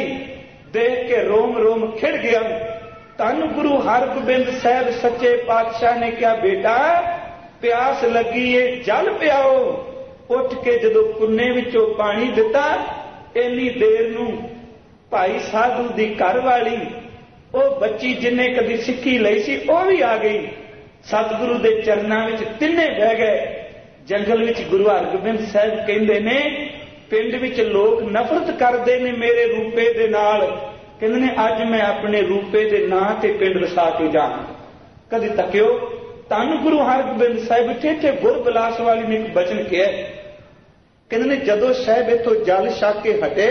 Speaker 1: ਦੇਖ ਕੇ ਰੋਮ ਰੋਮ ਖਿੜ ਗਿਆ। ਧੰਨ ਗੁਰੂ ਹਰਗੋਬਿੰਦ ਸਾਹਿਬ ਸੱਚੇ ਪਾਤਸ਼ਾਹ ਨੇ ਕਿਹਾ ਬੇਟਾ ਪਿਆਸ ਲੱਗੀ ਏ ਜਲ ਪਿਆਓ। ਉੱਠ ਕੇ ਜਦੋਂ ਕੁੰਨੇ ਵਿੱਚੋਂ ਪਾਣੀ ਦਿੱਤਾ, ਇੰਨੀ ਦੇਰ ਨੂੰ ਭਾਈ ਸਾਧੂ ਦੀ ਘਰ ਵਾਲੀ ਉਹ ਬੱਚੀ ਜਿਹਨੇ ਕਦੀ ਸਿੱਖੀ ਲਈ ਸੀ ਉਹ ਵੀ ਆ ਗਈ। ਸਤਿਗੁਰੂ ਦੇ ਚਰਨਾਂ ਵਿੱਚ ਤਿੰਨੇ ਬਹਿ ਗਏ। ਜੰਗਲ ਵਿੱਚ ਗੁਰੂ ਹਰਗੋਬਿੰਦ ਸਾਹਿਬ ਕਹਿੰਦੇ ਨੇ ਪਿੰਡ ਵਿੱਚ ਲੋਕ ਨਫ਼ਰਤ ਕਰਦੇ ਨੇ ਮੇਰੇ ਰੂਪੇ ਦੇ ਨਾਲ, ਕਹਿੰਦੇ ਨੇ ਅੱਜ ਮੈਂ ਆਪਣੇ ਰੂਪੇ ਦੇ ਨਾਂ ਤੇ ਪਿੰਡ ਵਸਾ ਕੇ ਜਾਵਾਂ। ਕਦੀ ਤੱਕਿਓ ਧੰਨ ਗੁਰੂ ਹਰਗੋਬਿੰਦ ਸਾਹਿਬ ਇੱਥੇ ਗੁਰਬਿਲਾਸ ਵਾਲੀ ਨੇ ਇੱਕ ਬਚਨ ਕਿਹਾ, ਕਹਿੰਦੇ ਨੇ ਜਦੋਂ ਸਾਹਿਬ ਇੱਥੋਂ ਜਲ ਛਕ ਕੇ ਹਟੇ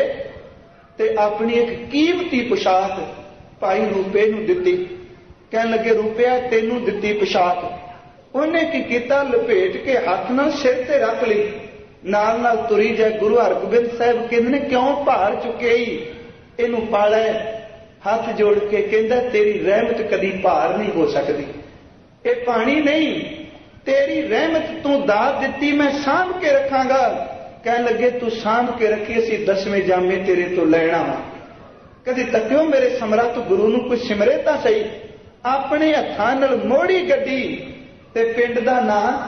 Speaker 1: ਤੇ ਆਪਣੀ ਇੱਕ ਕੀਮਤੀ ਪੁਸ਼ਾਕ ਭਾਈ ਰੂਪੇ ਨੂੰ ਦਿੱਤੀ। ਕਹਿਣ ਲੱਗੇ ਰੂਪਿਆ ਤੈਨੂੰ ਦਿੱਤੀ ਪੁਸ਼ਾਕ। ਉਹਨੇ ਕੀ ਕੀਤਾ, ਲਪੇਟ ਕੇ ਹੱਥ ਨਾਲ ਸਿਰ ਤੇ ਰੱਖ ਲਈ, ਨਾਲ ਨਾਲ ਤੁਰੀ ਜਾਏ। ਗੁਰੂ ਹਰਗੋਬਿੰਦ ਸਾਹਿਬ ਕਹਿੰਦੇ ਨੇ ਕਿਉਂ ਭਾਰ ਚੁੱਕੇ ਹੀ ਇਹਨੂੰ ਪਾਲੇ। ਹੱਥ ਜੋੜ ਕੇ ਕਹਿੰਦਾ ਤੇਰੀ ਰਹਿਮਤ ਕਦੀ ਭਾਰ ਨਹੀਂ ਹੋ ਸਕਦੀ, ਇਹ ਪਾਣੀ ਨਹੀਂ, ਤੇਰੀ ਰਹਿਮਤ ਤੂੰ ਦਾਤ ਦਿੱਤੀ ਮੈਂ ਸਾਂਭ ਕੇ ਰੱਖਾਂਗਾ। ਕਹਿਣ ਲੱਗੇ ਤੂੰ ਸਾਂਭ ਕੇ ਰੱਖੀ, ਅਸੀਂ ਦਸਵੇਂ ਜਾਮੇ ਤੇਰੇ ਤੋਂ ਲੈਣਾ ਵਾ। ਕਦੀ ਤੱਕਿਓ ਮੇਰੇ ਸਮਰੱਥ ਗੁਰੂ ਨੂੰ ਕੋਈ ਸਿਮਰੇ ਤਾਂ ਸਹੀ। ਆਪਣੇ ਹੱਥਾਂ ਨਾਲ ਮੋੜੀ ਗੱਡੀ ਤੇ ਪਿੰਡ ਦਾ ਨਾਂ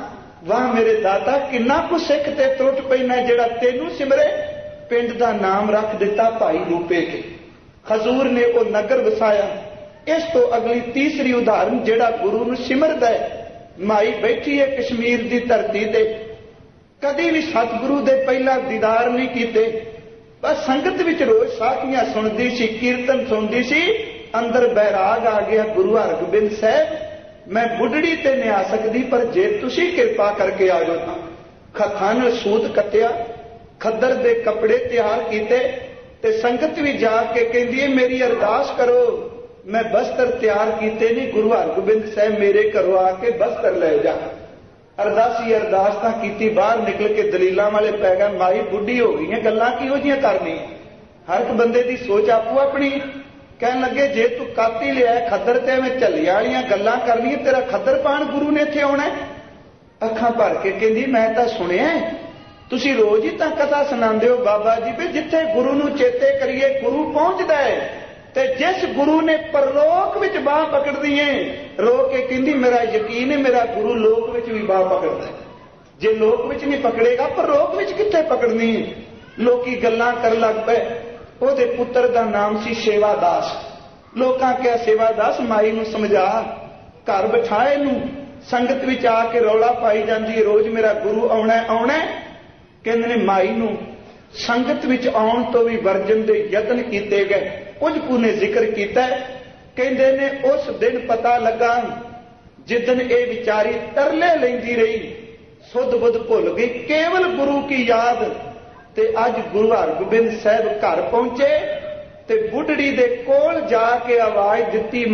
Speaker 1: वाह मेरे दाता किन्ना कु सिख ते त्रुट पैना जिहड़ा तेनू सिमरे। पिंड दा नाम रख दिता भाई रूपे के। हजूर ने वो नगर वसाया। इस तो अगली तीसरी उदाहरण जिहड़ा गुरु नू सिमरदा है, माई बैठी है कश्मीर दी धरती ते, कदी भी सतगुरु दे पहला दीदार नहीं कीते, बस संगत विच रोज साखियां सुनदी सी, कीर्तन सुनदी सी। अंदर बैराग आ गया, गुरु हरगोबिंद साहब मैं बुढ़ड़ी ते नहीं आ सकती, पर जे तुसी कृपा करके आ जाओ तां। हत्थां नाल सूत कट्टिया, खद्दर दे कपड़े तैयार कीते ते संगत भी जाके कहंदी है मेरी अरदास करो। मैं बस्तर तैयार कीते नहीं, गुरु हरगोबिंद साहब मेरे घरों आके बस्तर ले जा। अरदासी अरदास तां कीती, बाहर निकल के दलीलां वाले पै गए, माई बुढ़ी हो गई है, गल्लां किहो जिहियां करनी। हर एक बंदे दी सोच आपो अपनी। कहन लगे जे तू काती लिया खद्दर ते मैं झल्लियां वालियां गल्लां करनी, तेरा खद्दर पाण गुरु ने इत्थे आउणा। अखां भर के कहंदी मैं तां सुणिया तुसीं रोज ही तां कथा सुणांदे हो बाबा जी भी जिथे गुरु नूं चेते करिए गुरु पहुंचदा है, ते जिस गुरु ने परलोक विच बाह पकड़दी है। रो के कहंदी मेरा यकीन है मेरा गुरु लोक विच भी बाह पकड़दा है। जे लोक विच नहीं पकड़ेगा परलोक विच कित्थे पकड़नी है। लोकी गल्लां कर लग पए। ਉਹਦੇ पुत्र का नाम सी सेवादास। लोकां क्या सेवादास माई नूं समझा, घर बिठाए नूं संगत विच आके रौला पाई जांदी है, रोज मेरा गुरु आउणा आउणा। कहंदे ने माई नूं संगत विच आउण तो भी वर्जन दे यतन कीते गए। कुछ कु ने जिक्र कीता, कहंदे ने उस दिन पता लगा जिदन ये विचारी तरले लैंदी रही, सुध बुध भुल गई, केवल गुरु की याद। ते अज गुरु हरगोबिंद साहब घर पहुंचे ते बुढ़ड़ी दे कोल जाके आवाज दिती,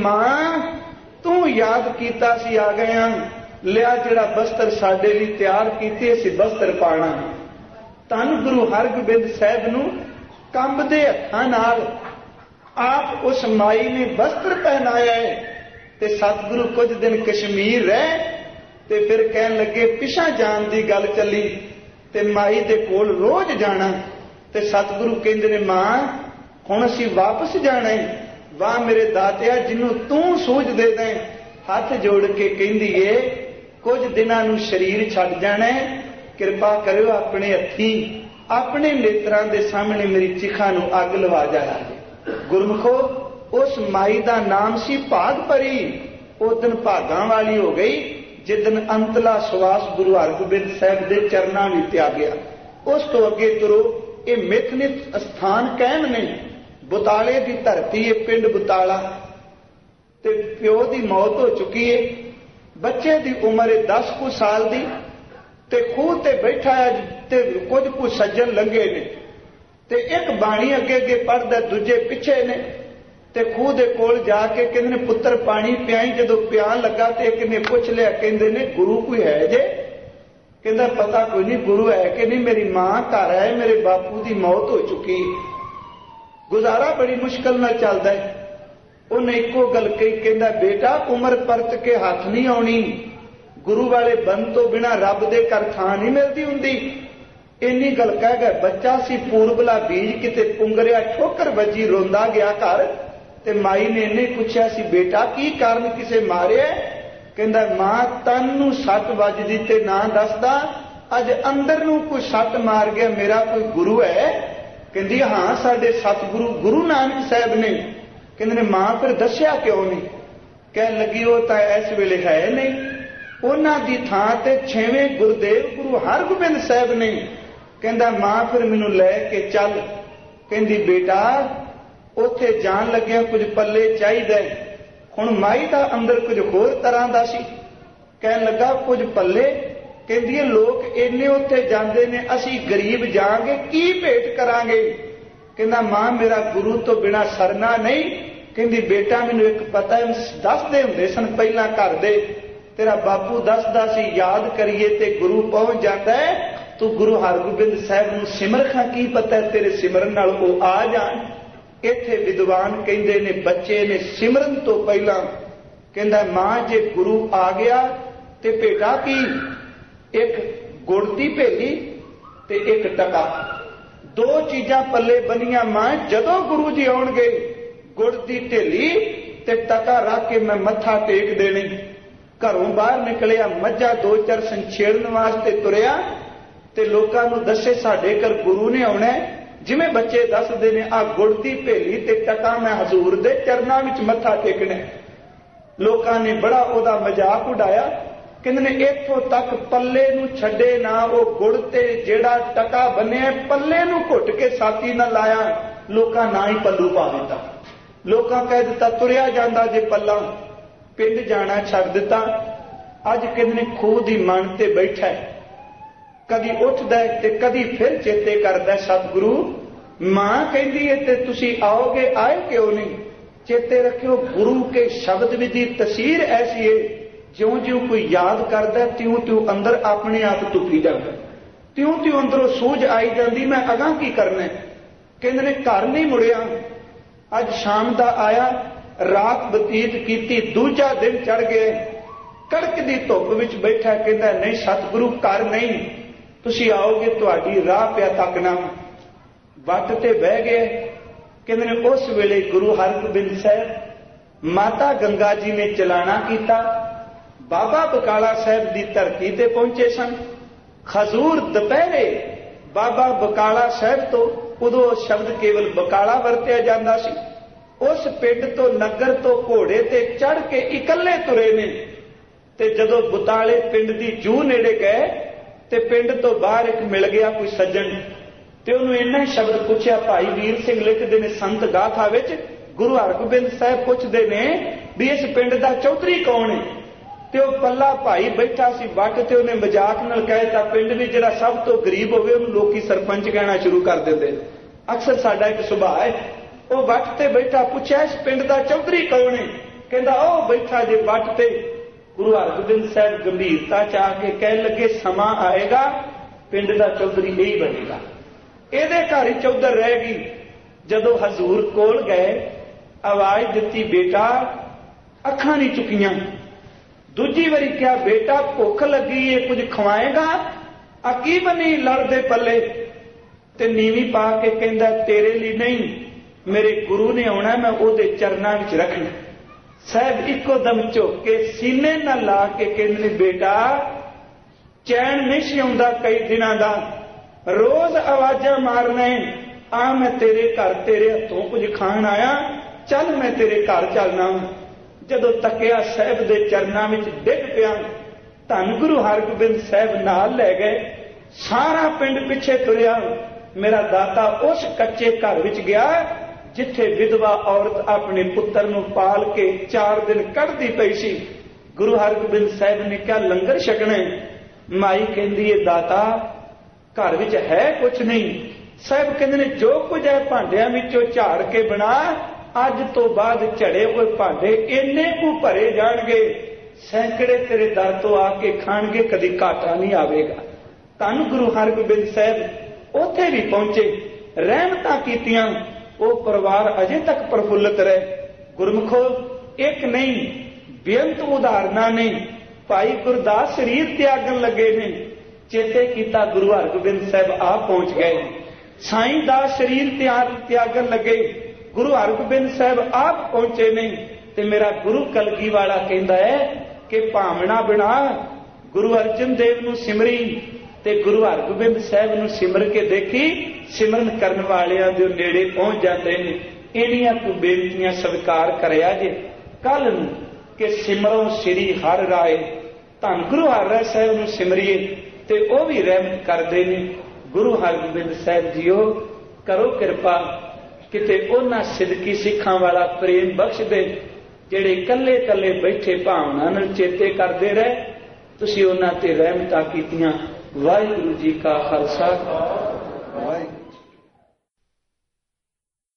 Speaker 1: मां तू याद कीता सी आ गया, लिया जिहड़ा बस्तर साडे लई तैयार कीते असीं बस्तर पाना। धन गुरु हरगोबिंद साहब नूं कंबदे हत्थां नाल आप उस माई ने वस्त्र पहनाया है। ते सतगुरु कुछ दिन कश्मीर रहे ते फिर कहन लगे पिछा जाण दी गल चली ते माई दे कोल रोज जाना। ते सतगुरु कहंदे ने मां हुण असीं वापस जाना है। वाह मेरे दातिया जिन्हों तू सूझ दे दें। हाथ जोड़ के कहंदी है कुछ दिनां नूं शरीर छड्ड जाना है, किरपा करियो अपने हत्थीं अपने नेत्रां दे सामने मेरी चिखा नूं अग लवा जाया। गुरमुखो उस माई दा नाम सी भाग परी। उस दिन भागां वाली हो गई जिदन अंतला सवास गुरु हरगोबिंद साहब के चरणा भी त्यागया। उस तो अगे तुरो ये मिथनित स्थान कहन ने बुताले की धरती है, पिंड बुताला। ते प्यो की मौत हो चुकी है, बच्चे की उम्र है दस कु साल की। ते खूह ते बैठा है ते कुछ कु सज्जन लंघे ने ते एक बाणी अगे अगे पढ़दा, दूजे पिछे ने। ते खूह दे कोल जाके कहंदे ने पुत्र पानी पियाई। जदों पियान लगा ते एक ने पुछ लिया, कहंदे ने गुरु कोई है जे? कहंदा पता कोई नहीं गुरु है कि नहीं, मेरी मां घर है, मेरे बापू की मौत हो चुकी, गुजारा बड़ी मुश्किल नाल चलदा है। उन्हें इको गल कही, कहंदा बेटा उम्र परत के हाथ नहीं आउणी, गुरु वाले बन तो बिना रब दे घर थां नहीं मिलदी हुंदी। इन्नी गल कह गए। बच्चा सी पूरबला बीज किते पुंगरिया, ठोकर वजी रोंदा गया घर। ते माई ने इन्हें पूछा सी बेटा की कारण किसे मारिया? कहंदा मां तन नूं सट वजदी ते ना दसदा, अज अंदर नूं कोई सट मार गया, मेरा कोई गुरु है? कहंदी हां साडे सतगुरु गुरु नानक साहब ने। कहंदे ने मां फिर दस्या क्यों नहीं? कहन लगी वो तां इस वेले है नहीं, उन्हां दी थां ते छेवें गुरुदेव गुरु हरगोबिंद साहब ने। कहंदा मां फिर मैनूं लै के चल। कहंदी बेटा उत्थे जान लग्या कुछ पल्ले चाहिदा। हुण माई दा अंदर कुछ होर तरह दा सी। कहन लगा कुछ पल्ले। कहंदी लोक इन्ने उत्थे जांदे ने, असीं गरीब जांगे की भेंट करांगे? कहंदा मां मेरा गुरु तो बिना सरना नहीं। कहंदी बेटा मैनूं एक पता है, दसदे हुंदे सन पहलां घर दे, तेरा बापू दसदा सी याद करिए ते गुरु पहुंच जाता है। तू गुरु हरगोबिंद साहब नूं सिमर खां, की पता है तेरे सिमरन नाल वो आ जाण। इत्थे विद्वान कहंदे ने बच्चे ने सिमरन तो पहला कहंदा मां जे गुरु आ गया ते भेटा की, एक गुड़ दी भेली ते एक टका, दो चीजां पल्ले बनिया। मां जदों गुरु जी आउणगे गुड़ दी ढेली ते टका रख के मैं मत्था टेक देनी। घरों बाहर निकलिया, मझा दो चार संछेड़न वास्ते तुरिया ते लोकां नूं दसे साडे घर गुरु ने आउणा। जिवें बच्चे दसदे ने आ गुड़ दी भेली ते टका मैं हजूर दे चरनां विच मत्था टेकना। लोकां ने बड़ा उहदा मजाक उड़ाया, कहंदे ने इत्थों तक पल्ले नूं छड्डे ना, वो गुड़ ते जेड़ा टका बन्निया पल्ले नूं घुट के साथी ना लाया, लोकां ना ही पल्लू पा दिता। लोकां कह दिता तुरिया जांदा जे पल्ला, पिंड जाना छड्ड दिता। अज कहंदे ने खूह दी मन ते बैठा है, कदी उठदा है ते कदी फिर चेते करदा सतगुरु मां कहंदी है ते तुसी आओगे, आए क्यों नहीं? चेते रखियो गुरु के शब्द विधि तसीर ऐसी है, ज्यों ज्यों कोई याद करदा त्यों त्यों अंदर अपने आप तुपी जाता, त्यों त्यों अंदरों सूझ आई जाती मैं अगां की करना। कहंदे ने घर नहीं मुड़िया, अज शाम दा आया, रात बतीत कीती, दूजा दिन चढ़ गए, कड़क दी धुप विच बैठा। कहंदा नहीं सतगुरु घर नहीं, तुसी आओगे तुहाडी राह पिया तकना। वट ते बह गए। कहंदे ने उस वेले गुरु हरगोबिंद साहब माता गंगा जी ने चलाना कीता, बाबा बकाला साहब दी धरती ते पहुंचे सन। खजूर दोपहरे बाबा बकाला साहब तो उदों शब्द केवल बकाला वरतिया जांदा सी। उस पिंड तो नगर तो घोड़े ते चढ़ के इकल्ले तुरे ने ते जदों बुताले पिंड दी जूह नेड़े गए ते पिंड तो बाहर एक मिल गया कोई सज्जन ते उन्होंने इन्ना शब्द पूछया। भाई वीर सिंह लिखते ने संत गाथा विच गुरु हरगोबिंद साहब पुछदे ने भी इस पिंड दा चौधरी कौन है? ते वह पल्ला भाई बैठा सी वट ते उन्हें मजाक नाल कहता पिंड विच जिहड़ा सब तो गरीब होवे उहनूं लोकी सरपंच कहना शुरू कर दिंदे। अक्सर साडा एक सुभाਅ है। वह वट ते बैठा पूछया इस पिंड दा चौधरी कौन है? कहंदा ओ बैठा जे वट ते। गुरु हरगोबिंद साहब गंभीरता च आके कह लगे समा आएगा पिंड दा चौधरी यही बनेगा। ਇਹਦੇ घर ही चौधर रह गई। जदों हजूर कोल गए आवाज दिती बेटा अखां नहीं चुकियां। दूजी वारी क्या बेटा भुख लगी है कुछ खवाएगा? अकी बनी लड़दे पल्ले ते नीवी पा के कहंदा तेरे लिए नहीं मेरे गुरु ने आना मैं ओदे चरनां विच रखना। साहब इको दम झुक के सीने नाल ला के कहंदे बेटा चैन नहीं सी आउंदा कई दिनां दा रोज आवाजा मारना आ मैं तेरे घर तेरे हथों कुछ खाण आया चल मैं तेरे घर चलना। जदों तकिया साहब दे चरनां विच डिग पिया धन गुरु हरगोबिंद साहब नाल लै गए। सारा पिंड पिछे तुरिया। मेरा दाता उस कच्चे घर विच गया जिथे विधवा औरत अपने पुत्र नूं पाल के चार दिन कढ़दी पई सी। गुरु हरगोबिंद साहब ने कहा लंगर छकना। माई कहंदी है दाता घर विच है कुछ नहीं। साहब कहंदे ने जो कुछ है भांडियां विचों झाड़ के बना अज तो बाद झड़े हुए भांडे इन्ने कु भरे जाणगे सैकड़े तेरे दर तो आके खाणगे कदी घाटा नहीं आवेगा। धन गुरु हरगोबिंद साहब उत्थे भी पहुंचे रहमतां कीतियां। वो परिवार अजे तक प्रफुल्लित रहे। गुरमुखो एक नहीं बेअंत उदाहरणां ने। भाई गुरदास शरीर त्यागन लगे ने चेते किया गुरु हरगोबिंद साहब आप पहुंच गए। साईं दास शरीर त्याग त्यागन लगे गुरु हरगोबिंद साहब आप पहुंचे नहीं। ते मेरा गुरु कलगी वाला कहता है कि भावना बना गुरु अर्जन देव नूं सिमरी ते गुरु हरगोबिंद साहब नूं सिमर के देखी सिमरन करन वालियां दे नेड़े पहुंच जाते हैं। इन्नियां तू बेनतियां स्वीकार करया जे कल नूं कि सिमरों श्री हर राय धन गुरु हर राय साहब नूं सिमरिए ते वो भी रहमत करते हैं। गुरु हरगोबिंद साहब जीओ करो कृपा किते उन्हां सिदकी सिखां वाला प्रेम बख्श दे जिहड़े कल्ले कल्ले बैठे भावना नाल चेते करते रहे। तुसीं उन्हां ते रहमतां कीतियां। वाहिगुरू जी का खालसा